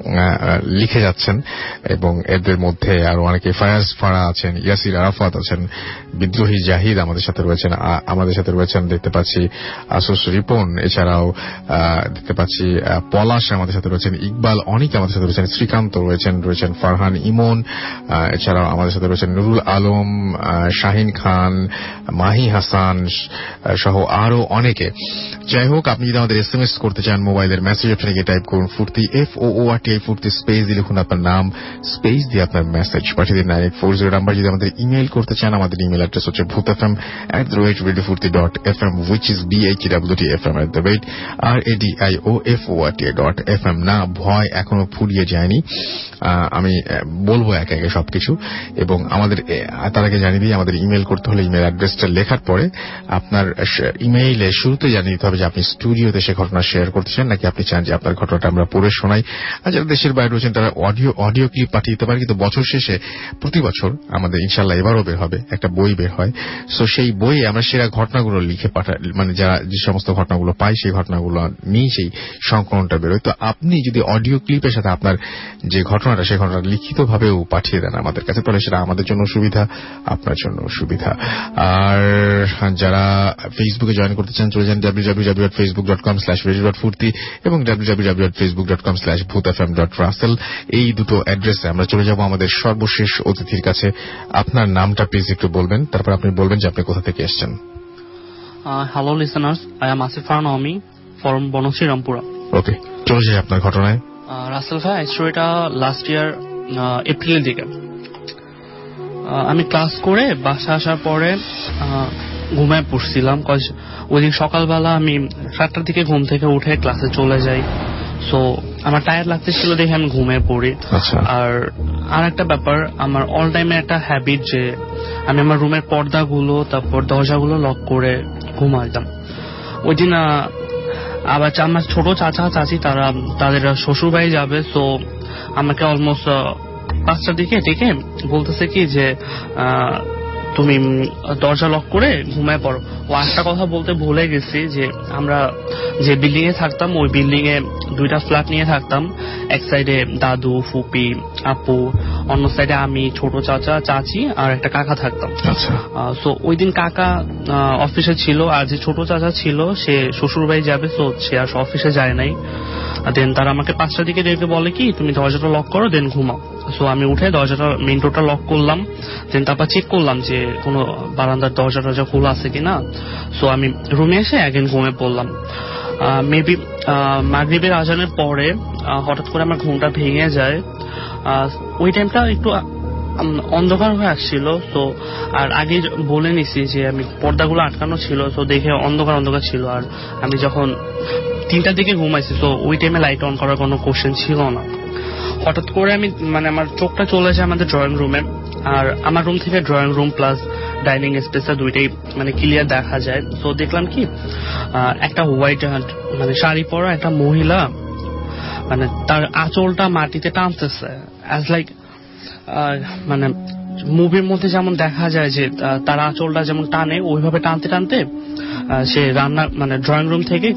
লিখে যাচ্ছেন, এবং এদের মধ্যে আরো অনেকে ফায়াজ ফারা আছেন, ইয়াসির আরাফাত আছেন, বিদ্রোহী জাহিদ আমাদের সাথে রয়েছেন, আমাদের সাথে রয়েছেন দেখতে পাচ্ছি আসুস রিপন, এছাড়াও দেখতে পাচ্ছি পলাশ আমাদের সাথে রয়েছেন, ইকবাল অনেক আমাদের সাথে রয়েছেন, শ্রীকান্ত রয়েছেন রয়েছেন ফারহান ইমন, এছাড়াও আমাদের সাথে রয়েছেন নুরুল আলম, শাহিন খান, মাহি হাসান সহ আরো অনেকে। যাই হোক, আপনি যদি আমাদের এসএমএস করতে চান মোবাইলের মেসেজ অপশনে গিয়ে টাইপ করুন Foorti, F O O R T I Foorti, space দিয়ে লিখুন আপনার নাম, স্পেস দিয়ে আপনার মেসেজ পাঠিয়ে দিন nine eight four zero number. যদি আমাদের ইমেইল করতে চান আমাদের ইমেল অ্যাড্রেস হচ্ছে Bhoot F M at the rate radio Foorti dot F M, which is B H W T F M at the rate R A D I O F O R T I dot F M. না, ভয় এখনো ফুরিয়ে যায়নি, আমি বলবো একে একে সবকিছু। এবং আমাদের তার আগে জানিয়ে দিই, আমাদের ইমেল করতে হলে ইমেল অ্যাড্রেসটা লেখার পরে আপনার ইমেইলে শুরুতে জানিয়ে দিতে হবে যে আপনি স্টুডিওতে সে ঘটনা শেয়ার করতে চান, নাকি আপনি চান যে আপনার ঘটনাটা আমরা পড়ে শোনাই। আর যারা দেশের বাইরে রয়েছেন তারা অডিও অডিও ক্লিপ পাঠিয়ে দিতে পারে। কিন্তু বছর শেষে প্রতি বছর আমাদের ইনশাল্লাহ এবারও বের হবে একটা বই বের হয়, সো সেই বইয়ে আমরা সেরা ঘটনাগুলো লিখে পাঠাই, মানে যারা যে সমস্ত ঘটনাগুলো পাই সেই ঘটনাগুলো নিয়ে সেই সংকলনটা বেরোয়। তো আপনি যদি অডিও ক্লিপের সাথে আপনার যে ঘটনাটা সেই ঘটনাটা লিখিত ভাবেও পাঠিয়ে দেন আমাদের কাছে, তাহলে সেটা আমাদের জন্য সুবিধা, আপনার জন্য সুবিধা। আর যারা ফেসবুকে জয়েন করতে চান চলে যান W W W dot Facebook dot com slash radio dot Foorti এবং W W W dot Facebook dot com slash Bhoot F M dot Rasel. এই দুটো অ্যাড্রেসে আমরা চলে যাব আমাদের সর্বশেষ অতিথির কাছে। আপনার নামটা প্লিজ একটু বলবেন, তারপর আপনি বলবেন যে আপনি কোথা থেকে এসেছেন। Hello listeners, I am Asif Farnami from Banasree Rampura. Okay, চলে যাই আপনার ঘটনায়। রাসেল ভাই, স্টোরিটা লাস্ট ইয়ার এপ্রিলের দিকে। আমি ক্লাস করে বাসা আসার পরে ঘুমায় পড়ছিলাম। ওই দিন সকালবেলা আমি সাতটার দিকে ঘুম থেকে উঠে ক্লাসে চলে যাই, সো আমার টায়ার্ড লাগতেছিল দেখে আমি ঘুমিয়ে পড়ি। আর আর একটা ব্যাপার, আমার অল টাইমে একটা হ্যাবিট যে আমি আমার রুমের পর্দাগুলো তারপর দরজাগুলো লক করে ঘুমাইতাম। ওই দিন আবার আমার ছোট চাচা চাচি তারা তাদের শ্বশুর বাড়ি যাবে, সো আমাকে অলমোস্ট পাঁচটার দিকে ডেকে বলতেছে কি যে তুমি দরজা লক করে ঘুমায় পড়ো। ও একটা কথা বলতে ভুলে গেছি যে আমরা যে বিল্ডিং এ থাকতাম ওই বিল্ডিং এ দুইটা ফ্ল্যাট নিয়ে থাকতাম। এক সাইডে দাদু ফুপি আপু, অন্য সাইডে আমি ছোট চাচা চাচি আর একটা কাকা থাকতাম। সো ওই দিন কাকা অফিসে ছিল, আর যে ছোট চাচা ছিল সে শ্বশুর বাড়ি যাবে, সো সে আর অফিসে যায় নাই। দেন তারা আমাকে পাঁচটার দিকে ডেকে বলে কি তুমি দরজাটা লক করো দেন ঘুমাও। সো আমি উঠে দরজাটা মেইন ডোরটা লক করলাম, দেন তারপর চেক করলাম যে কোনো বারান্দার দরজা টরজা খোলা আছে কিনা। সো আমি রুমে এসে একদিন ঘুমে পড়লাম। মেবি মাগরিবের আজানের পরে হঠাৎ করে আমার ঘুমটা ভেঙে যায়। ওই টাইমটা একটু অন্ধকার হয়ে আসছিল, তো আর আগে বলে নিছি যে আমি পর্দাগুলো আটকানো ছিল, তো দেখে অন্ধকার অন্ধকার ছিল। আর আমি যখন তিনটার দিকে ঘুমাইছি, তো ওই টাইমে লাইট অন করার কোনো কোশ্চেন ছিল না। হঠাৎ করে আমি মানে আমার চোখটা চলে যায় আমাদের ড্রয়িং রুমে, আর আমার রুম থেকে ড্রয়িং রুম প্লাস ডাইনিং স্পেসটা দুইটাই মানে ক্লিয়ার দেখা যায়। তো দেখলাম কি একটা হোয়াইট মানে শাড়ি পরা একটা মহিলা মানে তার আঁচলটা মাটিতে টানতেছে, অ্যাজ লাইক মানে মুভির মধ্যে যেমন দেখা যায় যে তার আঁচলটা যেমন টানে, ওইভাবে টানতে টানতে সে রান্না মানে ড্রয়িং রুম থেকে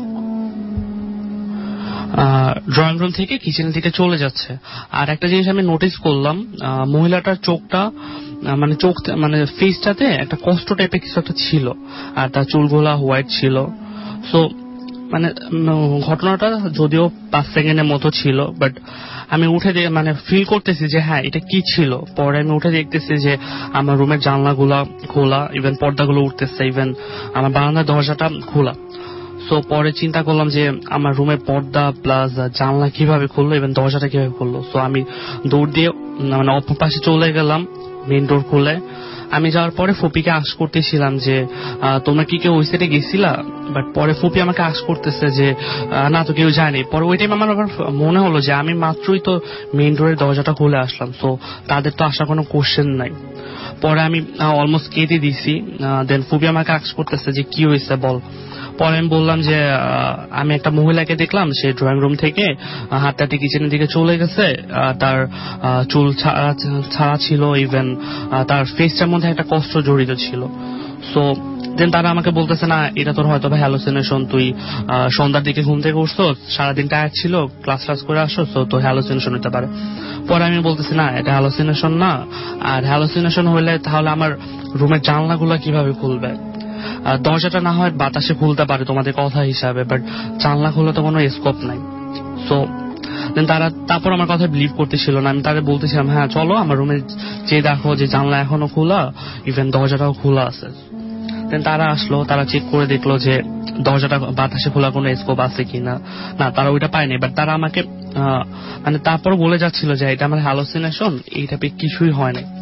ড্রয়িং রুম থেকে কিচেনের দিকে চলে যাচ্ছে। আর একটা জিনিস আমি নোটিস করলাম, মহিলাটার চোখটা মানে চোখ মানে ফেসটাতে একটা কষ্ট টাইপের কিছু একটা ছিল, আর তার চুলগুলা হোয়াইট ছিল। সো মানে ঘটনাটা যদিও পাঁচ সেকেন্ডের মতো ছিল, বাট আমি উঠে মানে ফিল করতেছি যে হ্যাঁ এটা কি ছিল। পরে আমি উঠে দেখতেছি যে আমার রুমের জানলাগুলা খোলা, ইভেন পর্দাগুলো উঠতেছে, ইভেন আমার বারান্দার দরজাটা খোলা। সো পরে চিন্তা করলাম যে আমার রুমের পর্দা প্লাস জানলা কিভাবে খুললো, ইভেন দরজাটা কিভাবে খুললো। সো আমি দৌড় দিয়ে মানে অপর পাশে চলে গেলাম, মেইন ডোর খুলে। আমি যাওয়ার পরে ফুপিকে আশ করতেছিলাম যে তোমরা কি কেউ ওই সাইডে গেছিলা, বাট পরে ফুপি আমাকে আশ করতেছে যে না তো কেউ যায়নি। পরে ওই টাইম আমার আবার মনে হলো যে আমি মাত্রই তো মেইন ডোরের দরজাটা খুলে আসলাম, তো তাদের তো আসার কোনো কোশ্চেন নাই। পরে আমি অলমোস্ট কেঁদে দিছি। দেন ফুপি আমাকে আশ করতেছে যে কি হয়েছে বল। পরে আমি বললাম যে আমি একটা মহিলাকে দেখলাম, সে ড্রয়িং রুম থেকে হাতটা কিচেনের দিকে চলে গেছে, তার চুল ছাড়া ছিল, ইভেন তার ফেসটার মধ্যে একটা কষ্ট জড়িত ছিল। সো দেন তারা আমাকে বলতেছে না এটা তোর হয়তো হ্যালোসিনেশন, তুই সন্ধ্যার দিকে ঘুম থেকে উঠছো, সারাদিন টায়ার্ড ছিল, ক্লাস ক্লাস করে আসছো, তো তোর হ্যালোসিনেশন হতে পারে। পরে আমি বলতেছি না এটা হ্যালোসিনেশন না, আর হ্যালোসিনেশন হলে তাহলে আমার রুমের জানলাগুলো কিভাবে খুলবে, দরজাটা না হয় বাতাসে খুলতে পারে তোমাদের কথা হিসাবে, বাট জানলা খুলে তো কোনো স্কোপ নাই। সো দেন তারা তারপর আমার কথা বিলিভ করতেছিল না। আমি তাদের বলতেছিলাম হ্যাঁ চলো আমার রুমে যে দেখো যে জানলা এখনো খোলা, ইভেন দরজাটাও খোলা আছে। দেন তারা আসলো, তারা চেক করে দেখলো যে দরজাটা বাতাসে খোলা কোনো স্কোপ আছে কিনা, না তারা ওইটা পায়নি। বাট তারা আমাকে মানে তারপর বলে যাচ্ছিল যে এটা আমার হ্যালোসিনেশন, এই টাইপের কিছুই হয় না।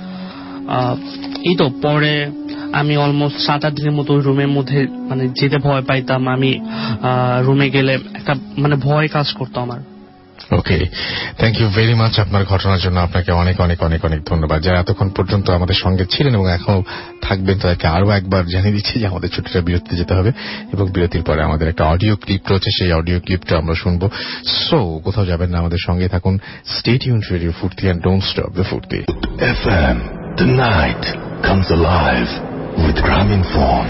এই তো পরে আমি অলমোস্ট সাত আট দিনের মতো রুমের মধ্যে মানে যেতে ভয় পাইতাম। আমি রুমে গেলে একটা মানে ভয় কাজ করতো আমার। Okay, thank you very much আপনার ঘটনার জন্য। আপনাকে অনেক অনেক অনেক অনেক ধন্যবাদ। যারা এতক্ষণ পর্যন্ত আমাদের সঙ্গে ছিলেন এবং এখনো থাকবেন তাদেরকে আরো একবার জানিয়ে দিচ্ছি যে আমাদের ছুটিটা বিরতিতে যেতে হবে এবং বিরতির পরে আমাদের একটা অডিও ক্লিপ রয়েছে, সেই অডিও ক্লিপটা আমরা শুনবো। সো কোথাও যাবেন না, আমাদের সঙ্গে থাকুন। Stay tuned to radio Foorti and don't stop the Foorti F M. The night comes alive with Graminphone.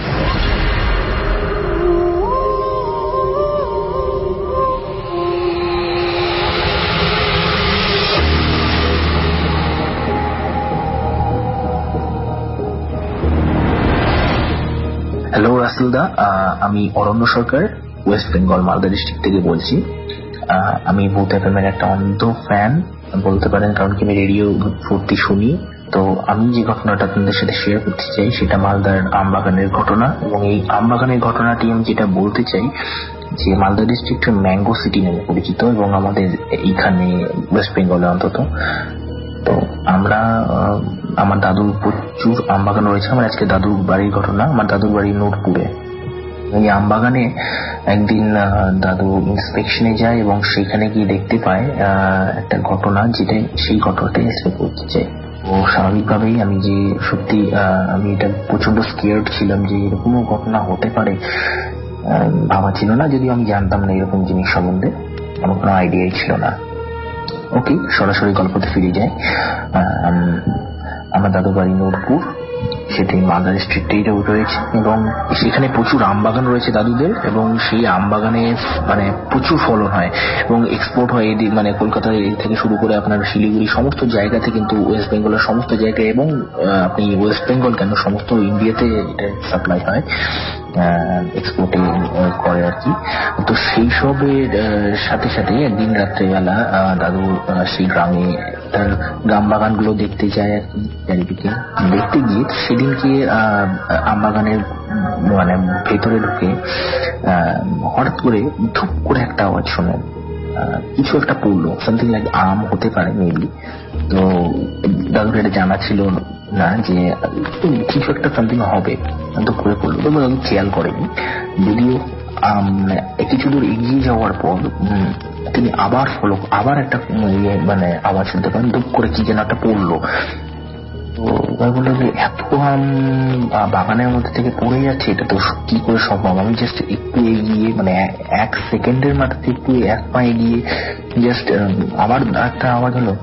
Hello রাসেলদা, আমি Aranya Sarkar, West Bengal Malda district থেকে বলছি। আমি ভূত এফ এম এর একটা অন্ধ ফ্যান বলতে পারেন, কারণ কি আমি রেডিও ফুর্তি শুনি। তো আমি যে ঘটনাটা আপনাদের সাথে শেয়ার করতে চাই সেটা মালদার আমবাগানের ঘটনা। এবং এই আমবাগানের ঘটনাটি আমি যেটা বলতে চাই যে মালদা ডিস্ট্রিক্ট ম্যাঙ্গো সিটি নামে পরিচিত, এবং আমাদের এইখানে ওয়েস্ট বেঙ্গলে অন্তত। তো আমরা আমার দাদুর প্রচুর আমবাগান রয়েছে। আমার আজকে দাদুর বাড়ির ঘটনা। আমার দাদুর বাড়ি নোটপুরে। এই আমবাগানে একদিন দাদু ইন্সপেকশনে যায় এবং সেখানে গিয়ে দেখতে পায় একটা ঘটনা, যেটা সেই ঘটনাটাই আজকে বলতে চাই। ও স্বাভাবিকভাবেই আমি যে সত্যি আমি এটা প্রচন্ড স্কেয়ার্ড ছিলাম যে এরকমও ঘটনা হতে পারে, ভাবা ছিল না। যদিও আমি জানতাম না এরকম জিনিস সম্বন্ধে, আমার কোনো আইডিয়াই ছিল না। ওকে, সরাসরি গল্পতে ফিরে যায়। আমার দাদু বাড়ি নোটপুর, সেটি মালদা ডিস্ট্রিক্টেই রয়েছে এবং সেখানে প্রচুর আমবাগান রয়েছে দাদুদের, এবং সেই আমবাগানে মানে প্রচুর ফলন হয় এবং এক্সপোর্ট হয়। মানে কলকাতা থেকে শুরু করে আপনার শিলিগুড়ি সমস্ত জায়গাতে, কিন্তু ওয়েস্ট বেঙ্গলের সমস্ত জায়গায়, এবং আপনি ওয়েস্ট বেঙ্গল কেন সমস্ত ইন্ডিয়াতে এটা সাপ্লাই হয়, এক্সপোর্টে করে আর কি। তো সেই সবের সাথে সাথে একদিন রাত্রেবেলা দাদু সেই গ্রামে তার গ্রাম বাগান গুলো দেখতে যায় আর কি। চারিদিকে দেখতে গিয়ে সেদিনকে আমবাগানের মানে ভেতরে ঢুকে হঠাৎ করে ধুপ করে একটা আওয়াজ শোনেন, কিছু একটা পড়লো, সামথিং লাইক আম হতে পারে মেবি। তো দাদুর এটা জানা ছিল না যে কিছু একটা সামথিং হবে, ধুপ করে পড়লো। তো দাদু খেয়াল করেনি। যদিও কিছু দূর এগিয়ে যাওয়ার পর তিনি আবার ফলো আবার একটা মানে আওয়াজ শুনতে পারেন, ধুপ করে কি যেন একটা পড়লো। তো বললো যে এত আম বাগানের মধ্যে থেকে পড়ে যাচ্ছে, এটা তো কি করে সম্ভব। আমি জাস্ট একটু এগিয়ে মানে এক সেকেন্ডের মাথাতে একটু এক পা এগিয়ে জাস্ট আবার একটা আওয়াজ হলো,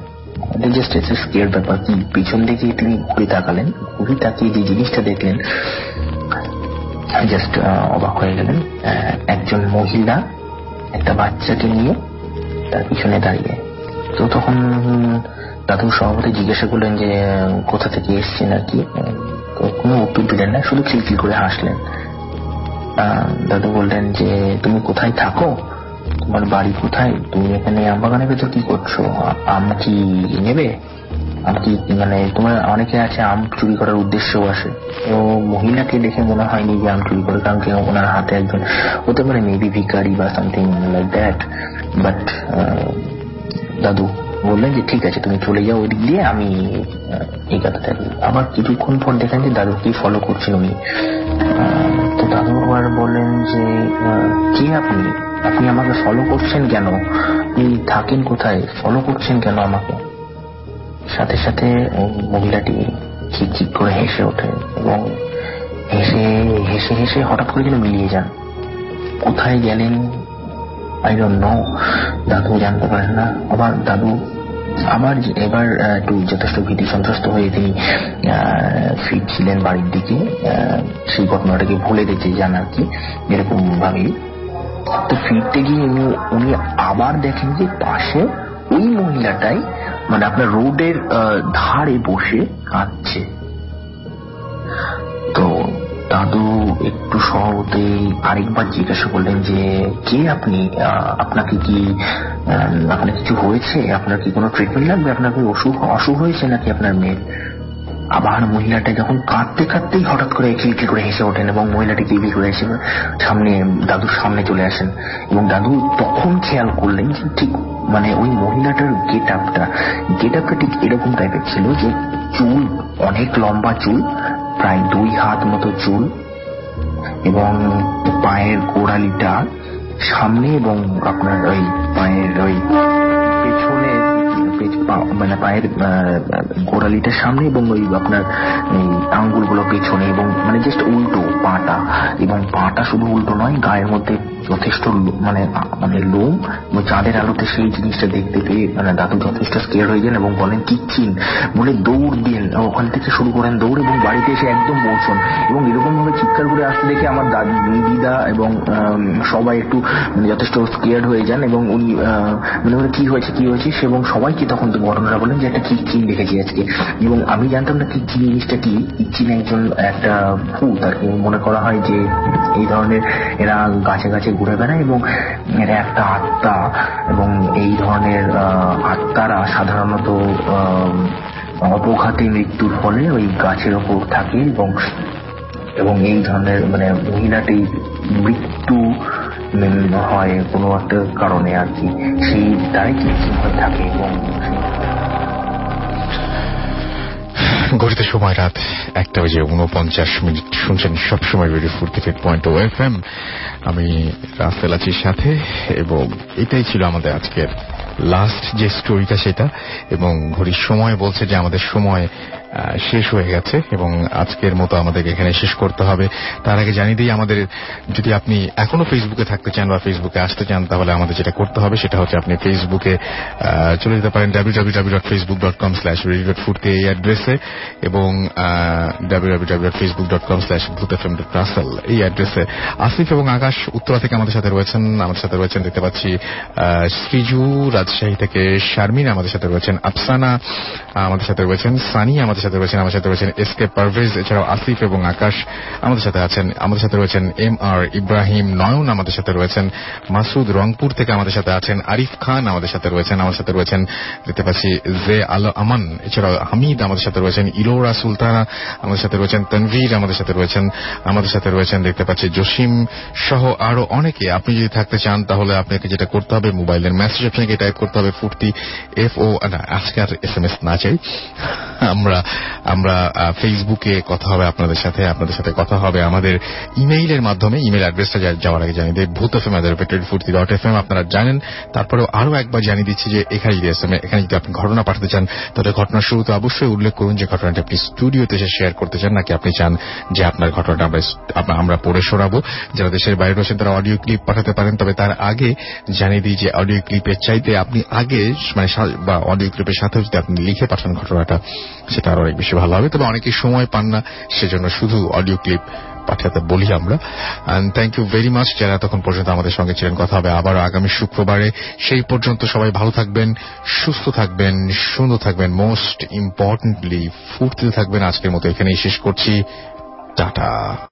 জাস্ট একটা স্কেয়ার ব্যাপার। কি পিছন দিকে তিনি ঘুরে তাকালেন, ঘুরে তাকিয়ে যে জিনিসটা দেখলেন জাস্ট অবাক হয়ে গেলেন। একজন মহিলা একটা বাচ্চাকে নিয়ে তার পিছনে দাঁড়িয়ে। তো তখন দাদু সভাপতি জিজ্ঞাসা করলেন যে কোথা থেকে এসছেন আর কি। তো কোনো উত্তর দিলেন না, শুধু খিলখিল করে হাসলেন। দাদু বললেন যে তুমি কোথায় থাকো, তোমার বাড়ি কোথায়, তুমি এখানে আমবাগানের ভেতর কি করছো, আম কি নেবে, আম কি মানে তোমার অনেকে আছে আম চুরি করার উদ্দেশ্যও আসে। তো মহিলাকে দেখে মনে হয়নি যে আম চুরি করে, কারণ কেউ ওনার হাতে একজন হতে পারে মেবি ভিখারি বা সামথিং লাইক দ্যাট। বাট দাদু বললেন যে ঠিক আছে তুমি চলে যাও ওই দিক দিয়ে, আমি এই কথাটা। আবার কিছুক্ষণ পর দেখেন যে দাদুকে ফলো করছেন উনি। তো দাদু আবার বললেন যে কে আপনি, আপনি আমাকে ফলো করছেন কেন, আপনি থাকেন কোথায়, ফলো করছেন কেন আমাকে। সাথে সাথে মহিলাটি খিকখিক করে হেসে ওঠে এবং হেসে হেসে হেসে হঠাৎ করে যেন মিলিয়ে যান। কোথায় গেলেন আই ডোন্ট নো, দাদু জানতে পারেন না। আবার দাদু আবার এবার একটু যথেষ্ট ভীতি সন্ত্রস্ত হয়ে তিনি ফিরছিলেন বাড়ির দিকে, সেই ঘটনাটাকে ভুলে যেতে যান আর কি, এরকম ভাবে। তো ফিরতে গিয়ে উনি আবার দেখেন যে পাশে ওই মহিলাটাই মানে আপনার রোডের ধারে বসে কাঁদছে। তো দাদু একটু সহজে আরেকবার জিজ্ঞাসা করলেন যে কে আপনি, আপনাকে কি আপনার কিছু হয়েছে, আপনার কি কোনো ট্রিটমেন্ট লাগবে, আপনার কি অসুখ অসুখ হয়েছে নাকি আপনার মেয়ের। আবার মহিলাটা যখন কাঁদতে কাঁদতেই হঠাৎ করে খিলখিল করে হেসে ওঠেন এবং মহিলাটি টিভি করে এসে সামনে দাদুর সামনে চলে আসেন। এবং দাদু তখন খেয়াল করলেন যে ঠিক মানে ওই মহিলাটার গেট আপটা গেট আপটা ঠিক এরকম টাইপের ছিল যে চুল অনেক লম্বা চুল, প্রায় দুই হাত মতো চুল, এবং পায়ের গোড়ালিটা সামনে এবং আপনার ওই পায়ের ওই পেছনে মানে পায়ের গোড়ালিটা সামনে এবং ওই আপনার এই আঙ্গুলগুলো পেছনে, এবং মানে জাস্ট উল্টো পাটা, এবং পাটা শুধু উল্টো নয়, গায়ের মধ্যে যথেষ্ট মানে মানে লোম। চাঁদের আলোতে সেই জিনিসটা দেখতে পেয়ে মানে দাদু যথেষ্ট স্কেয়ার হয়ে যান এবং বলেন কিচ্ছিন বলে দৌড় দিন, ওখান থেকে শুরু করেন দৌড় এবং বাড়িতে এসে একদম পৌঁছন। এবং এরকম ভাবে চিৎকার করে আসতে দেখে আমার দাদি দিদা এবং সবাই একটু যথেষ্ট স্কেয়ার হয়ে যান এবং উনি মনে করে কি হয়েছে কি হয়েছে এবং সবাইকে তখন ঘটনাটা বলেন যে একটা কিচ্ছিন দেখেছি আজকে। এবং আমি জানতাম না কিচ্ছিন জিনিসটা কি। কিচ্ছিন একজন একটা ভূত আর কি, মনে করা হয় যে এই ধরনের এরা গাছে গাছে ঘুরে বেড়ায় এবং এরা একটা আত্মা, এবং এই ধরনের আত্মারা সাধারণত অপঘাতে মৃত্যুর ফলে ওই গাছের ওপর থাকে এবং এবং এই ধরনের মানে মহিলাটি মৃত্যু হয় কোনো একটা কারণে আর কি, সেই তারাই কিছু হয়ে থাকে। এবং ঘড়িতে সময় রাত একটা বেজে উনপঞ্চাশ মিনিট। শুনছেন সবসময় radio Foorti fit point O F M. আমি রাসেল আছি সাথে, এবং এটাই ছিল আমাদের আজকের লাস্ট যে স্টোরিটা সেটা। এবং ঘড়ির সময় বলছে যে আমাদের সময় শেষ হয়ে গেছে এবং আজকের মতো আমাদের এখানে শেষ করতে হবে। তার আগে জানিয়ে দিই, আমাদের যদি আপনি এখনো ফেসবুকে থাকতে চান বা ফেসবুকে আসতে চান, তাহলে আমাদের যেটা করতে হবে সেটা হচ্ছে আপনি ফেসবুকে চলে যেতে পারেন W W W dot Facebook dot com slash radio dot Foorti এই অ্যাড্রেসে, এবং W W W dot Facebook dot com slash Bhoot F M dot Rasel এই অ্যাড্রেসে। আসিফ এবং আকাশ উত্তরা থেকে আমাদের সাথে রয়েছেন, আমাদের সাথে রয়েছেন দেখতে পাচ্ছি শ্রীজু, রাজশাহী থেকে শারমিন আমাদের সাথে রয়েছেন, আফসানা আমাদের সাথে রয়েছেন, সানি আমাদের সাথে রয়েছেন, আমাদের সাথে রয়েছেন এস কে পারভেজ। এছাড়াও আসিফ এবং আকাশ আমাদের সাথে আছেন, আমাদের সাথে রয়েছেন এম আর ইব্রাহিম, নয়ন আমাদের সাথে রয়েছেন, মাসুদ রংপুর থেকে আমাদের সাথে আছেন, আরিফ খান আমাদের সাথে রয়েছেন, আমাদের সাথে রয়েছেন দেখতে পাচ্ছি জে আল আমান, এছাড়াও হামিদ আমাদের সাথে রয়েছেন, ইলোরা সুলতানা আমাদের সাথে রয়েছেন, তনভীর আমাদের সাথে রয়েছেন, আমাদের সাথে রয়েছেন দেখতে পাচ্ছি জসিম সহ আরো অনেকে। আপনি যদি থাকতে চান তাহলে আপনাকে যেটা করতে হবে, মোবাইলের মেসেজ আপনাকে টাইপ করতে হবে ফুর্তি এফ ও না, আজকে আর এস এম এস না চাই, আমরা আমরা ফেসবুকে কথা হবে আপনাদের সাথে, আপনাদের সাথে কথা হবে আমাদের ইমেইলের মাধ্যমে। ইমেইল অ্যাড্রেসটা যাওয়ার আগে জানিয়ে দিই Bhoot F M at the rate Foorti dot F M. আপনারা জানেন, তারপরেও আরো একবার জানিয়ে দিচ্ছি যে এখানে যদি এস এম এখানে যদি আপনি ঘটনা পাঠাতে চান তাহলে ঘটনার শুরুতে অবশ্যই উল্লেখ করুন যে ঘটনাটি আপনি স্টুডিওতে এসে শেয়ার করতে চান, নাকি আপনি চান যে আপনার ঘটনাটা আমরা আমরা পড়ে শোনাবো। যারা দেশের বাইরে রয়েছেন তারা অডিও ক্লিপ পাঠাতে পারেন, তবে তার আগে জানিয়ে দিই যে অডিও ক্লিপের চাইতে আপনি আগে মানে বা অডিও ক্লিপের সাথে যদি আপনি লিখে পাঠান ঘটনাটা, সেটা আরো অনেক বেশি ভালো হবে। তবে অনেকেই সময় পান না, সেজন্য শুধু অডিও ক্লিপ পাঠাতে বলি আমরা। And thank you very much যারা এতক্ষণ পর্যন্ত আমাদের সঙ্গে ছিলেন। কথা হবে আবার আগামী শুক্রবারে। সেই পর্যন্ত সবাই ভালো থাকবেন, সুস্থ থাকবেন, সুন্দর থাকবেন, মোস্ট ইম্পর্টেন্টলি ফুর্তিতে থাকবেন। আজকের মতো এখানেই শেষ করছি। টাটা।